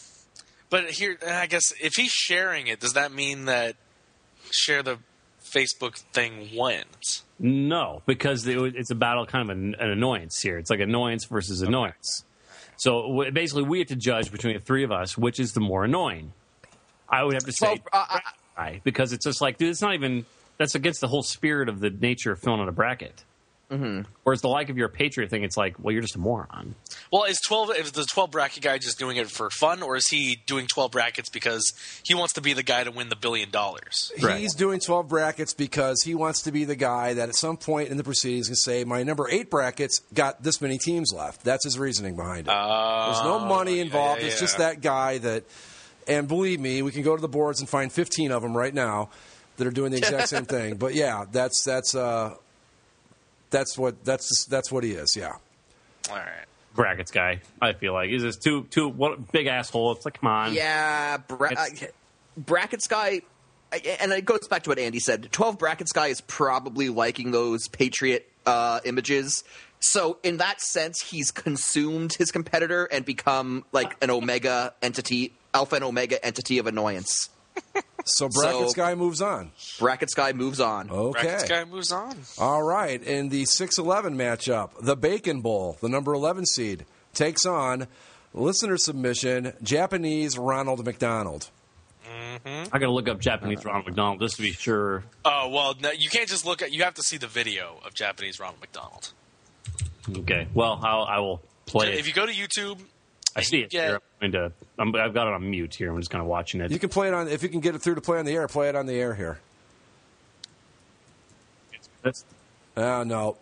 but here, I guess if he's sharing it, does that mean that share the Facebook thing wins? No, because it, it's a battle, kind of an, an annoyance here. It's like annoyance versus annoyance. So w- basically, we have to judge between the three of us which is the more annoying. I would have to say, Well, uh, I, because it's just like, dude, it's not even. That's against the whole spirit of the nature of filling out a bracket. Mm-hmm. Whereas the like if you're a Patriot thing, it's like, well, you're just a moron. Well, is twelve? Is the twelve bracket guy just doing it for fun, or is he doing twelve brackets because he wants to be the guy to win the billion dollars? Right. He's doing twelve brackets because he wants to be the guy that at some point in the proceedings can say, my number eight brackets got this many teams left. That's his reasoning behind it. Uh, There's no money involved. yeah, yeah, It's just yeah. that guy that, and believe me, we can go to the boards and find fifteen of them right now that are doing the exact same thing. But yeah, that's that's uh, that's what that's that's what he is. Yeah. All right. Brackets guy, I feel like he's just too too what big asshole. It's like, come on. Yeah, bra- uh, brackets guy, and it goes back to what Andy said. twelve brackets guy is probably liking those Patriot uh, images. So in that sense, he's consumed his competitor and become like an Omega entity, Alpha and Omega entity of annoyance. So brackets So- guy moves on. Brackets guy moves on. Okay. Brackets guy moves on. All right. In the six eleven matchup, the Bacon Bowl, the number eleven seed, takes on listener submission, Japanese Ronald McDonald. Mm-hmm. I got to look up Japanese Ronald McDonald just to be sure. Oh well, no, you can't just look at. You have to see the video of Japanese Ronald McDonald. Okay. Well, I'll, I will play If it. you go to YouTube, I see it yeah. here. I'm going to, I'm, I've got it on mute here. I'm just kind of watching it. You can play it on, if you can get it through to play on the air, play it on the air here. That's, Oh, no.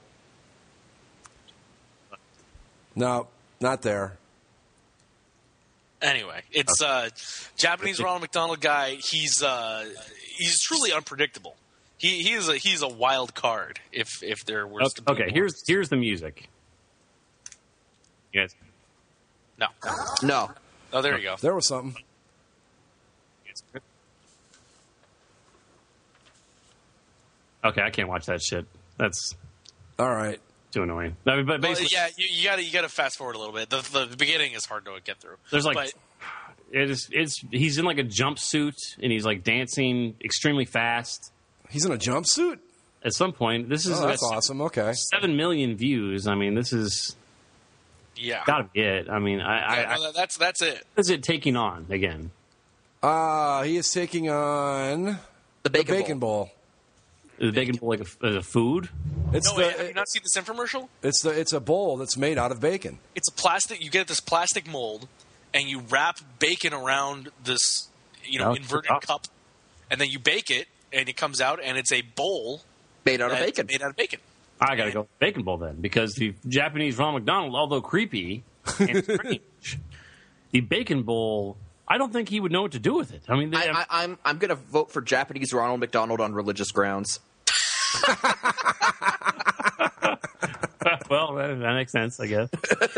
No, not there. Anyway, it's uh, Japanese Ronald McDonald guy. He's uh, he's truly unpredictable. He he is a he's a wild card. If if there was to be okay, more. here's here's the music. Yes. no No. oh there you go. There was something. Okay, I can't watch that shit. That's All right. too annoying. I mean, but Well, basically, yeah, you, you gotta you gotta fast forward a little bit. The, the, the beginning is hard to get through. there's like but, it is it's he's in like a jumpsuit and he's like dancing extremely fast. He's in a jumpsuit? At some point, this is Oh, that's got awesome. Okay. seven million views. I mean, this is yeah, gotta be it. I mean, I, I, Yeah, no, I that's that's it. what is it taking on again? Uh, he is taking on The Bacon, the Bacon Bowl. Is the bacon bowl like a, as a food? It's No, the wait, have you not seen this infomercial? it's the it's a bowl that's made out of bacon. It's a plastic. You get this plastic mold, and you wrap bacon around this, you know, Oh, inverted awesome. cup, and then you bake it, and it comes out, and it's a bowl made out of that's bacon. Made out of bacon. I gotta go bacon bowl then because the Japanese Ronald McDonald, although creepy and strange, the bacon bowl. I don't think he would know what to do with it. I mean, they, I, I, I'm I'm going to vote for Japanese Ronald McDonald on religious grounds. well, that, that makes sense, I guess.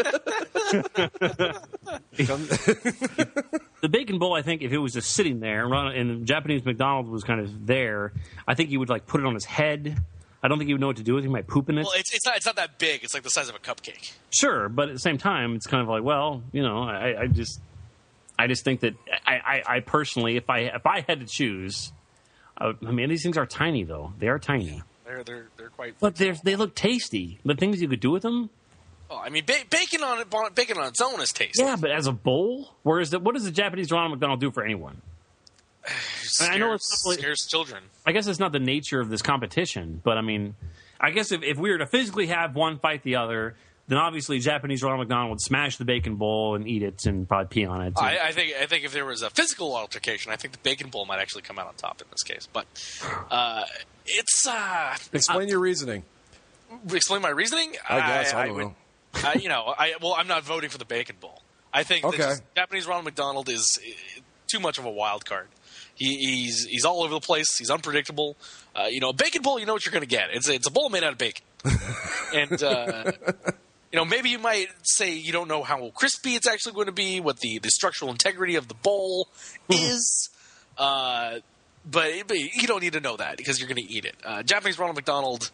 The bacon bowl, I think, if it was just sitting there and, Ronald, and Japanese McDonald was kind of there, I think he would like put it on his head. I don't think he would know what to do with it. He might poop in it. Well, it's it's not it's not that big. It's like the size of a cupcake. Sure, but at the same time, it's kind of like, well, you know, I, I just, I just think that I, I, I personally, if I if I had to choose, I, would, I mean, these things are tiny though. They are tiny, They're they're they're quite. but they they look tasty. The things you could do with them. Oh, I mean, ba- bacon on it, bacon on its own is tasty. Yeah, but as a bowl, whereas the, what does the Japanese Ronald McDonald do for anyone? Scares, I know it's not really- scares children. I guess it's not the nature of this competition, but I mean, I guess if, if we were to physically have one fight the other, then obviously Japanese Ronald McDonald would smash the bacon bowl and eat it and probably pee on it. I, I think I think if there was a physical altercation, I think the bacon bowl might actually come out on top in this case. But uh, it's uh, Explain your reasoning. explain my reasoning. I guess I, I don't would, know. I, you know, I well, I'm not voting for the bacon bowl. I think Okay. that just, Japanese Ronald McDonald is uh, too much of a wild card. He, he's he's all over the place. He's unpredictable. Uh, you know, a bacon bowl, you know what you're going to get. It's a, it's a bowl made out of bacon. and, uh, you know, maybe you might say you don't know how crispy it's actually going to be, what the, the structural integrity of the bowl is. Uh, but, but you don't need to know that because you're going to eat it. Uh, Japanese Ronald McDonald...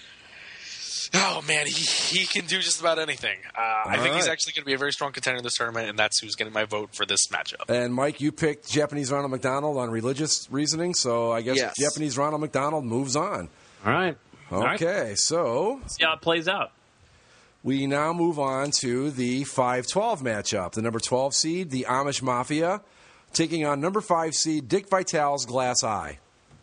Oh, man, he, he can do just about anything. Uh, I think right. he's actually going to be a very strong contender in this tournament, and that's who's getting my vote for this matchup. And, Mike, you picked Japanese Ronald McDonald on religious reasoning, so I guess yes. Japanese Ronald McDonald moves on. All right. Okay, right. so... Let's see how it plays out. We now move on to the five twelve matchup. The number twelve seed, the Amish Mafia, taking on number five seed, Dick Vitale's Glass Eye.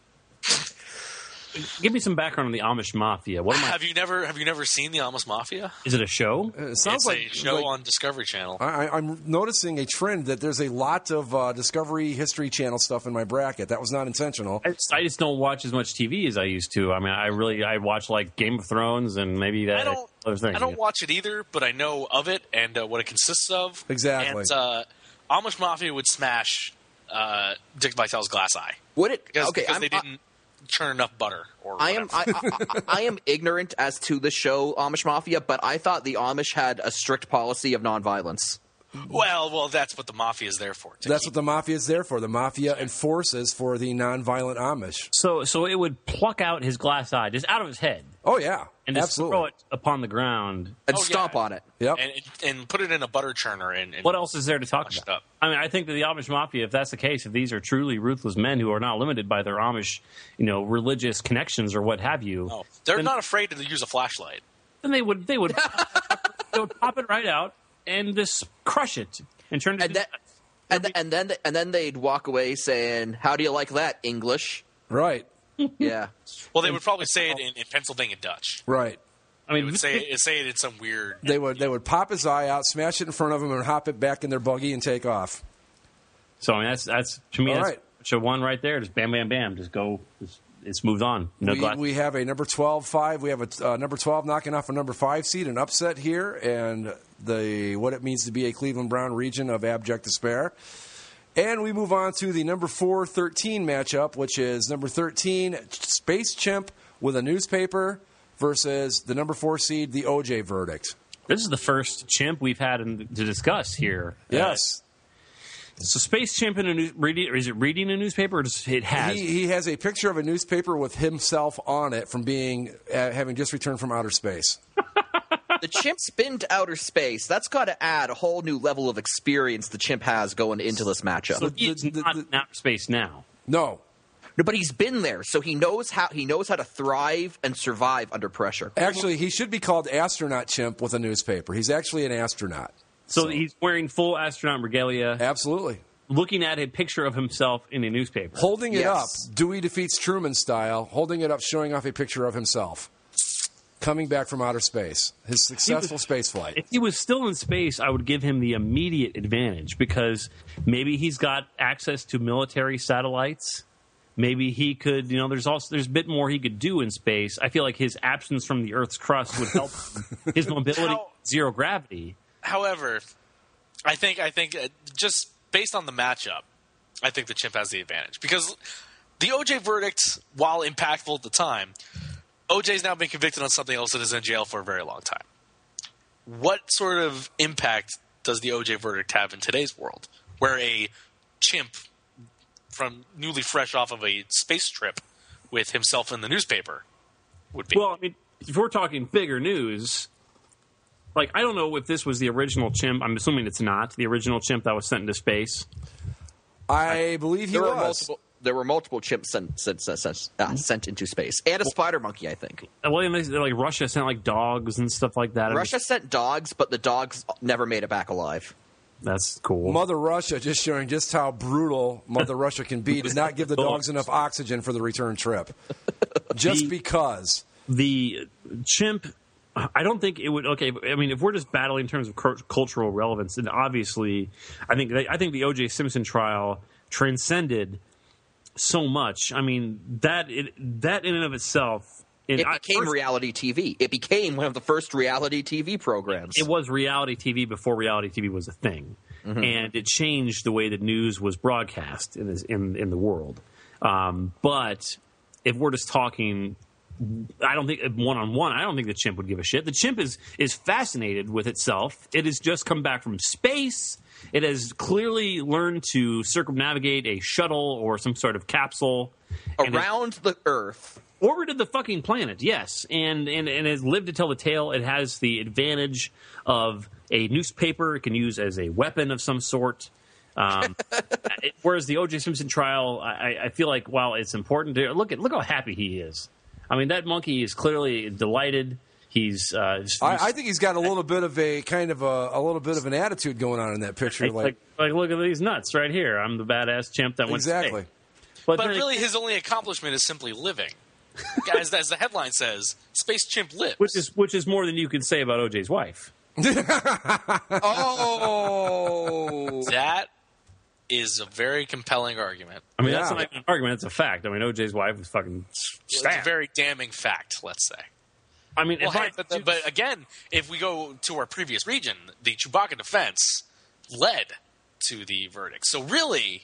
Give me some background on the Amish Mafia. What am I? Have you never have you never seen the Amish Mafia? Is it a show? It sounds it's like a show like, on Discovery Channel. I, I'm noticing a trend that there's a lot of uh, Discovery History Channel stuff in my bracket. That was not intentional. I just, I just don't watch as much T V as I used to. I mean, I really I watch like Game of Thrones and maybe that. I don't. Other thing, I don't yeah. watch it either, but I know of it and uh, what it consists of. Exactly. And uh, Amish Mafia would smash uh, Dick Vitale's Glass Eye. Would it? Because, okay, because I'm, they didn't. I, churn enough butter or I am I, I, I am ignorant as to the show Amish Mafia, but I thought the Amish had a strict policy of nonviolence. Well, well, that's what the Mafia is there for. That's what the Mafia is there for. The Mafia enforces for the nonviolent Amish. So, so it would pluck out his glass eye just out of his head. Oh yeah, and just absolutely. throw it upon the ground and oh, stomp yeah. on it. Yep, and, and put it in a butter churner. And, and what else is there to talk about? Up. I mean, I think that the Amish Mafia, if that's the case, if these are truly ruthless men who are not limited by their Amish, you know, religious connections or what have you, no, they're then, not afraid to use a flashlight. Then they would they would they would pop it right out and just crush it and turn it. And, into that, and, th- and then and then they'd walk away saying, "How do you like that, English?" Right. Yeah. Well, they would probably say it in, in Pennsylvania Dutch. Right. I mean, they would say, say it in some weird. They would they would pop his eye out, smash it in front of him, and hop it back in their buggy and take off. So I mean, that's that's to me All that's right. show one right there. Just bam, bam, bam. Just go. Just, it's moved on. No we, glass. we have a number twelve five. We have a uh, number twelve knocking off a number five seed, an upset here, and the what it means to be a Cleveland Brown region of abject despair. And we move on to the number four thirteen matchup, which is number thirteen, Space Chimp with a newspaper versus the number four seed, the O J Verdict. This is the first chimp we've had in, to discuss here. Yes. Uh, so Space Chimp in a new, reading, is it reading a newspaper or does it has? He, he has a picture of a newspaper with himself on it from being uh, having just returned from outer space. The chimp's been to outer space. That's got to add a whole new level of experience the chimp has going into this matchup. So he's the, the, not the, in outer space now. No. No, but he's been there, so he knows how he knows how to thrive and survive under pressure. Actually, he should be called Astronaut Chimp with a newspaper. He's actually an astronaut. So, So- he's wearing full astronaut regalia, Absolutely. looking at a picture of himself in a newspaper. Holding it Yes. up, Dewey Defeats Truman style, holding it up, showing off a picture of himself. Coming back from outer space. His successful space flight. If he was still in space, I would give him the immediate advantage because maybe he's got access to military satellites. Maybe he could, you know, there's also there's a bit more he could do in space. I feel like his absence from the Earth's crust would help his mobility, How- zero gravity. However, I think I think uh, just based on the matchup, I think the chimp has the advantage because the O J verdict, while impactful at the time, O J's now been convicted on something else and is in jail for a very long time. What sort of impact does the O J verdict have in today's world, where a chimp from newly fresh off of a space trip with himself in the newspaper would be? Well, I mean, if we're talking bigger news, like I don't know if this was the original chimp. I'm assuming it's not the original chimp that was sent into space. I believe he There were was. multiple. There were multiple chimps sent sent, sent, sent, uh, sent into space, and a spider monkey, I think. Well, and they- like Russia sent like dogs and stuff like that. Russia sent dogs, but the dogs never made it back alive. That's cool. Mother Russia, just showing just how brutal Mother Russia can be, did not give the dogs enough oxygen for the return trip. Just The- because. The chimp, I don't think it would. Okay, I mean, if we're just battling in terms of cur- cultural relevance, then obviously, I think I think the O J Simpson trial transcended so much. I mean, that it, that in and of itself, It I- became first- reality T V. It became one of the first reality T V programs. It was reality T V before reality T V was a thing. mm-hmm. and it changed the way that news was broadcast in this, in in the world. Um, but if we're just talking, I don't think one on one. I don't think the chimp would give a shit. The chimp is is fascinated with itself. It has just come back from space. It has clearly learned to circumnavigate a shuttle or some sort of capsule around the Earth. Orbited the fucking planet, yes, and, and and has lived to tell the tale. It has the advantage of a newspaper it can use as a weapon of some sort. Um, it, whereas the O J Simpson trial, I, I feel like while it's important to look at, look how happy he is. I mean, that monkey is clearly delighted. He's. Uh, just, I, I think he's got a little bit of a kind of a, a little bit of an attitude going on in that picture. Like, Like, like, like look at these nuts right here. I'm the badass chimp that went exactly. to space. But, But, but then- really, his only accomplishment is simply living. Guys, as the headline says, Space Chimp lives. which is which is more than you could say about O J's wife. Oh, That is a very compelling argument. I mean, that's Yeah. not even an argument; it's a fact. I mean, O J's wife was fucking It's a stabbed. very damning fact, let's say. I mean, Well, if hey, I, but, the, but again, if we go to our previous region, the Chewbacca defense led to the verdict. So really,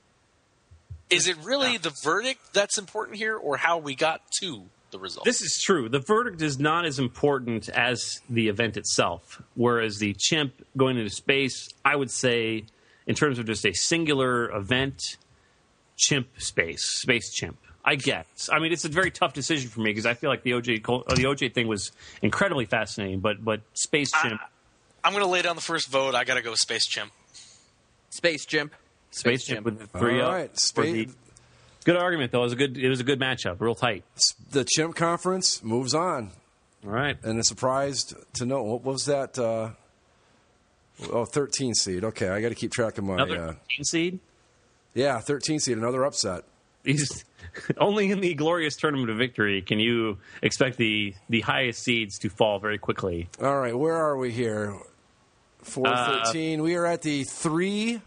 is it really the verdict that's important here, or how we got to the result? this is true. The verdict is not as important as the event itself. Whereas the chimp going into space, I would say, in terms of just a singular event, chimp space, space chimp. I guess. I mean, it's a very tough decision for me because I feel like the O J Col- the O J thing was incredibly fascinating, but but space chimp, I'm going to lay down the first vote. I got to go with Space Chimp. Space Chimp. space chimp with the three All up. right, for space. the- Good argument though. It was a good. It was a good matchup. Real tight. The chimp conference moves on, All right. and is surprised to know what was that. Uh, oh, thirteen seed. Okay, I got to keep track of my. Another Uh, thirteen seed. yeah, thirteen seed. Another upset. These only in the glorious tournament of victory can you expect the the highest seeds to fall very quickly. All right, where are we here? four Uh, thirteen. We are at the three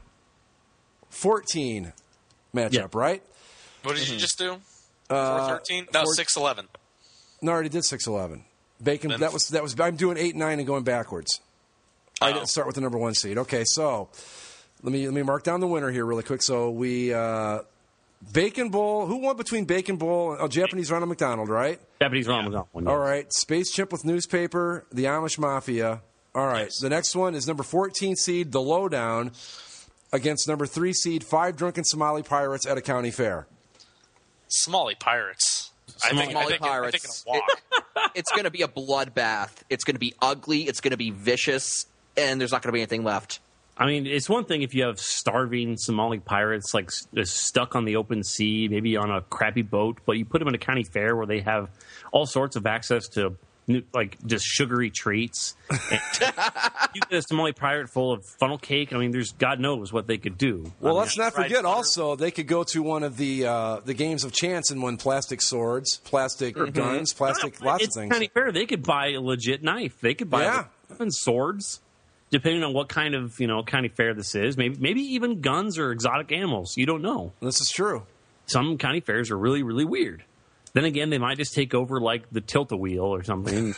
fourteen matchup, Yeah. right? What did you just do? Uh, four thirteen? No, four- six eleven. No, I already did six eleven. Bacon. Then- That was that was. I'm doing eight nine and going backwards. I Oh. didn't start with the number one seed. Okay, so let me let me mark down the winner here really quick. So we uh, Bacon Bowl. Who won between Bacon Bowl? Oh, Japanese Ronald McDonald, right? Japanese Ronald McDonald one. All right, Space Chimp with Newspaper, the Amish Mafia. All right, Yes. the next one is number fourteen seed, The Lowdown, against number three seed, Five Drunken Somali Pirates at a county fair. Somali Pirates. I think, I Somali think, it- I Pirates. think it'll walk. It's going to be a bloodbath. It's going to be ugly. It's going to be vicious, and there's not going to be anything left. I mean, it's one thing if you have starving Somali pirates like s- stuck on the open sea, maybe on a crappy boat, but you put them in a county fair where they have all sorts of access to new- like just sugary treats. And you get a Somali pirate full of funnel cake. I mean, there's God knows what they could do. Well, I mean, let's not fried forget butter. also they could go to one of the uh, the games of chance and win plastic swords, plastic guns, plastic lots it's of a things. county fair. They could buy a legit knife. They could buy Yeah. weapons, swords. Depending on what kind of you know county fair this is, maybe maybe even guns or exotic animals. You don't know. This is true. Some county fairs are really, really weird. Then again, they might just take over like the tilt-a-wheel or something.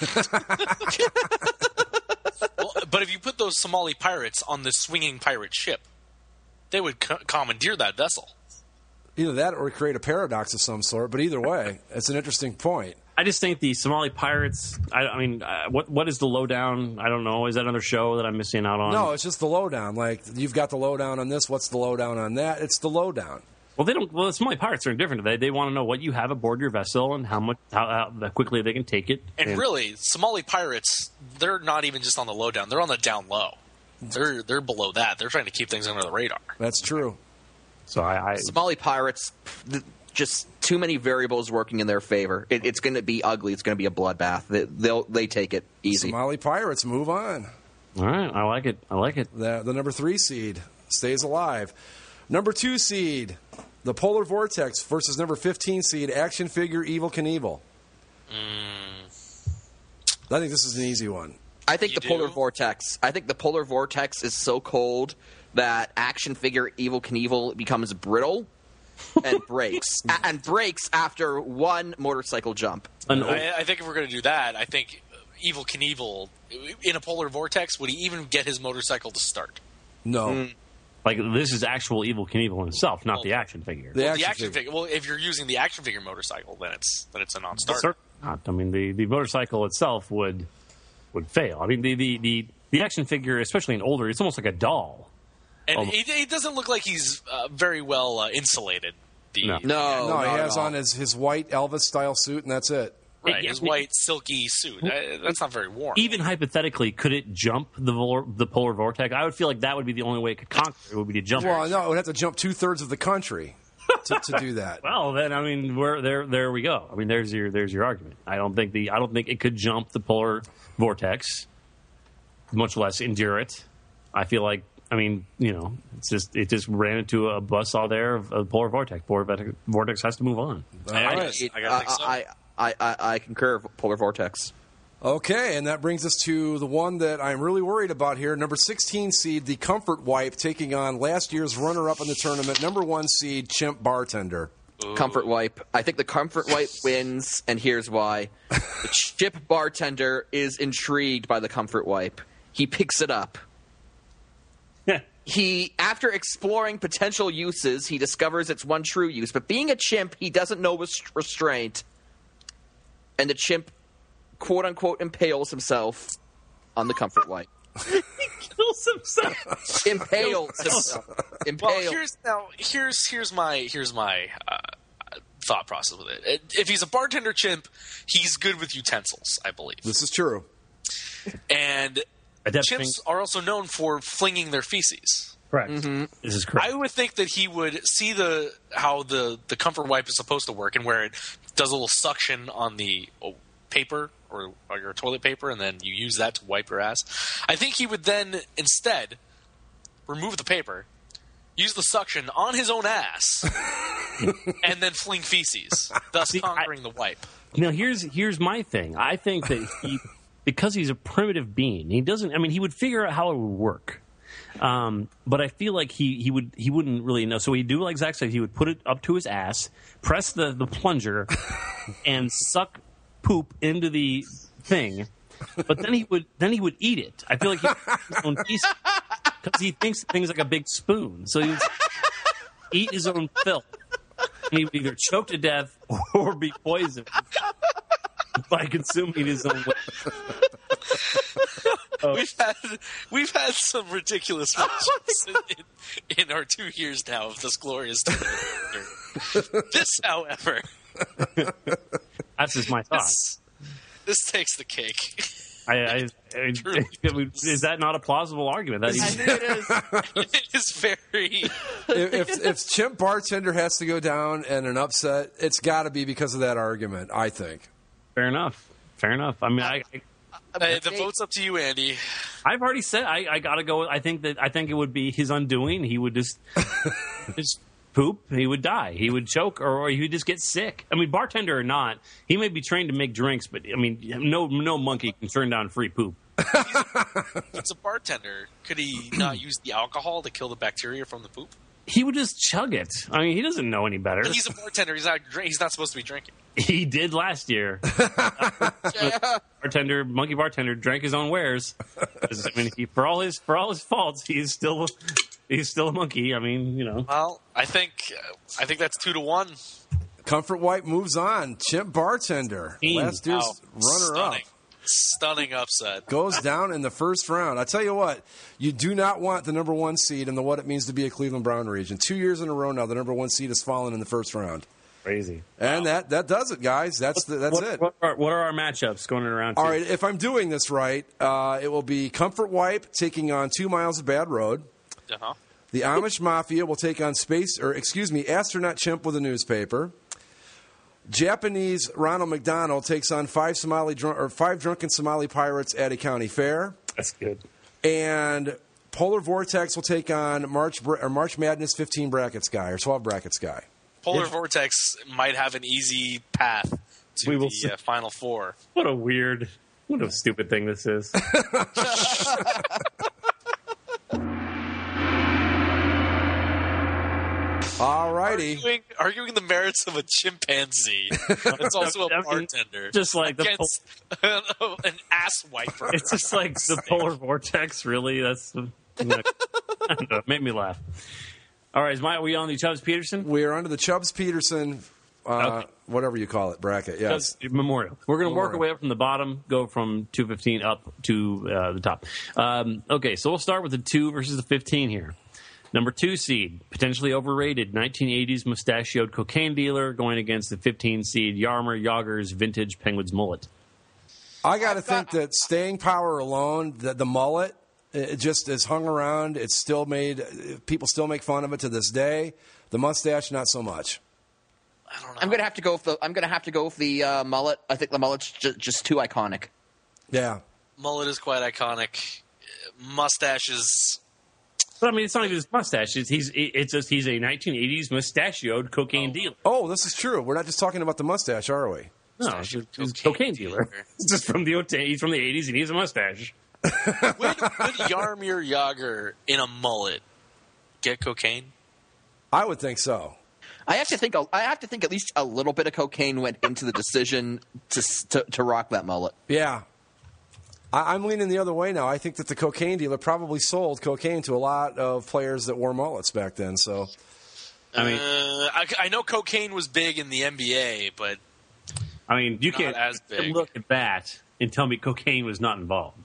Well, but if you put those Somali pirates on the swinging pirate ship, they would co- commandeer that vessel. Either that or create a paradox of some sort. But either way, it's an interesting point. I just think the Somali pirates. I, I mean, uh, what what is the lowdown? I don't know. Is that another show that I'm missing out on? No, it's just the lowdown. Like you've got the lowdown on this. What's the lowdown on that? It's the lowdown. Well, they don't. Well, the Somali pirates are indifferent. They they want to know what you have aboard your vessel and how much how, how quickly they can take it. And, really, Somali pirates, they're not even just on the low down; they're on the down low. They're they're below that. They're trying to keep things under the radar. That's true. So I, I Somali Pirates, th- just too many variables working in their favor. It, it's going to be ugly. It's going to be a bloodbath. They, they'll they take it easy. Somali Pirates move on. all right. I like it. I like it. The, the number three seed stays alive. Number two seed, the Polar Vortex versus number fifteen seed, Action Figure Evil Knievel. I think this is an easy one. I think You the Polar do? Vortex. I think the Polar Vortex is so cold that Action Figure Evil Knievel becomes brittle and breaks, A- and breaks after one motorcycle jump. An, I, I think if we're going to do that, I think Evil Knievel in a polar vortex, would he even get his motorcycle to start? No. Mm. Like, this is actual Evel Knievel himself, not the action figure. The Well, action the action figure. figure. Well, if you're using the action figure motorcycle, then it's then it's a non-starter. Certainly not. I mean, the, the motorcycle itself would would fail. I mean, the, the, the, the action figure, especially in older, it's almost like a doll. And Oh. it, it doesn't look like he's uh, very well uh, insulated. The, No. No, No, he not has at all. on his, his white Elvis-style suit, and that's it. Right, Yeah, his I mean- white silky suit. Uh, that's not very warm. Even hypothetically, could it jump the vor- the polar vortex? I would feel like that would be the only way it could conquer it, would be to jump. Well, no, it would have to jump two-thirds of the country to, to do that. Well, then I mean, we're, there there we go. I mean, there's your there's your argument. I don't think the I don't think it could jump the polar vortex, much less endure it. I feel like I mean, you know, it's just it just ran into a buzzsaw there of, of polar vortex. Polar vortex- vortex has to move on. I, I, right. I gotta think so. I, I, I, I concur. Polar vortex. Okay, and that brings us to the one that I'm really worried about here. Number sixteen seed, the Comfort Wipe, taking on last year's runner-up in the tournament, number one seed, Chimp Bartender. Comfort wipe. I think the comfort wipe wins, and here's why. The Chip Bartender is intrigued by the comfort wipe. He picks it up. He, after exploring potential uses, he discovers its one true use. But being a chimp, he doesn't know rest- restraint. And the chimp, quote unquote, impales himself on the comfort wipe. Kills himself. Impales himself. Impales. Well, here's now here's here's my here's my uh, thought process with it. If he's a bartender chimp, he's good with utensils, I believe. This is true. And Adept chimps thing- are also known for flinging their feces. Correct. This is correct. I would think that he would see the how the, the comfort wipe is supposed to work, and where it does a little suction on the oh, paper or, or your toilet paper, and then you use that to wipe your ass. I think he would then instead remove the paper, use the suction on his own ass, and then fling feces, thus See, I- conquering the wipe. Now here's here's my thing. I think that he, because he's a primitive being, he doesn't. I mean, he would figure out how it would work. Um, but I feel like he, he would he wouldn't really know. So he'd do like Zach said. He would put it up to his ass, press the, the plunger, and suck poop into the thing. But then he would then he would eat it. I feel like he would eat his own piece because he thinks things like a big spoon. So he would eat his own filth, and he would either choke to death or be poisoned by consuming his own waste. Oh. We've had we've had some ridiculous matches in, in our two years now of this glorious tournament. This, however, That's just my thought. this, this takes the cake. I, I, I, is that not a plausible argument? That I he's, think it is. It is very. if, if, if Chimp Bartender has to go down in an upset, it's got to be because of that argument, I think. fair enough. Fair enough. I mean, I, I, Uh, the vote's up to you, Andy. I've already said I, I got to go. I think that I think it would be his undoing. He would just just poop. He would die. He would choke, or, or he would just get sick. I mean, bartender or not, he may be trained to make drinks, but I mean, no no monkey can turn down free poop. He's a bartender. Could he not use the alcohol to kill the bacteria from the poop? He would just chug it. I mean, he doesn't know any better. But he's a bartender. He's not. drink- He's not supposed to be drinking. He did last year. Bartender, monkey bartender, drank his own wares. I mean, he, for all his for all his faults, he's still he's still a monkey. I mean, you know. Well, I think uh, I think that's two to one. Comfort Wipe moves on. Chimp Bartender, Team. last year's Wow. runner-up, Stunning. Stunning upset. goes down in the first round. I tell you what, you do not want the number one seed in the what it means to be a Cleveland Brown region. Two years in a row now, the number one seed has fallen in the first round. Crazy. And that, that does it, guys. That's the, that's what, it. What are, what are our matchups going around? All right, if I'm doing this right, uh, it will be Comfort Wipe taking on Two Miles of Bad Road. Uh-huh. The Amish Mafia will take on Space, or excuse me, Astronaut Chimp with a newspaper. Japanese Ronald McDonald takes on five Somali drunk, or five drunken Somali pirates at a county fair. That's good. And Polar Vortex will take on March or March Madness fifteen brackets guy or twelve brackets guy. Polar Vortex might have an easy path to We will the see. uh, Final Four. What a weird, what a stupid thing this is. All righty. Arguing, arguing the merits of a chimpanzee. It's also a I mean, bartender. just like the against an ass wiper. It's just like the polar vortex. Really, that's. gonna, I don't know, make me laugh. All right, is my, are we on the Chubbs Peterson? We are under the Chubbs Peterson, uh, Okay. whatever you call it, bracket. Yes. Chubbs Memorial. We're going to work our Memorial. way up from the bottom, go from two fifteen up to uh, the top. Um, okay, so we'll start with the two versus the fifteen here. Number two seed, potentially overrated, nineteen eighties mustachioed cocaine dealer going against the fifteen seed Yarmer Yager's vintage Penguins mullet. I got to think that staying power alone, the, the mullet, it just is hung around. It's still made, people still make fun of it to this day. The mustache, not so much. I don't know. I'm gonna have to go with the. I'm gonna have to go with the uh, mullet. I think the mullet's ju- just too iconic. Yeah. Mullet is quite iconic. Mustaches. But I mean, it's not even his mustache. It's, he's it's just he's a nineteen eighties mustachioed cocaine Oh. dealer. Oh, this is true. We're not just talking about the mustache, are we? No, Mustachioed he's a cocaine cocaine dealer. It's just from the he's from the eighties and he has a mustache. Would, would Yarmir Yager in a mullet get cocaine? I would think so. I have to think. I have to think at least a little bit of cocaine went into the decision to to, to rock that mullet. Yeah. I, I'm leaning the other way now. I think that the cocaine dealer probably sold cocaine to a lot of players that wore mullets back then. So, I mean, uh, I, I know cocaine was big in the N B A, but I mean, you Not can't as big. look at that and tell me cocaine was not involved.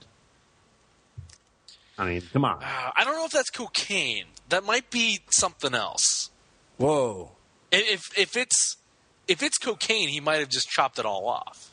I mean, come on. uh, I don't know if that's cocaine. That might be something else. whoa. If if it's if it's cocaine, he might have just chopped it all off.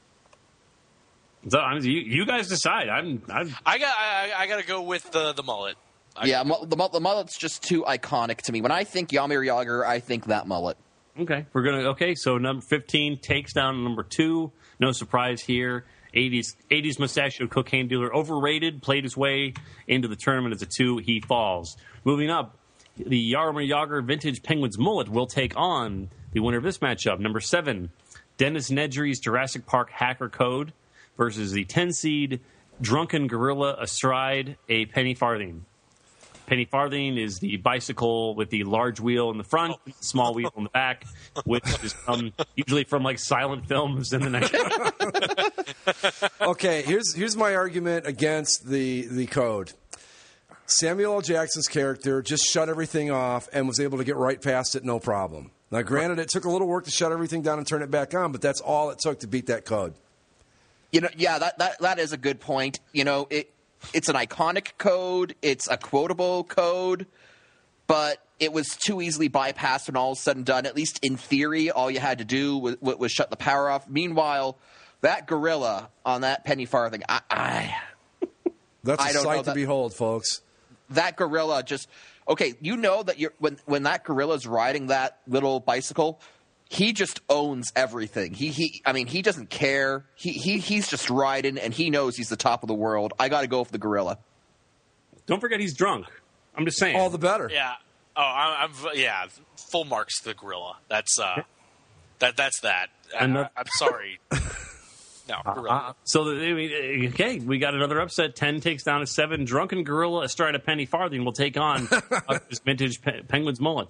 So I mean, you, you guys decide. I'm. I'm I got I, I got to go with the the mullet. I, Yeah, mu- the, mu- the mullet's just too iconic to me. When I think Yarmir Yager, I think that mullet. okay. We're gonna. Okay. So number fifteen takes down number two. No surprise here. eighties eighties mustachioed cocaine dealer, overrated. Played his way into the tournament as a two. He falls. Moving up, the Yarmir Yager vintage Penguins mullet will take on the winner of this matchup. Number seven, Dennis Nedry's Jurassic Park hacker code versus the ten seed Drunken Gorilla astride a penny farthing. Penny farthing is the bicycle with the large wheel in the front, small wheel in the back, which is from, usually from like silent films in the nineties. Okay, here's here's my argument against the the code. Samuel L. Jackson's character just shut everything off and was able to get right past it, no problem. Now, granted, it took a little work to shut everything down and turn it back on, but that's all it took to beat that code. You know, yeah, that that, that is a good point. You know, it it's an iconic code, it's a quotable code, but it was too easily bypassed when all is said and done. At least in theory, all you had to do was, was shut the power off. Meanwhile, that gorilla on that penny farthing, I, I That's a I don't know sight to that- behold, folks. that gorilla just okay. You know that you're when when that gorilla's riding that little bicycle, he just owns everything. He he. I mean, he doesn't care. He he he's just riding, and he knows he's the top of the world. I got to go with the gorilla. Don't forget he's drunk. I'm just saying. All the better. Yeah. Oh, I'm, I'm yeah. Full marks to the gorilla. That's uh, that that's that. I, Another- I'm sorry. No, gorilla. Uh, so, the, I mean, okay, we got another upset. ten takes down a seven. Drunken Gorilla astride a penny farthing will take on uh, this vintage pe- Penguins mullet.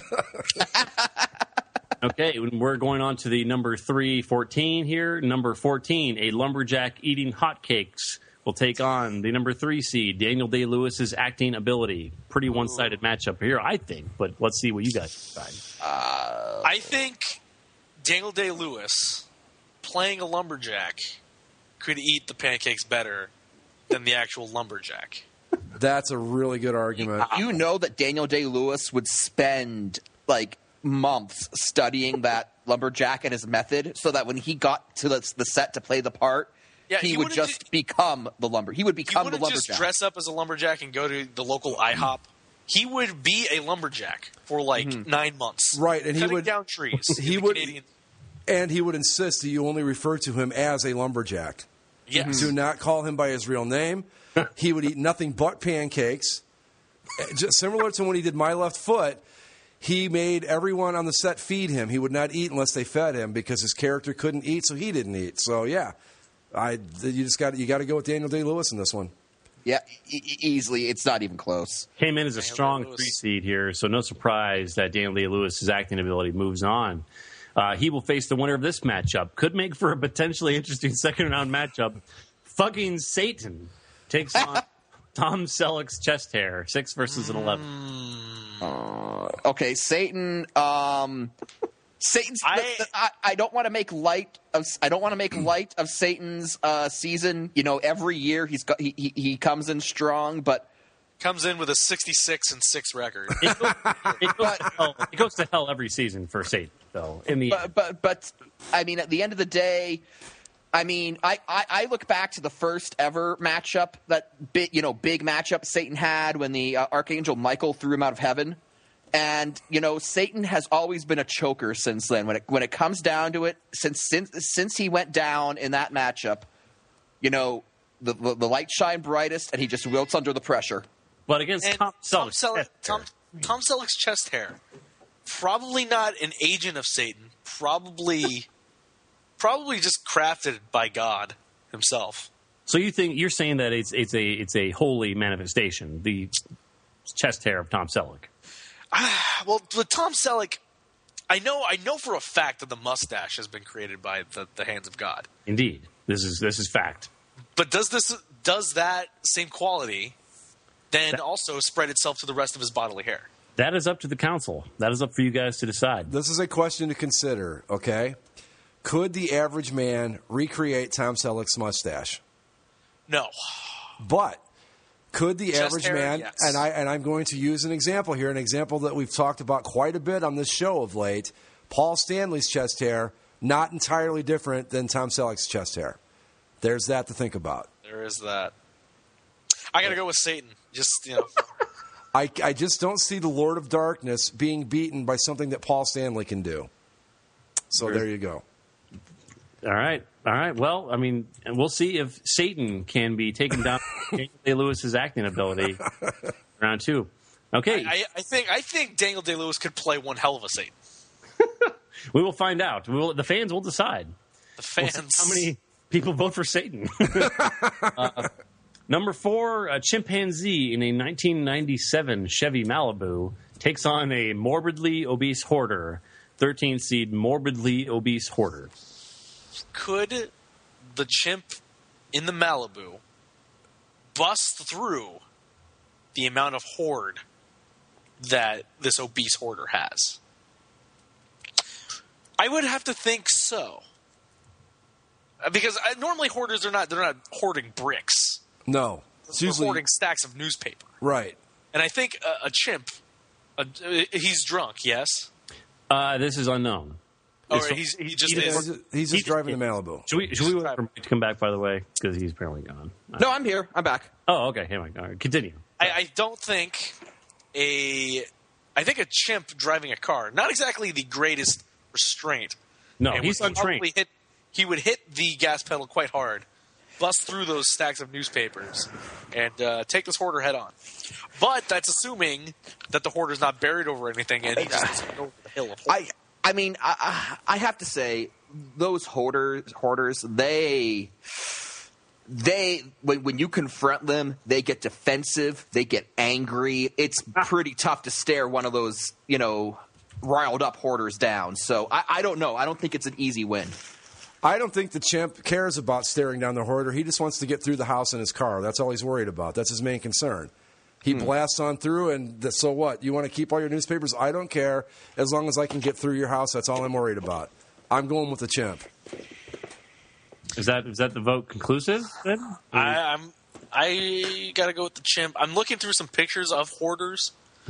Okay, we're going on to the number three fourteen here. Number fourteen, a lumberjack eating hotcakes will take on the number three seed, Daniel Day-Lewis's acting ability. Pretty one-sided matchup here, I think, but let's see what you guys decide. Uh, I think Daniel Day-Lewis playing a lumberjack could eat the pancakes better than the actual lumberjack. That's a really good argument. You know that Daniel Day-Lewis would spend like months studying that lumberjack and his method, so that when he got to the, the set to play the part, Yeah, he, he would wouldn't just ju- become the lumber. He would He become the wouldn't lumberjack. just dress up as a lumberjack and go to the local IHOP. He would be a lumberjack for like nine months. Right, and he cutting would- down trees. he in the would- Canadian- And he would insist that you only refer to him as a lumberjack. Yes. Do not call him by his real name. He would eat nothing but pancakes. Just similar to when he did My Left Foot, he made everyone on the set feed him. He would not eat unless they fed him because his character couldn't eat, so he didn't eat. So yeah, I you just got you got to go with Daniel Day-Lewis in this one. Yeah, e- e- easily. It's not even close. Came in as a Daniel strong Day-Lewis. three seed here, so no surprise that Daniel Day-Lewis's acting ability moves on. Uh, he will face the winner of this matchup. Could make for a potentially interesting second round matchup. Fucking Satan takes on Tom Selleck's chest hair, six versus an eleven. Uh, okay, Satan. Um, Satan's. I- the- the- I, I don't want to make light of. I don't want to make light of Satan's uh, season. You know, every year he's got he, he he comes in strong, but Comes in with a sixty-six and six record. It goes, it, goes to hell, it goes to hell every season for Satan, though. In the but but but I mean, at the end of the day, I mean, I, I, I look back to the first ever matchup, that big you know big matchup Satan had when the uh, Archangel Michael threw him out of heaven, and you know Satan has always been a choker since then. When it when it comes down to it, since since since he went down in that matchup, you know the the, the light shine brightest, and he just wilts under the pressure. But against And Tom Tom, Selleck's Selleck, chest Tom, hair. Tom Selleck's chest hair, probably not an agent of Satan. Probably, probably just crafted by God himself. So you think you're saying that it's it's a it's a holy manifestation, the chest hair of Tom Selleck. Well, with Tom Selleck, I know I know for a fact that the mustache has been created by the, the hands of God. Indeed, this is this is fact. But does this does that same quality then also spread itself to the rest of his bodily hair? That is up to the council. That is up for you guys to decide. This is a question to consider, okay? Could the average man recreate Tom Selleck's mustache? No. But could the Chest average hair, man, yes. and, I, and I'm going to use an example here, an example that we've talked about quite a bit on this show of late, Paul Stanley's chest hair, not entirely different than Tom Selleck's chest hair. There's that to think about. There is that. I got to go with Satan. Just, you know. I, I just don't see the Lord of Darkness being beaten by something that Paul Stanley can do. So there you go. All right, all right. Well, I mean, and we'll see if Satan can be taken down by Daniel Day-Lewis's acting ability. Round two. Okay, I, I think I think Daniel Day-Lewis could play one hell of a Satan. we will find out. We will, the fans will decide. The We'll fans. see how many people vote for Satan? uh, number four, a chimpanzee in a nineteen ninety-seven Chevy Malibu takes on a morbidly obese hoarder. thirteen seed morbidly obese hoarder. Could the chimp in the Malibu bust through the amount of hoard that this obese hoarder has? I would have to think so. Because uh, normally hoarders are not they're not hoarding bricks. No. It's They're usually, hoarding stacks of newspaper. right. And I think a, a chimp, a, he's drunk, yes? Uh, this is unknown. Or It's- he's, he just He's is. just, he's just driving the Malibu. Should we, should we wait for Mike to come back, by the way? Because he's apparently gone. No, I'm here. I'm back. Oh, okay. Hey, Mike. All right, continue. I, I don't think a. I think a chimp driving a car, not exactly the greatest restraint. No, and he's would untrained. probably Hit, he would hit the gas pedal quite hard, bust through those stacks of newspapers, and uh, take this hoarder head on. But that's assuming that the hoarder's not buried over anything, and he just doesn't go over the hill of hoarding. I I mean, I, I I have to say, those hoarders, hoarders, they, they when when you confront them, they get defensive, they get angry. It's pretty tough to stare one of those, you know, riled up hoarders down. So I, I don't know. I don't think it's an easy win. I don't think the chimp cares about staring down the hoarder. He just wants to get through the house in his car. That's all he's worried about. That's his main concern. He Hmm. blasts on through, and th- so what? You want to keep all your newspapers? I don't care. As long as I can get through your house, that's all I'm worried about. I'm going with the chimp. Is that is that the vote conclusive then? I, I'm I gotta go with the chimp. I'm looking through some pictures of hoarders.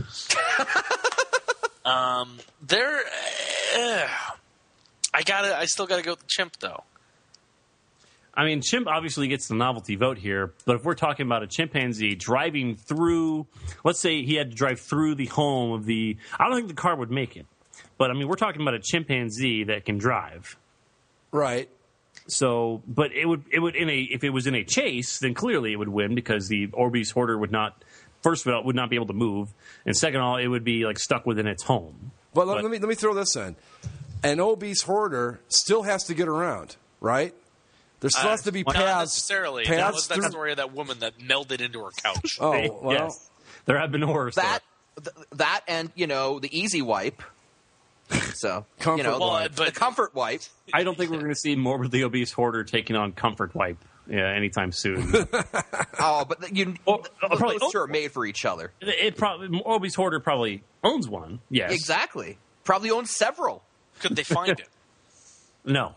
um, they're. Uh, I gotta. I still gotta go with the chimp though. I mean, chimp obviously gets the novelty vote here, but if we're talking about a chimpanzee driving through, let's say he had to drive through the home of the, I don't think the car would make it. But I mean, we're talking about a chimpanzee that can drive. Right. So, but it would, it would in a, if it was in a chase, then clearly it would win because the obese hoarder would not, first of all, would not be able to move, and second of all, it would be like stuck within its home. But, let, But- let me let me throw this in. An obese hoarder still has to get around, right? There still has to be Not paths. necessarily. paths That was that through- story of that woman that melded into her couch. Oh, well. Yes. There have been worse. That th- that and you know the easy wipe. So Comfort you know Well, the, but- the comfort wipe. I don't think we're going to see morbidly obese hoarder taking on comfort wipe. yeah, anytime soon. Oh, but you Or- or those probably- two are made for each other. it, it probably Orbeez Hoarder probably owns one. Yes, Exactly. Probably owns several. Could they find it? No,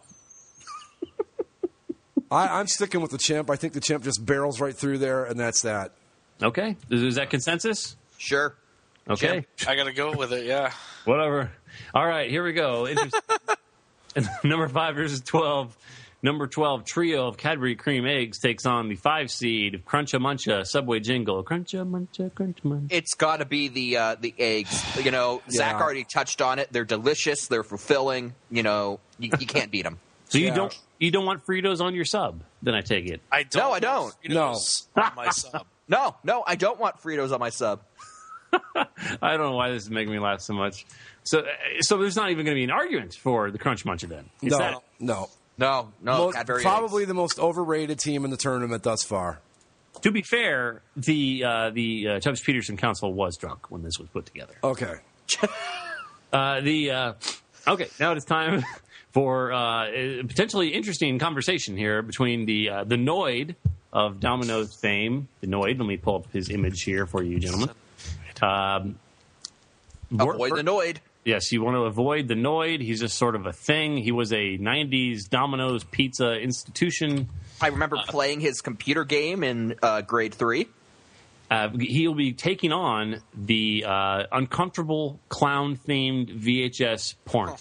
I, I'm sticking with the chimp. I think the chimp just barrels right through there, and that's that. okay. Is, is that consensus? Sure. Okay, I gotta go with it. Yeah. whatever. All right, here we go. Interesting. Number five versus twelve. Number twelve trio of Cadbury cream eggs takes on the five seed Cruncha Muncha Subway Jingle. Cruncha Muncha Cruncha Muncha. It's got to be the uh, the eggs. You know, Zach Yeah. already touched on it. They're delicious. They're fulfilling. You know, you, you can't beat them. So you Yeah. don't you don't want Fritos on your sub? Then I take it. I don't. No, I don't. Fritos on my sub. No, no, I don't want Fritos on my sub. I don't know why this is making me laugh so much. So, uh, so there's not even going to be an argument for the Crunch Muncher then. Is No, that no. No, no, Most- Cadbury probably eggs. the most overrated team in the tournament thus far. to be fair? The uh, the uh, Tubbs Peterson Council was drunk when this was put together. Okay. Uh, the uh, okay, now it is time for uh, a potentially interesting conversation here between the uh, the Noid of Domino's fame. The Noid. Let me pull up his image here for you, gentlemen. Um, Avoid the Noid. Yes, you want to avoid the Noid. He's just sort of a thing. He was a nineties Domino's pizza institution. I remember playing his computer game in uh, grade three. Uh, he'll be taking on the uh, uncomfortable clown-themed V H S porn.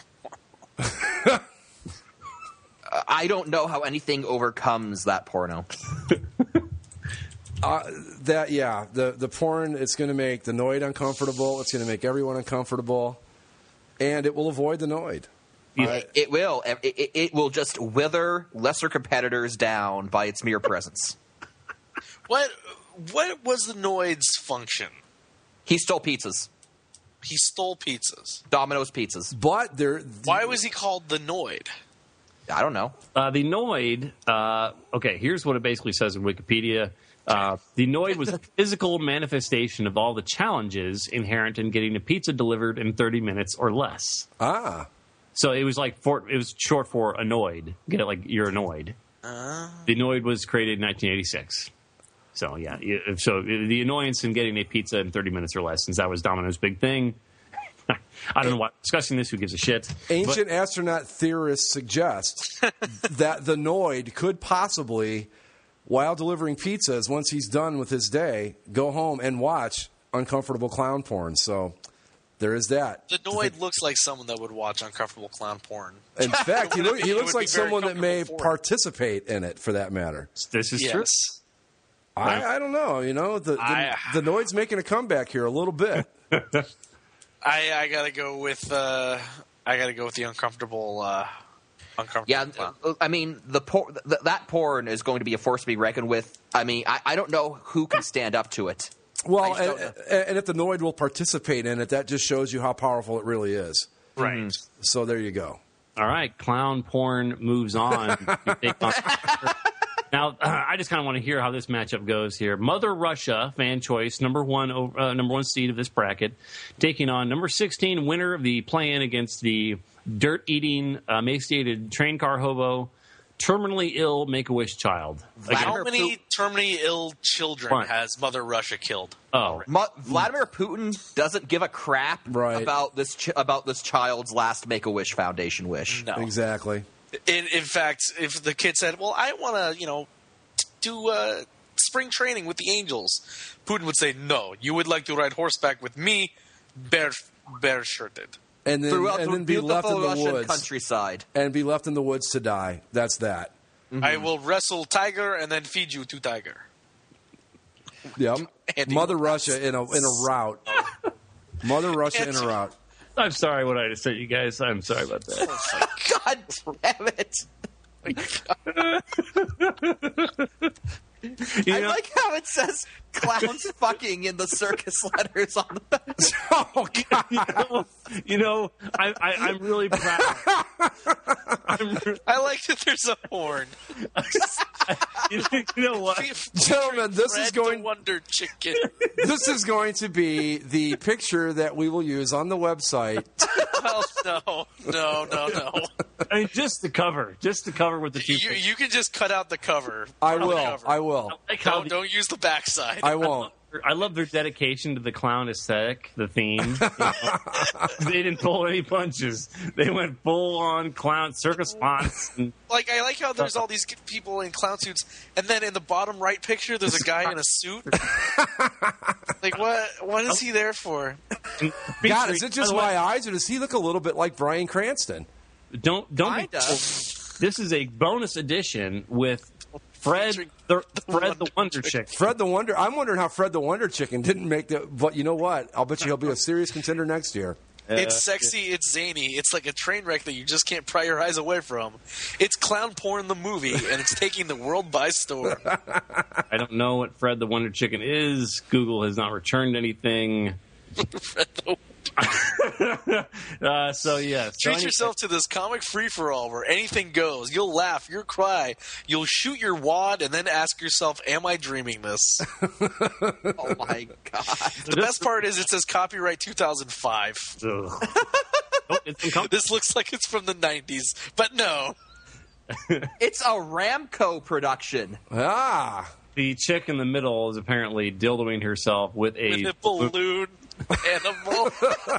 I don't know how anything overcomes that porno. Uh, that yeah, the the porn. It's going to make the Noid uncomfortable. It's going to make everyone uncomfortable, and it will avoid the Noid. It, it will. It, it, it will just wither lesser competitors down by its mere presence. What what was the Noid's function? He stole pizzas. He stole pizzas. Domino's pizzas. But there, Why was he called the Noid? I don't know. Uh, the Noid, uh, okay, here's what it basically says in Wikipedia. Uh, the Noid was a physical manifestation of all the challenges inherent in getting a pizza delivered in thirty minutes or less. ah, So it was like for, it was short for annoyed. Get it? Like you're annoyed. Uh, The Noid was created in nineteen eighty-six. So yeah, you- so the annoyance in getting a pizza in thirty minutes or less, since that was Domino's big thing. I don't know why discussing this. Who gives a shit? ancient astronaut theorists suggest that the Noid could possibly, while delivering pizzas, once he's done with his day, go home and watch uncomfortable clown porn. So there is that. the Noid looks like someone that would watch uncomfortable clown porn. In fact, he, look, he It looks would like be very someone that may comfortable for him. participate in it, for that matter. This is Yes. true. I, I don't know. You know, the the, I- the Noid's making a comeback here a little bit. I, I gotta go with uh, I gotta go with the uncomfortable. Uh, uncomfortable. Yeah, clown. uh, I mean, the por- th- that porn is going to be a force to be reckoned with. I mean, I, I don't know who can stand up to it. Well, I just and, don't know. and if the Noid will participate in it, that just shows you how powerful it really is. Right. So there you go. All right, clown porn moves on. to take on- now, uh, I just kind of want to hear how this matchup goes here. Mother Russia, fan choice, number one, uh, number one seed of this bracket, taking on number sixteen, winner of the play-in against the dirt-eating, uh, emaciated train car hobo, terminally ill Make-A-Wish child. Again, How Vladimir many terminally ill children One. has Mother Russia killed? oh, Mu- Vladimir Putin doesn't give a crap Right. about this ch- about this child's last Make-A-Wish Foundation wish. No. Exactly. In, in fact, if the kid said, "Well, I want to, you know, do uh, spring training with the Angels," Putin would say, "No, you would like to ride horseback with me, bare bare shirted." And then Throughout and the then be beautiful left in the Russian woods countryside. and be left in the woods to die. That's that. I will wrestle tiger and then feed you to tiger. Yep. Andy Mother Watts. Russia in a in a route. Mother Russia in a route. I'm sorry what I just said, you guys. I'm sorry about that. God damn it! You I know, like how it says clowns fucking in the circus letters on the back. Oh God! You know, you know I, I, I'm really proud. I'm re- I like that there's a horn. you, you know what, Gentlemen, this Fred is going. the Wonder Chicken. This is going to be the picture that we will use on the website. Oh no, no, no, no! I mean, just the cover, just the cover with the two. You, you can just cut out the cover. I on the will. cover. I will. like how Don't, the- don't use the backside. I won't. I love their dedication to the clown aesthetic, the theme. You know? They didn't pull any punches. They went full on clown circus fonts. And, Like I like how there's all these people in clown suits, and then in the bottom right picture, there's a guy in a suit. Like what? What is he there for? and God, is it just by the way, my eyes, or does he look a little bit like Bryan Cranston? Don't don't. Be, Kinda. this is a bonus edition with Fred the, Fred the Wonder Chicken. Fred the Wonder. I'm wondering how Fred the Wonder Chicken didn't make the. But you know what? I'll bet you he'll be a serious contender next year. It's sexy. It's zany. It's like a train wreck that you just can't pry your eyes away from. It's clown porn, the movie, and it's taking the world by storm. I don't know what Fred the Wonder Chicken is. Google has not returned anything. Fred the uh, so yeah, so Treat anyway- yourself to this comic free-for-all where anything goes. You'll laugh, you'll cry, you'll shoot your wad, and then ask yourself, am I dreaming this? Oh my God! The best part is it says copyright two thousand five. Ugh. Oh, it's uncomfortable. This looks like it's from the nineties, but no. It's a Ramco production. Ah, The chick in the middle is apparently dildoing herself with a With a balloon animal.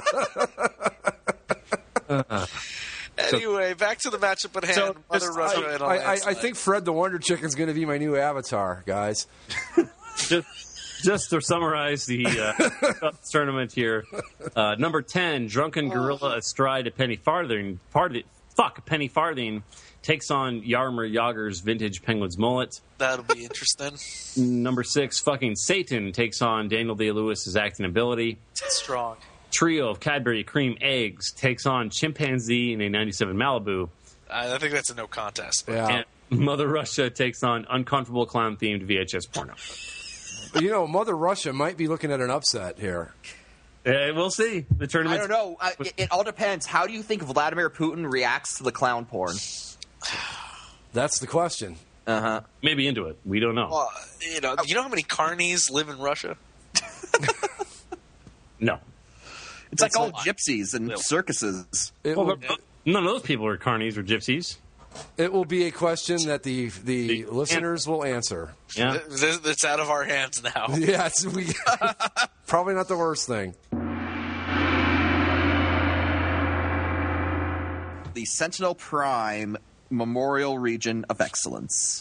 Anyway, back to the matchup at hand. So, Mother just- Russia I, and a I, I, I landslide. think Fred the Wonder Chicken's going to be my new avatar, guys. just, just to summarize the uh, tournament here, uh, number ten, Drunken Gorilla astride a penny farthing, farthing, fuck, a penny farthing, takes on Yarmer Yager's vintage Penguins mullet. That'll be interesting. Number six, fucking Satan takes on Daniel Day-Lewis's acting ability. Strong. Trio of Cadbury Cream Eggs takes on Chimpanzee in a ninety-seven Malibu. I I think that's a no contest. Yeah. And Mother Russia takes on uncomfortable clown-themed V H S porno. You know, Mother Russia might be looking at an upset here. Uh, we'll see. The I tournament. don't know. Uh, it, it all depends. How do you think Vladimir Putin reacts to the clown porn? That's the question. Uh huh. Maybe into it. We don't know. Well, you know, you know how many carnies live in Russia? No. It's like all gypsies and circuses. It Well, will, none of those people are carnies or gypsies. it will be a question that the the listeners will answer. Yeah. Th- It's out of our hands now. Yes, we probably not the worst thing. The Sentinel Prime Memorial Region of Excellence.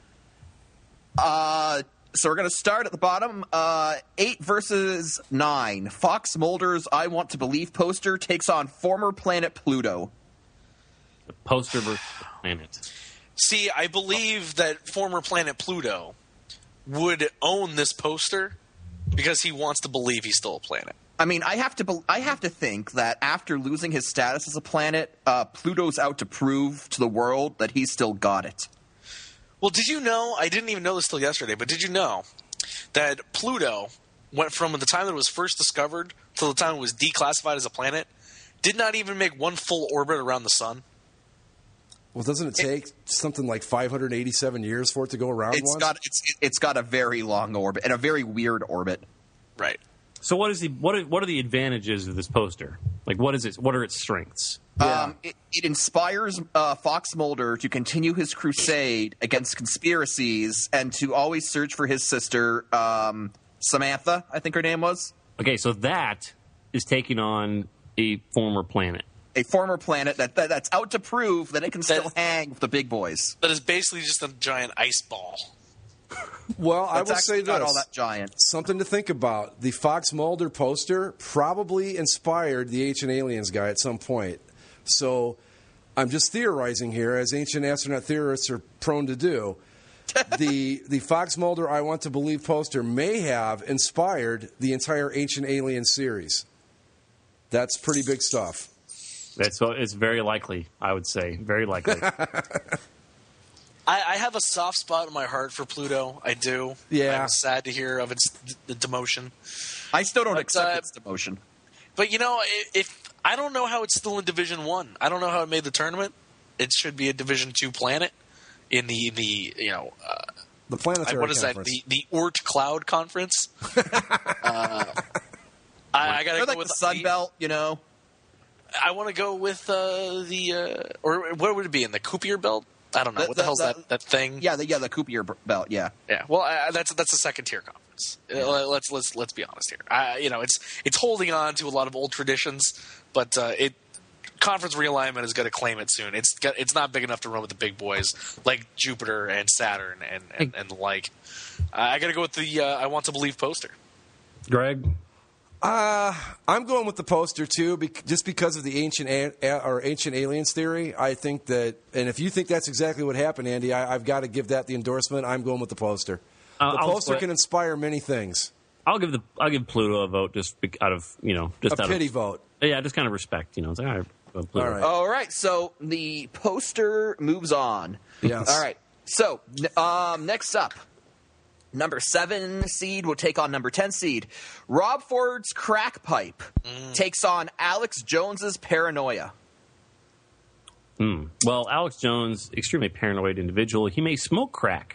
Uh, so we're going to start at the bottom. Uh, eight versus nine. Fox Mulder's I Want to Believe poster takes on former planet Pluto. The poster versus the planet. See, I believe that former planet Pluto would own this poster because he wants to believe he's still a planet. I mean, I have to. Be- I have to think that after losing his status as a planet, uh, Pluto's out to prove to the world that he's still got it. Well, did you know, I didn't even know this till yesterday, but did you know that Pluto went from the time that it was first discovered to the time it was declassified as a planet, did not even make one full orbit around the sun? Well, doesn't it take something like five hundred eighty-seven years for it to go around It's once? got it's it's got a very long orbit and a very weird orbit. Right. So what is the what are, what are the advantages of this poster? Like what is it? What are its strengths? Um, it, it inspires uh, Fox Mulder to continue his crusade against conspiracies and to always search for his sister, um, Samantha, I think her name was. Okay, so that is taking on a former planet. A former planet that, that that's out to prove that it can still That- hang with the big boys. That is basically just a giant ice ball. Well, I That's will actually say not this. all that giant. Something to think about. The Fox Mulder poster probably inspired the Ancient Aliens guy at some point. So I'm just theorizing here, as ancient astronaut theorists are prone to do. the the Fox Mulder I Want to Believe poster may have inspired the entire Ancient Alien series. That's pretty big stuff. That's so it's very likely. I would say very likely. I, I have a soft spot in my heart for Pluto. I do. Yeah. I'm sad to hear of its d- the demotion. I still don't But, accept uh, its demotion. But you know, if, if I don't know how it's still in Division One. I don't know how it made the tournament. It should be a Division Two planet in the the you know uh, The planetary what is conference. that? The the Oort Cloud Conference. uh, I, I gotta Or go like with the Sun the- Belt, you know. I want to go with uh, the uh, or what would it be in the Kuiper Belt? I don't know The- what the, the- hell's the- that that thing. Yeah, the, yeah, the Kuiper b- Belt, yeah. Yeah, well, uh, that's that's a second tier conference. Uh, let's let's let's be honest here. Uh, you know, it's it's holding on to a lot of old traditions, but uh, it conference realignment is going to claim it soon. It's got, it's not big enough to run with the big boys like Jupiter and Saturn and and, and the like. Uh, I got to go with the uh, I Want to Believe poster. Greg? Uh, I'm going with the poster too, bec- just because of the ancient a- a- or ancient aliens theory. I think that, and if you think that's exactly what happened, Andy, I, I've got to give that the endorsement. I'm going with the poster. The Uh, I'll poster split. can inspire many things. I'll give the I'll give Pluto a vote just be- out of you know just A out pity of, vote. Yeah, just kind of respect. You know, it's like, all right, well, Pluto. All right. All right, so the poster moves on. Yes. All right, so n- um, next up, number seven seed will take on number ten seed. Rob Ford's Crack Pipe takes on Alex Jones's Paranoia. Hmm. Well, Alex Jones, extremely paranoid individual. He may smoke crack.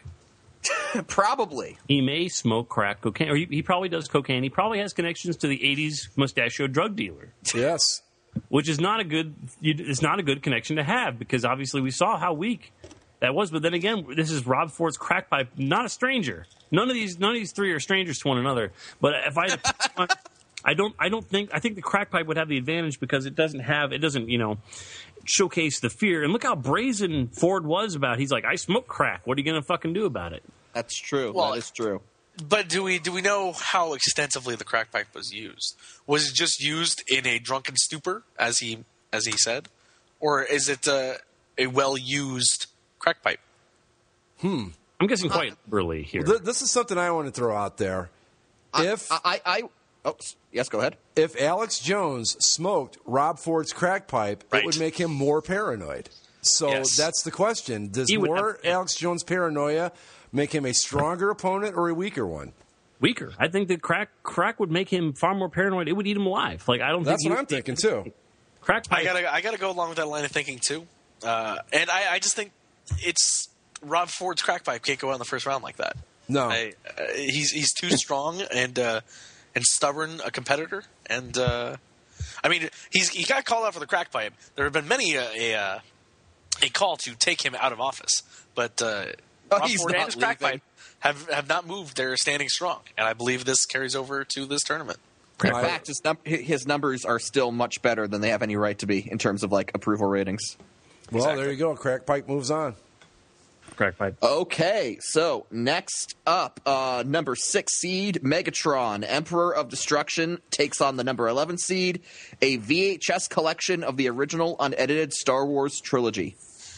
Probably. He may smoke crack cocaine, or he, he probably does cocaine. He probably has connections to the eighties mustachio drug dealer, Yes. which is not a good. you- It's not a good connection to have because obviously we saw how weak that was. But then again, this is Rob Ford's Crack Pipe, not a stranger. None of these, none of these three are strangers to one another. But if I, I don't, I don't think. I think the Crack Pipe would have the advantage because it doesn't have, it doesn't, you know, showcase the fear. And look how brazen Ford was about it. He's like, I smoke crack. What are you going to fucking do about it? That's true. Well, that is true. But do we do we know how extensively the crack pipe was used? Was it just used in a drunken stupor, as he as he said, or is it uh, a well used crack pipe? Hmm. I'm guessing quite early here. Th- this is something I want to throw out there. If I, I, I oh, yes, go ahead. if Alex Jones smoked Rob Ford's crack pipe, Right. it would make him more paranoid. So Yes. that's the question. Does He would more have- Alex Jones paranoia make him a stronger opponent or a weaker one? Weaker. I think that crack crack would make him far more paranoid. It would eat him alive. Like I don't That's think what he- I'm thinking too. Crack I pipe. gotta I gotta go along with that line of thinking too, uh, and I, I just think it's Rob Ford's crack pipe can't go out in the first round like that. No. I, uh, he's he's too strong and uh, and stubborn a competitor, and uh, I mean he's he got called out for the crack pipe. There have been many uh, a uh, a call to take him out of office, but uh, Oh, Rob he's Ford not and his crack leaving. pipe have have not moved. They're standing strong, and I believe this carries over to this tournament. In I- fact, his, num- his numbers are still much better than they have any right to be in terms of like approval ratings. Well, Exactly. there you go. Crack pipe moves on. Crack pipe. Okay, so next up, uh, number six seed Megatron, Emperor of Destruction, takes on the number eleven seed, a V H S collection of the original unedited Star Wars trilogy.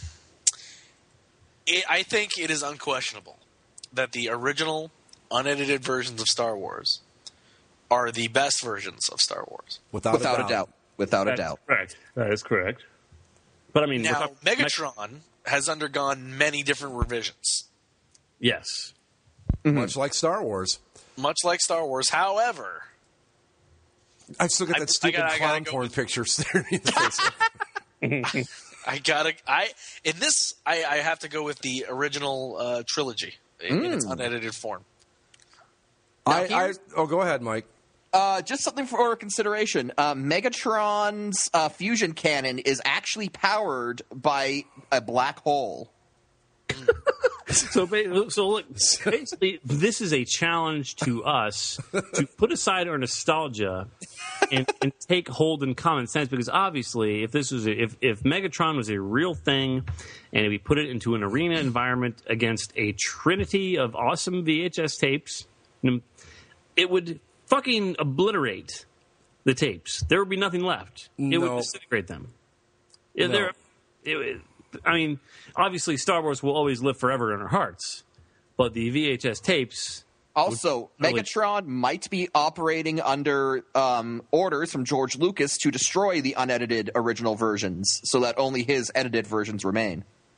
It, I think it is unquestionable that the original unedited versions of Star Wars are the best versions of Star Wars. Without, Without a a doubt. doubt. Without a That's doubt. correct. That is correct. But I mean, we're Now, talking- Megatron has undergone many different revisions, yes. Much like Star Wars. much like Star Wars. However, I've still got I- that I stupid gotta- I gotta clown go porn with- picture staring me in the face. I gotta. I in this, I, I have to go with the original uh, trilogy in, in its unedited form. I, I here's- oh, go ahead, Mike. Uh, just something for consideration. Uh, Megatron's uh, fusion cannon is actually powered by a black hole. So, ba- so look, basically, this is a challenge to us to put aside our nostalgia and, and take hold in common sense. Because obviously, if this was a, if if Megatron was a real thing, and we put it into an arena environment against a trinity of awesome V H S tapes, it would fucking obliterate the tapes. There would be nothing left. It No. would disintegrate them. Yeah, No. there. It, I mean, obviously, Star Wars will always live forever in our hearts, but the V H S tapes. Also, Really- Megatron might be operating under um, orders from George Lucas to destroy the unedited original versions so that only his edited versions remain.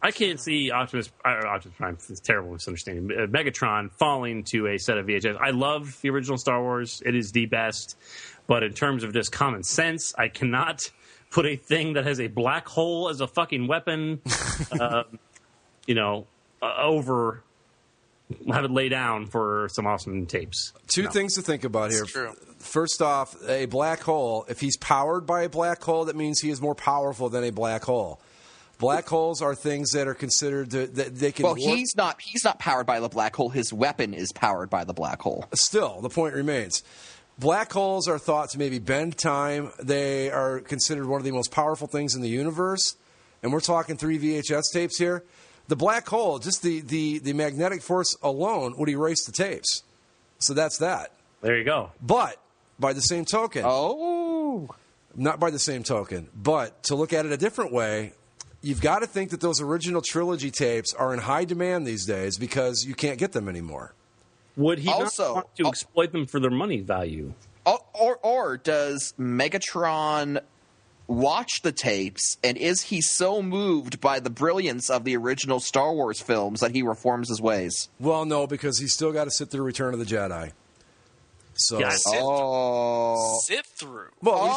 I can't see Optimus, uh, Optimus Prime, it's a terrible misunderstanding, uh, Megatron falling to a set of V H S. I love the original Star Wars. It is the best. But in terms of just common sense, I cannot put a thing that has a black hole as a fucking weapon, uh, you know, uh, over, have it lay down for some awesome tapes. Two no. things to think about here. It's true. First off, a black hole, if he's powered by a black hole, that means he is more powerful than a black hole. Black holes are things that are considered to, that they can. Well, work. he's not. He's not powered by the black hole. His weapon is powered by the black hole. Still, the point remains. Black holes are thought to maybe bend time. They are considered one of the most powerful things in the universe. And we're talking three V H S tapes here. The black hole, just the, the, the magnetic force alone would erase the tapes. So that's that. There you go. But by the same token. Oh. Not by the same token. But to look at it a different way, you've got to think that those original trilogy tapes are in high demand these days because you can't get them anymore. Would he Also- not want to oh. exploit them for their money value? Or, or, or does Megatron watch the tapes, and is he so moved by the brilliance of the original Star Wars films that he reforms his ways? Well, no, because he's still got to sit through Return of the Jedi. So, Yeah, Sit, Oh. sit through. well, he's-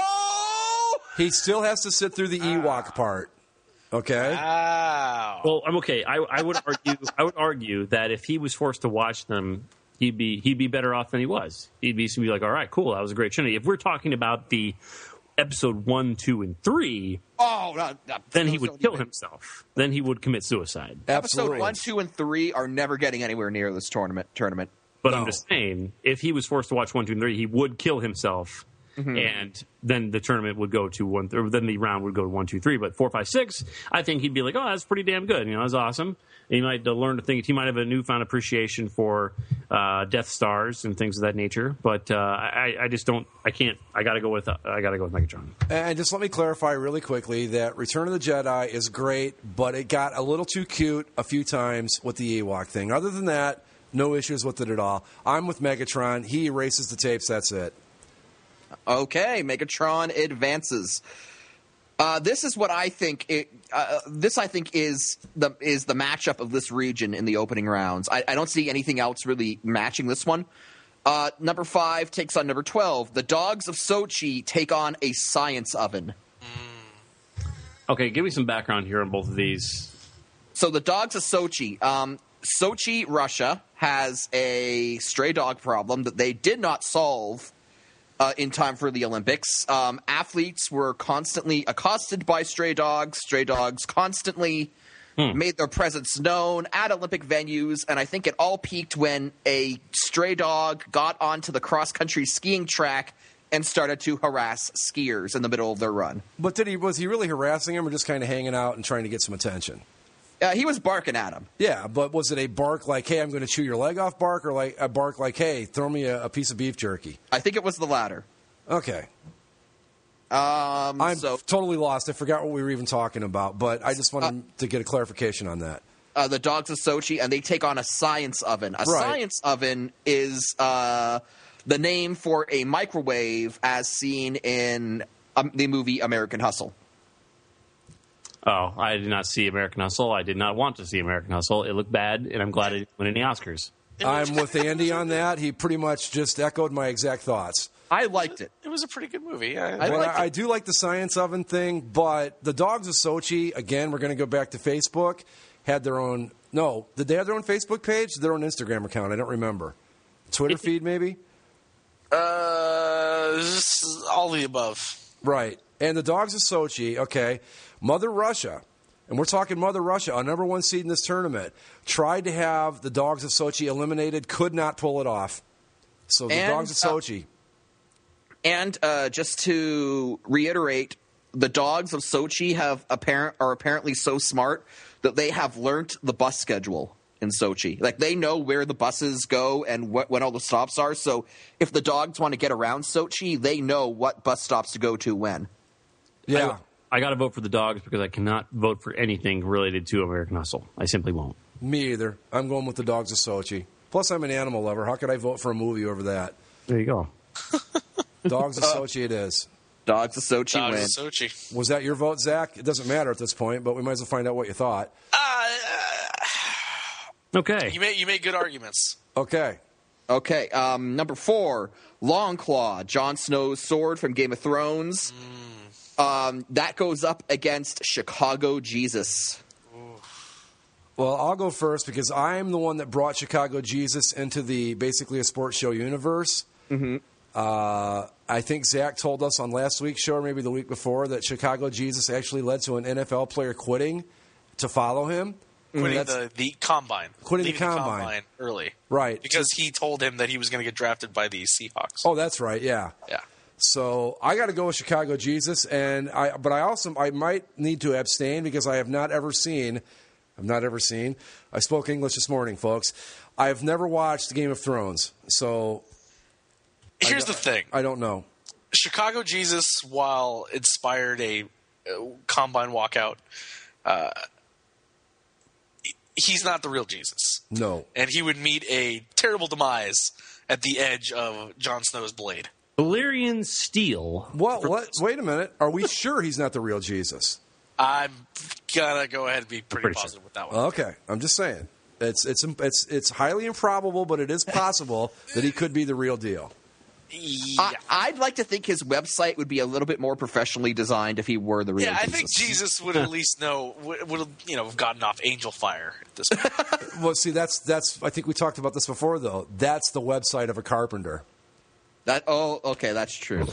Oh! he, he still has to sit through the Ewok part. Okay. Wow. Well, I'm okay. I, I would argue. I would argue that if he was forced to watch them, he'd be he'd be better off than he was. He'd be, he'd be like, all right, cool, that was a great Trinity. If we're talking about the episode one, two, and three, Oh, no, no, then he those would don't kill even- himself. Then he would commit suicide. Absolutely. Episode one, two, and three are never getting anywhere near this tournament. Tournament. But No. I'm just saying, if he was forced to watch one, two, and three, he would kill himself. Mm-hmm. And then the tournament would go to one, or then the round would go to one, two, three. But four, five, six, I think he'd be like, "Oh, that's pretty damn good. You know, that's awesome." And he might uh, learn to think. He might have a newfound appreciation for uh, Death Stars and things of that nature. But uh, I, I just don't. I can't. I got to go with. Uh, I got to go with Megatron. And just let me clarify really quickly that Return of the Jedi is great, but it got a little too cute a few times with the Ewok thing. Other than that, no issues with it at all. I'm with Megatron. He erases the tapes. That's it. Okay, Megatron advances. Uh, this is what I think. It, uh, this I think is the is the matchup of this region in the opening rounds. I, I don't see anything else really matching this one. Uh, number five takes on number twelve. The Dogs of Sochi take on a science oven. Okay, give me some background here on both of these. So the Dogs of Sochi. Um, Sochi, Russia, has a stray dog problem that they did not solve uh, in time for the Olympics. Um, athletes were constantly accosted by stray dogs. Stray dogs constantly hmm. made their presence known at Olympic venues, and I think it all peaked when a stray dog got onto the cross-country skiing track and started to harass skiers in the middle of their run. But did he was he really harassing him or just kind of hanging out and trying to get some attention? Uh, he was barking at him. Yeah, but was it a bark like, hey, I'm going to chew your leg off bark, or like a bark like, hey, throw me a, a piece of beef jerky? I think it was the latter. Okay. Um, I'm so, totally lost. I forgot what we were even talking about, but I just wanted uh, to get a clarification on that. Uh, the Dogs of Sochi, and they take on a science oven. A right. science oven is uh, the name for a microwave as seen in um, the movie American Hustle. Oh, I did not see American Hustle. I did not want to see American Hustle. It looked bad, and I'm glad it didn't win any Oscars. I'm with Andy on that. He pretty much just echoed my exact thoughts. I liked it. It was a pretty good movie. I, I, well, liked I, it. I do like the science oven thing, but the Dogs of Sochi, again, we're going to go back to Facebook, had their own, no, did they have their own Facebook page? Their own Instagram account? I don't remember. Twitter feed, maybe? Uh, just all the above. Right. And the Dogs of Sochi, okay, Mother Russia, and we're talking Mother Russia, a number one seed in this tournament, tried to have the Dogs of Sochi eliminated, could not pull it off. So the And, Dogs of Sochi. Uh, and uh, just to reiterate, the Dogs of Sochi have apparent are apparently so smart that they have learnt the bus schedule in Sochi. Like, they know where the buses go and what, when all the stops are. So if the dogs want to get around Sochi, they know what bus stops to go to when. Yeah. I, I got to vote for the Dogs because I cannot vote for anything related to American Hustle. I simply won't. Me either. I'm going with the Dogs of Sochi. Plus, I'm an animal lover. How could I vote for a movie over that? There you go. Dogs of Sochi it is. Dogs of Sochi Dogs win. of Sochi. Was that your vote, Zach? It doesn't matter at this point, but we might as well find out what you thought. Okay. You made you made good arguments. Okay. Okay, um, number four, Longclaw, Jon Snow's sword from Game of Thrones. Mm. Um, that goes up against Chicago Jesus. Well, I'll go first because I'm the one that brought Chicago Jesus into the basically a sports show universe. Mm-hmm. Uh, I think Zach told us on last week's show, or maybe the week before, that Chicago Jesus actually led to an N F L player quitting to follow him. Quitting That's, the, the combine. Quitting the Leaving combine. the combine early. Right. Because he told him that he was going to get drafted by the Seahawks. Oh, that's right, yeah. Yeah. So I got to go with Chicago Jesus, and I, but I also I might need to abstain because I have not ever seen, I've not ever seen. I spoke English this morning, folks. I have never watched Game of Thrones, so Here's I, the thing. I don't know. Chicago Jesus, while inspired a uh, combine walkout, uh, he's not the real Jesus. No. And he would meet a terrible demise at the edge of Jon Snow's blade. Valyrian Steel. What? What? Wait a minute. Are we sure he's not the real Jesus? I'm gonna go ahead and be pretty, pretty positive sure. with that one. Okay, I'm just saying. It's it's it's it's highly improbable, but it is possible that he could be the real deal. Yeah. I, I'd like to think his website would be a little bit more professionally designed if he were the real Yeah, I Jesus. think Jesus would at least know would, would have you know gotten off Angel Fire at this point. Well, see, that's that's. I think we talked about this before, though. That's the website of a carpenter. That oh, okay, that's true.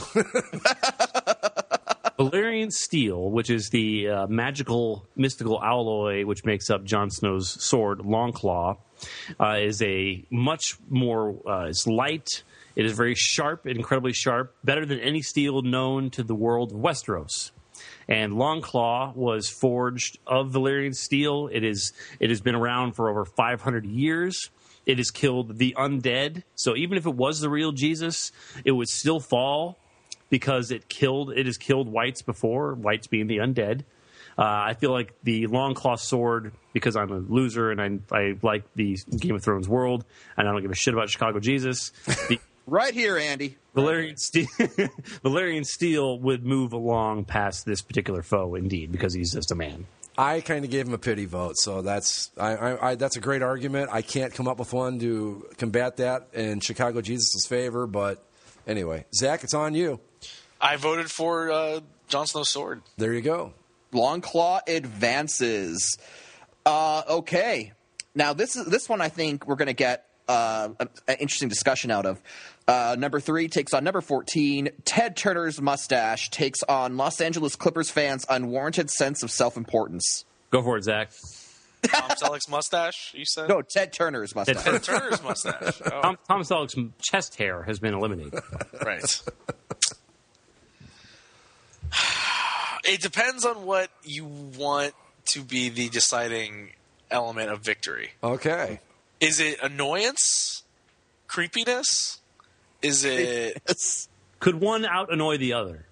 Valyrian Steel, which is the uh, magical, mystical alloy which makes up Jon Snow's sword, Longclaw, uh, is a much more. Uh, it's light. It is very sharp, incredibly sharp, better than any steel known to the world of Westeros. And Longclaw was forged of Valyrian steel. It is. It has been around for over five hundred years. It has killed the undead. So even if it was the real Jesus, it would still fall because it killed. It has killed whites before. Whites being the undead. Uh, I feel like the Longclaw sword, because I'm a loser and I, I like the Game of Thrones world, and I don't give a shit about Chicago Jesus. The, Right here, Andy. Valyrian Steel, Valyrian Steel would move along past this particular foe, indeed, because he's just a man. I kind of gave him a pity vote, so that's I, I, I, that's a great argument. I can't come up with one to combat that in Chicago Jesus' favor, but anyway, Zach, it's on you. I voted for uh, Jon Snow's sword. There you go. Longclaw advances. Uh, okay, now this is this one. I think we're going to get uh, an, an interesting discussion out of. Uh, number three takes on number fourteen. Ted Turner's mustache takes on Los Angeles Clippers fans' unwarranted sense of self-importance. Go for it, Zach. Tom Selleck's mustache, you said? No, Ted Turner's mustache. Ted Turner's mustache. Oh. Tom, Tom Selleck's chest hair has been eliminated. Right. It depends on what you want to be the deciding element of victory. Okay. Is it annoyance? Creepiness? Is it... Could one out annoy the other?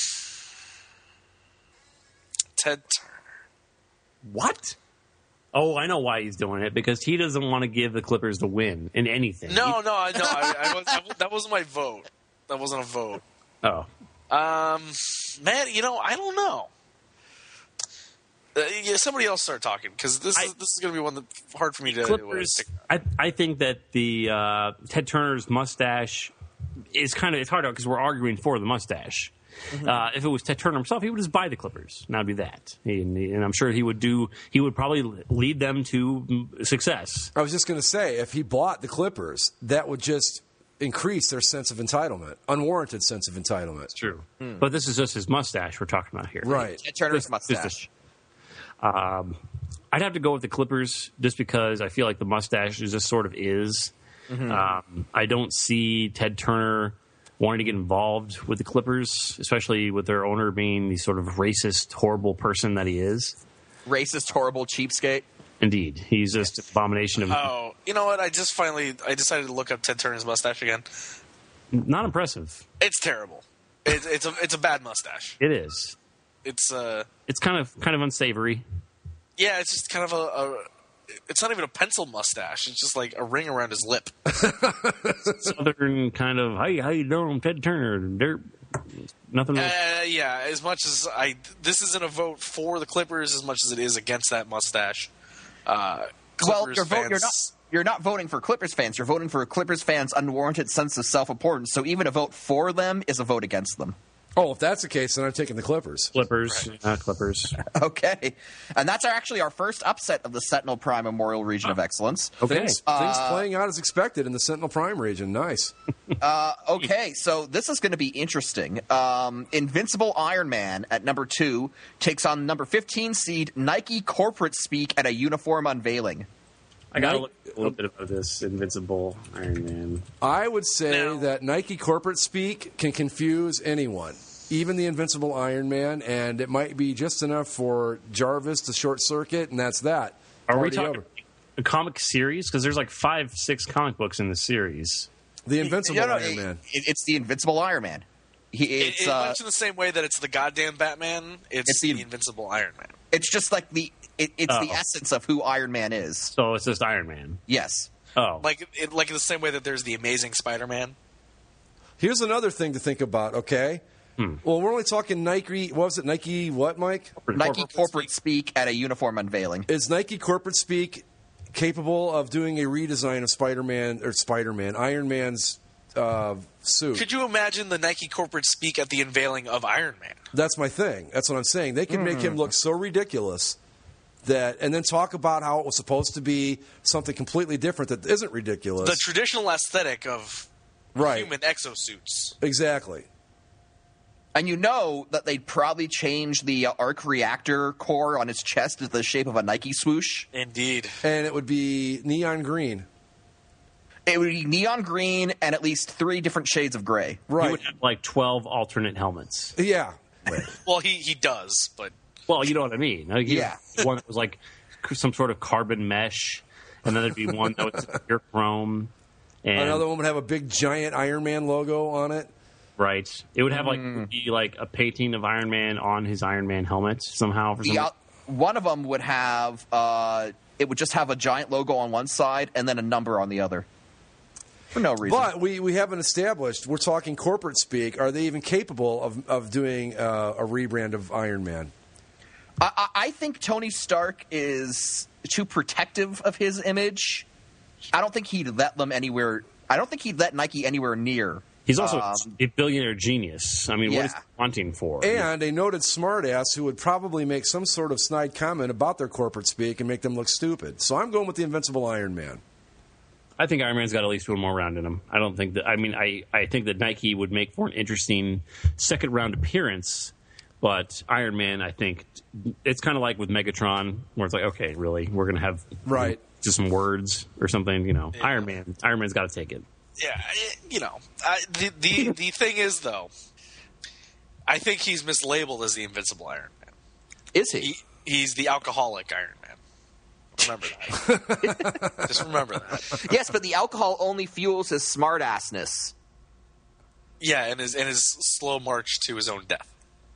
Ted Turner. What? Oh, I know why he's doing it, because he doesn't want to give the Clippers the win in anything. No, no, I no, I, I was, I, that wasn't my vote. That wasn't a vote. Oh. Um, man, you know, I don't know. Uh, yeah, somebody else start talking, because this I, is this is going to be one that's hard for me to. Clippers. Uh, I I think that the uh, Ted Turner's mustache is kind of it's hard because we're arguing for the mustache. Mm-hmm. Uh, if it was Ted Turner himself, he would just buy the Clippers. Now do that, and, and I'm sure he would do. He would probably lead them to success. I was just going to say, if he bought the Clippers, that would just increase their sense of entitlement, unwarranted sense of entitlement. It's true, hmm. But this is just his mustache we're talking about here, right? Ted Turner's this, mustache. This, um, I'd have to go with the Clippers just because I feel like the mustache is just sort of is. Mm-hmm. Um, I don't see Ted Turner wanting to get involved with the Clippers, especially with their owner being the sort of racist, horrible person that he is. Racist, horrible, cheapskate. Indeed. He's just an abomination of... Oh, you know what? I just finally... I decided to look up Ted Turner's mustache again. Not impressive. It's terrible. It, it's a it's a bad mustache. It is. It's uh. It's kind of kind of unsavory. Yeah, it's just kind of a... a it's not even a pencil mustache. It's just like a ring around his lip. Southern kind of, hey, how you doing, Ted Turner? Dirt. Nothing. Really- Uh, yeah, as much as I, this isn't a vote for the Clippers as much as it is against that mustache. Uh, well, Clippers you're, vote, you're not. fans- You're not voting for Clippers fans. You're voting for Clippers fans' unwarranted sense of self-importance. So even a vote for them is a vote against them. Oh, if that's the case, then I'm taking the Clippers. Clippers, uh, Clippers. Okay. And that's our, actually our first upset of the Sentinel Prime Memorial Region of Excellence. Okay. Things, Uh, things playing out as expected in the Sentinel Prime region. Nice. Uh, okay, so this is going to be interesting. Um, Invincible Iron Man at number two takes on number fifteen seed Nike Corporate Speak at a uniform unveiling. I got to look a little bit about this Invincible Iron Man. I would say Now- that Nike corporate speak can confuse anyone, even the Invincible Iron Man, and it might be just enough for Jarvis to short circuit, and that's that. Are we Party talking over. a comic series? Because there's like five, six comic books in the series. The Invincible No, no, Iron it- Man. it- it's the Invincible Iron Man. He, It, it's, it, uh, much in the same way that it's the goddamn Batman, it's, It's the- the Invincible Iron Man. it's just like the it, it's the Oh. essence of who Iron Man is. So it's just Iron Man. Yes. Oh, Like, it, like in the same way that there's the Amazing Spider-Man. Here's another thing to think about, okay? Well, we're only talking Nike. What was it? Nike what, Mike? Nike Corporate Speak at a uniform unveiling. Is Nike corporate speak capable of doing a redesign of Spider-Man or Spider-Man, Iron Man's uh, suit? Could you imagine the Nike corporate speak at the unveiling of Iron Man? That's my thing. That's what I'm saying. They can make him look so ridiculous that, and then talk about how it was supposed to be something completely different that isn't ridiculous. The traditional aesthetic of right. human exosuits. Exactly. And you know that they'd probably change the uh, arc reactor core on his chest to the shape of a Nike swoosh. Indeed. And it would be neon green. It would be neon green and at least three different shades of gray. you Right. would have like twelve alternate helmets. Yeah. Well, he, he does, but Well, you know what I mean. Like, you- Yeah. One that was like some sort of carbon mesh, and then there'd be one that was pure chrome. And, Another one would have a big giant Iron Man logo on it. Right. It would have like it would be like a painting of Iron Man on his Iron Man helmet somehow. For some The, out- one of them would have, uh, it would just have a giant logo on one side and then a number on the other. For no reason. But we, we haven't established, we're talking corporate speak. Are they even capable of, of doing uh, a rebrand of Iron Man? I, I- I think Tony Stark is too protective of his image. I don't think he'd let them anywhere. I don't think he'd let Nike anywhere near. He's also Um, a billionaire genius. I mean, yeah. what is he wanting for? And a noted smartass who would probably make some sort of snide comment about their corporate speak and make them look stupid. So I'm going with the Invincible Iron Man. I think Iron Man's got at least one more round in him. I don't think that. I mean, I, I think that Nike would make for an interesting second round appearance, but Iron Man, I think it's kind of like with Megatron, where it's like, okay, really, we're gonna have Right. just some words or something. You know, Yeah. Iron Man, Iron Man's got to take it. yeah, I- you know, I, the the the thing is though, I think he's mislabeled as the Invincible Iron Man. Is he? He, he's the alcoholic Iron Man. Remember that. Just remember that. Yes, but the alcohol only fuels his smartassness. Yeah, and his and his slow march to his own death.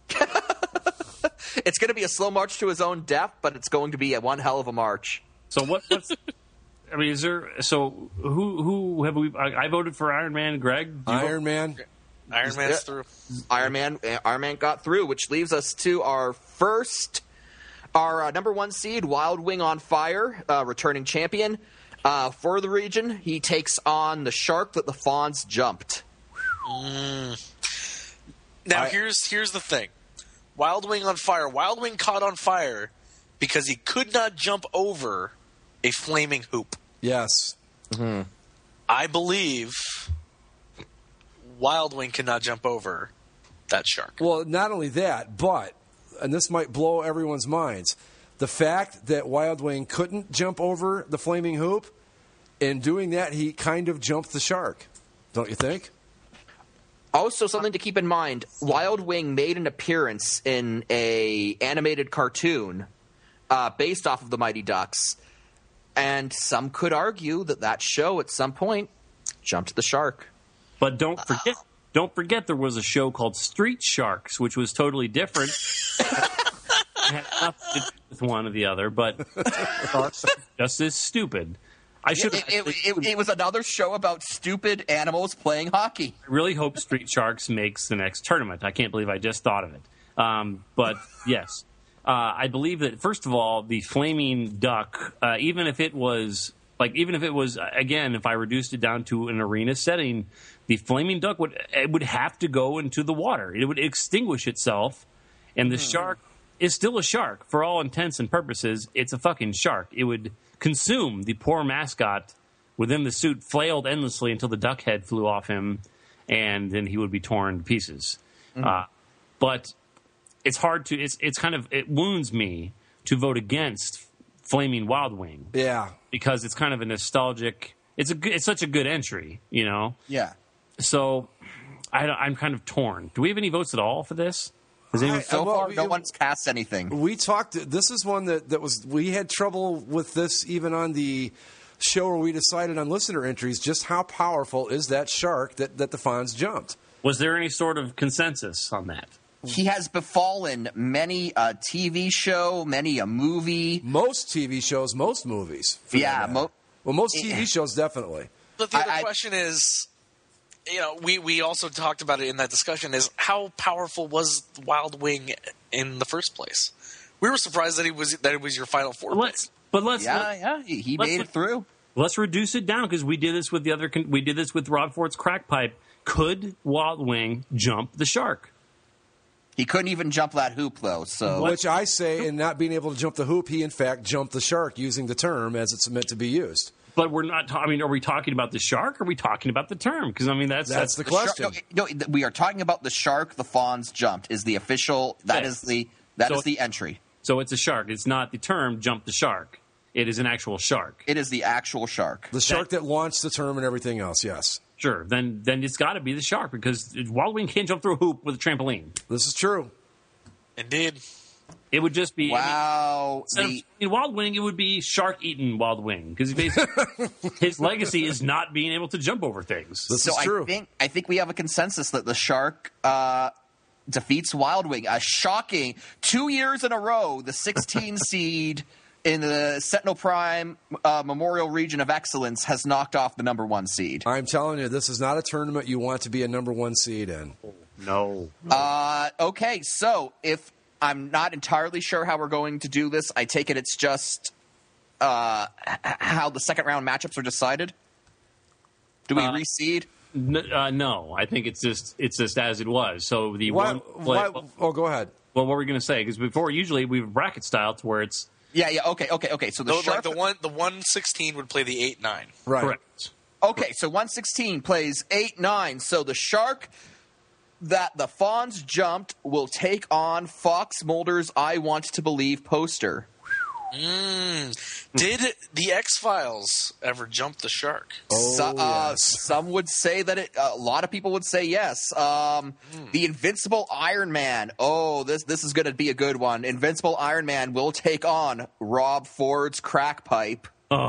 It's going to be a slow march to his own death, but it's going to be a one hell of a march. So what? What's, I mean, is there? So who who have we? I, I voted for Iron Man. Greg, do you Iron Man. Iron Man's through. Iron Man, Iron Man got through, which leaves us to our first, our uh, number one seed, Wild Wing on Fire, uh, returning champion uh, for the region. He takes on the shark that the fawns jumped. Now I- here's here's the thing. Wild Wing on Fire. Wild Wing caught on fire because he could not jump over a flaming hoop. Yes. I believe Wild Wing cannot jump over that shark. Well, not only that, but, and this might blow everyone's minds, the fact that Wild Wing couldn't jump over the flaming hoop, in doing that, he kind of jumped the shark. Don't you think? Also, something to keep in mind: Wild Wing made an appearance in a animated cartoon uh, based off of the Mighty Ducks, and some could argue that that show at some point jumped the shark. But don't forget, don't forget, there was a show called Street Sharks, which was totally different. It had nothing to do with one or the other, but sharks are just as stupid. I should. It, it, it, it was another show about stupid animals playing hockey. I really hope Street Sharks makes the next tournament. I can't believe I just thought of it. Um, but yes, uh, I believe that first of all, the flaming duck, uh, even if it was like, even if it was again, if I reduced it down to an arena setting, the flaming duck would it would have to go into the water. It would extinguish itself, and the mm. shark is still a shark for all intents and purposes. It's a fucking shark. It would consume the poor mascot within the suit, flailed endlessly until the duck head flew off him, and then he would be torn to pieces. Mm-hmm. Uh, but it's hard to. It's it's kind of it wounds me to vote against Flaming Wild Wing. Yeah, because it's kind of a nostalgic. It's a good, it's such a good entry, you know. Yeah. So I, I'm kind of torn. Do we have any votes at all for this? Has anyone, I, so well, far, we, no one's cast anything. We talked. This is one that, that was. We had trouble with this even on the show where we decided on listener entries. Just how powerful is that shark that, that the Fonz jumped? Was there any sort of consensus on that? He has befallen many a T V show, many a movie. Most T V shows, most movies. Yeah. Mo- well, most T V shows, definitely. But the other I, question is, you know, we, we also talked about it in that discussion, is how powerful was Wild Wing in the first place? We were surprised that he was that it was your final four. Let's, but let's yeah, let, yeah, he, he made it through. Let's reduce it down because we did this with the other. We did this with Rob Fort's crack pipe. Could Wild Wing jump the shark? He couldn't even jump that hoop, though. So, which I say, in not being able to jump the hoop, he in fact jumped the shark, using the term as it's meant to be used. But we're not. Ta- I mean, are we talking about the shark? Or are we talking about the term? Because I mean, that's that's, that's the, the question. Shark, no, no, we are talking about the shark. The Fonz jumped is the official. That yes. is the that so is the entry. So it's a shark. It's not the term "jump the shark." It is an actual shark. It is the actual shark. The shark that, that launched the term and everything else. Yes. Sure. Then then it's got to be the shark because Wild Wing can't jump through a hoop with a trampoline. This is true. Indeed. It would just be wow. I mean, the, in Wild Wing, it would be shark-eaten Wild Wing because his legacy is not being able to jump over things. This so is true. I think I think we have a consensus that the shark uh, defeats Wild Wing. A shocking two years in a row, the sixteen seed in the Sentinel Prime uh, Memorial Region of Excellence has knocked off the number one seed. I'm telling you, this is not a tournament you want to be a number one seed in. No. Uh, okay, so if I'm not entirely sure how we're going to do this, I take it it's just uh, how the second round matchups are decided? Do we uh, reseed? N- uh, no, I think it's just it's just as it was. So the why, one play, why, oh, go ahead. Well, what were we going to say? Because before, usually we have bracket style to where it's yeah, yeah, okay, okay, okay. So the so shark, like the one the one sixteen would play the eight nine, right? Correct. Okay, so one sixteen plays eight nine. So the shark that the Fonz jumped will take on Fox Mulder's "I Want to Believe" poster. Mm. Did the X-Files ever jump the shark? Oh, so, uh, yes. Some would say that it. A lot of people would say yes. Um, mm. The Invincible Iron Man. Oh, this this is going to be a good one. Invincible Iron Man will take on Rob Ford's crack pipe.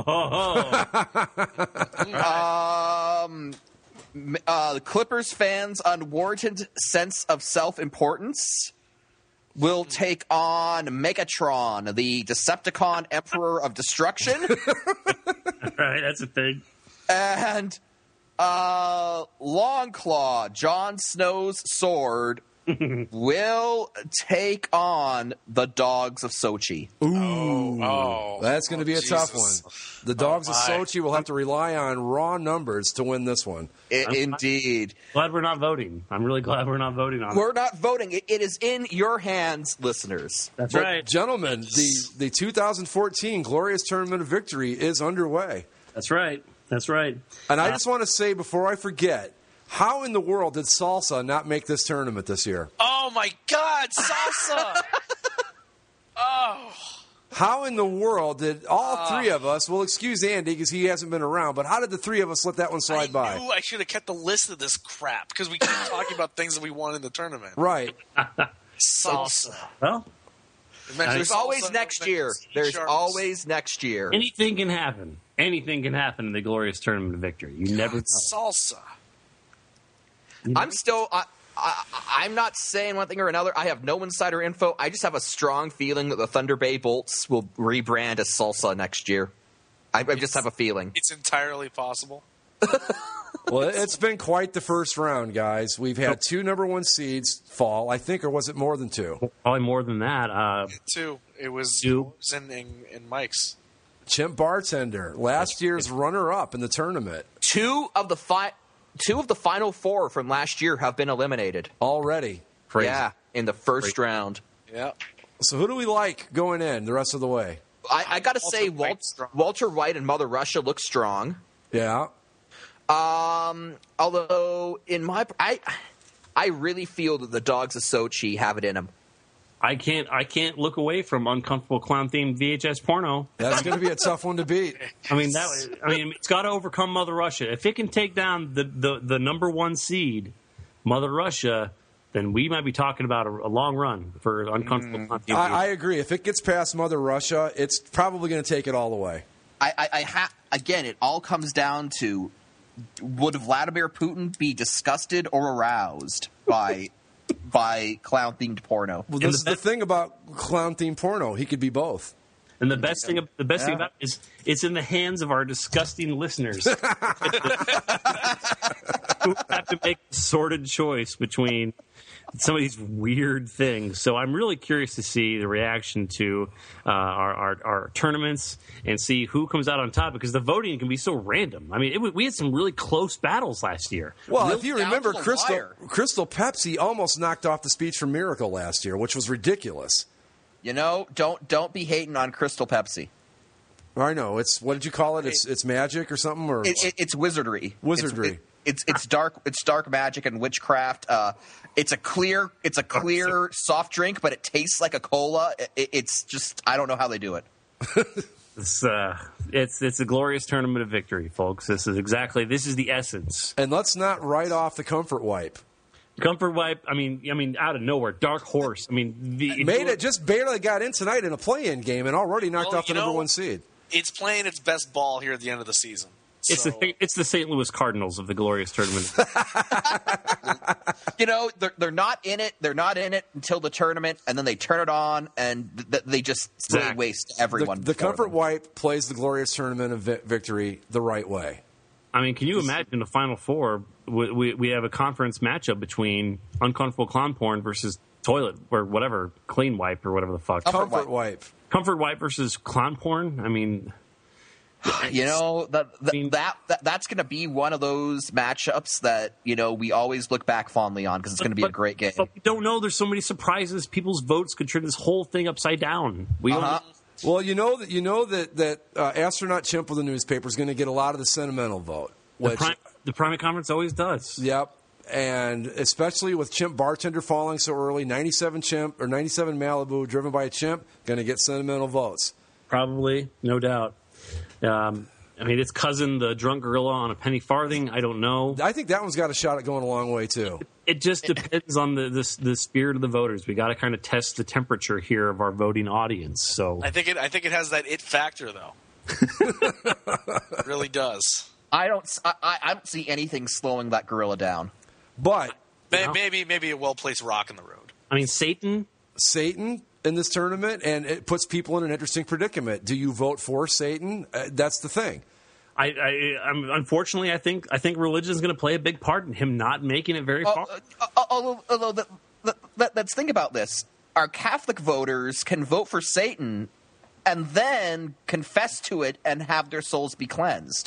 um. Uh, the Clippers fans' unwarranted sense of self-importance will take on Megatron, the Decepticon Emperor of Destruction. Right, that's a thing. And uh, Longclaw, Jon Snow's sword, will take on the Dogs of Sochi. Ooh, oh, that's going to be a Jesus. tough one. The Dogs oh, of Sochi will have to rely on raw numbers to win this one. I, indeed. Glad we're not voting. I'm really glad we're not voting on it. We're not voting. It, it is in your hands, listeners. That's but right. Gentlemen, the, the two thousand fourteen Glorious Tournament of Victory is underway. That's right. That's right. And I uh, just want to say before I forget, how in the world did Salsa not make this tournament this year? Oh, my God, Salsa! Oh. How in the world did all uh, three of us, well, excuse Andy because he hasn't been around, but how did the three of us let that one slide I by? I knew I should have kept the list of this crap because we keep talking about things that we won in the tournament. Right. Salsa. Well, there's salsa, always next year. There's sharks. always next year. Anything can happen. Anything can happen in the Glorious Tournament of Victory. You never know. Salsa. I'm still. I, I, I'm not saying one thing or another. I have no insider info. I just have a strong feeling that the Thunder Bay Bolts will rebrand as Salsa next year. I, I just have a feeling. It's entirely possible. Well, it's been quite the first round, guys. We've had two number one seeds fall, I think, or was it more than two? Probably more than that. Uh, Two. It was, Two. it was in, in, in Mike's. Chimp Bartender, last year's runner-up in the tournament. Two of the fi- two of the final four from last year have been eliminated Already. Crazy. Yeah, in the first Crazy. round. Yeah. So who do we like going in the rest of the way? I, I got to Walter say, White's Walt, strong. Walter White and Mother Russia look strong. Yeah. Um, although in my, I, I really feel that the Dogs of Sochi have it in them. I can't. I can't look away from uncomfortable clown themed V H S porno. That's going to be a tough one to beat. I mean that. I mean it's got to overcome Mother Russia. If it can take down the, the, the number one seed, Mother Russia, then we might be talking about a, a long run for uncomfortable clown themed. I, I agree. If it gets past Mother Russia, it's probably going to take it all the way. I, I, I ha- again, it all comes down to would Vladimir Putin be disgusted or aroused by by clown themed porno? Well, this is the thing about clown themed porno. He could be both. And the best thing, the best thing Yeah. about it is it's in the hands of our disgusting listeners who have to make a sorted choice between some of these weird things. So I'm really curious to see the reaction to uh, our, our our tournaments and see who comes out on top, because the voting can be so random. I mean, it, we had some really close battles last year. Well, Real if you down remember, to the Crystal wire. Crystal Pepsi almost knocked off the speech from Miracle last year, which was ridiculous. You know, don't don't be hating on Crystal Pepsi. I know. It's what did you call it? It's it's magic or something, or It, it, it's wizardry. Wizardry. It's, it, it's it's dark. It's dark magic and witchcraft. Uh, it's a clear. It's a clear soft drink, but it tastes like a cola. It, it's just I don't know how they do it. It's, uh, it's it's a glorious tournament of victory, folks. This is exactly this is the essence. and let's not write off the comfort wipe. Comfort wipe. I mean, I mean, out of nowhere, Dark Horse. I mean, the, Made it just barely got in tonight in a play-in game and already knocked Well, off the you number know- one seed. It's playing its best ball here at the end of the season. It's So- the it's the Saint Louis Cardinals of the glorious tournament. You know, they're they're not in it. They're not in it until the tournament, and then they turn it on, and th- th- they just lay Exactly. waste to The, everyone. the before comfort them. wipe plays the glorious tournament of vi- victory the right way. I mean, can you imagine the Final Four? We, we, we have a conference matchup between uncomfortable clown porn versus toilet or whatever, clean wipe or whatever the fuck. Comfort Comfort wipe. wipe. Comfort wipe versus clown porn. I mean, You know that that, mean- that, that that's going to be one of those matchups that you know we always look back fondly on because it's going to be a but- great game. But we don't know. There's so many surprises. People's votes could turn this whole thing upside down. We don't- Uh-huh. Well, you know that you know that that uh, astronaut chimp with the newspaper is going to get a lot of the sentimental vote. the, Which, prime, the Primate Conference always does. yep, and especially with Chimp Bartender falling so early, ninety-seven Chimp or ninety-seven Malibu driven by a chimp going to get sentimental votes. Probably, no doubt. Um, I mean, it's cousin, the drunk gorilla on a penny farthing. I don't know. I think that one's got a shot at going a long way too. It just depends on the, the the spirit of the voters. We got to kind of test the temperature here of our voting audience. So I think it. I think it has that it factor, though. It really does. I don't s- I, I- I don't see anything slowing that gorilla down. But May- Maybe maybe a well placed rock in the road. I mean, Satan. Satan in this tournament, and it puts people in an interesting predicament. Do you vote for Satan? Uh, that's the thing. I, I I'm, unfortunately, I think I think religion is going to play a big part in him not making it very Uh, far. uh, uh, although, although the, the, the, let's think about this: our Catholic voters can vote for Satan and then confess to it and have their souls be cleansed.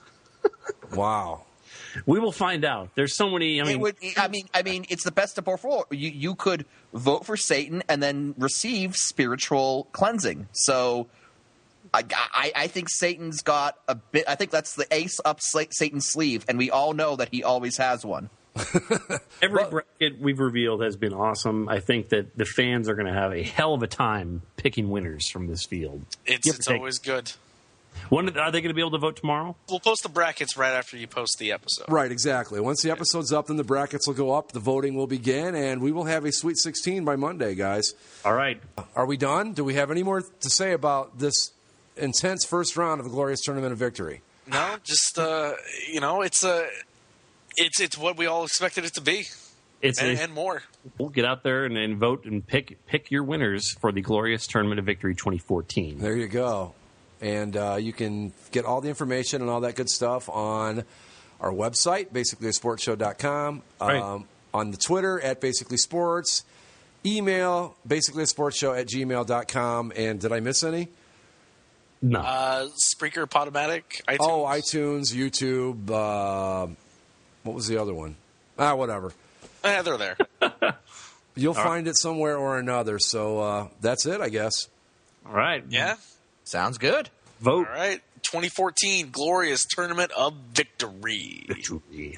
Wow. We will find out. There's so many. I It mean, would, I mean, I mean, it's the best of both worlds. You you could vote for Satan and then receive spiritual cleansing. So, I, I, I think Satan's got a bit. I think that's the ace up Sla- Satan's sleeve, and we all know that he always has one. every bracket we've revealed has been awesome. I think that the fans are going to have a hell of a time picking winners from this field. It's Give or it's take. always good. When are they going to be able to vote tomorrow? We'll post the brackets right after you post the episode. Right, exactly. Once the episode's up, then the brackets will go up, the voting will begin, and we will have a Sweet sixteen by Monday, guys. All right. Are we done? Do we have any more to say about this intense first round of the Glorious Tournament of Victory? No, just uh, you know, it's a, it's it's what we all expected it to be, It's and, a- and more. We'll get out there and, and vote and pick pick your winners for the Glorious Tournament of Victory twenty fourteen. There you go. And uh, you can get all the information and all that good stuff on our website, basically a sports show dot com, Right. um, on the Twitter at Basically Sports, email basically a sports show at gmail dot com. And did I miss any? No. Uh, Spreaker, Podomatic, iTunes. Oh, iTunes, YouTube. Uh, what was the other one? Ah, whatever. Eh, they're there. You'll find it somewhere or another. So uh, that's it, I guess. All right. Yeah. Sounds good. Vote. All right. twenty fourteen Glorious Tournament of Victory. Victory.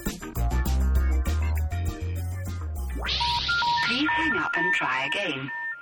Please hang up and try again.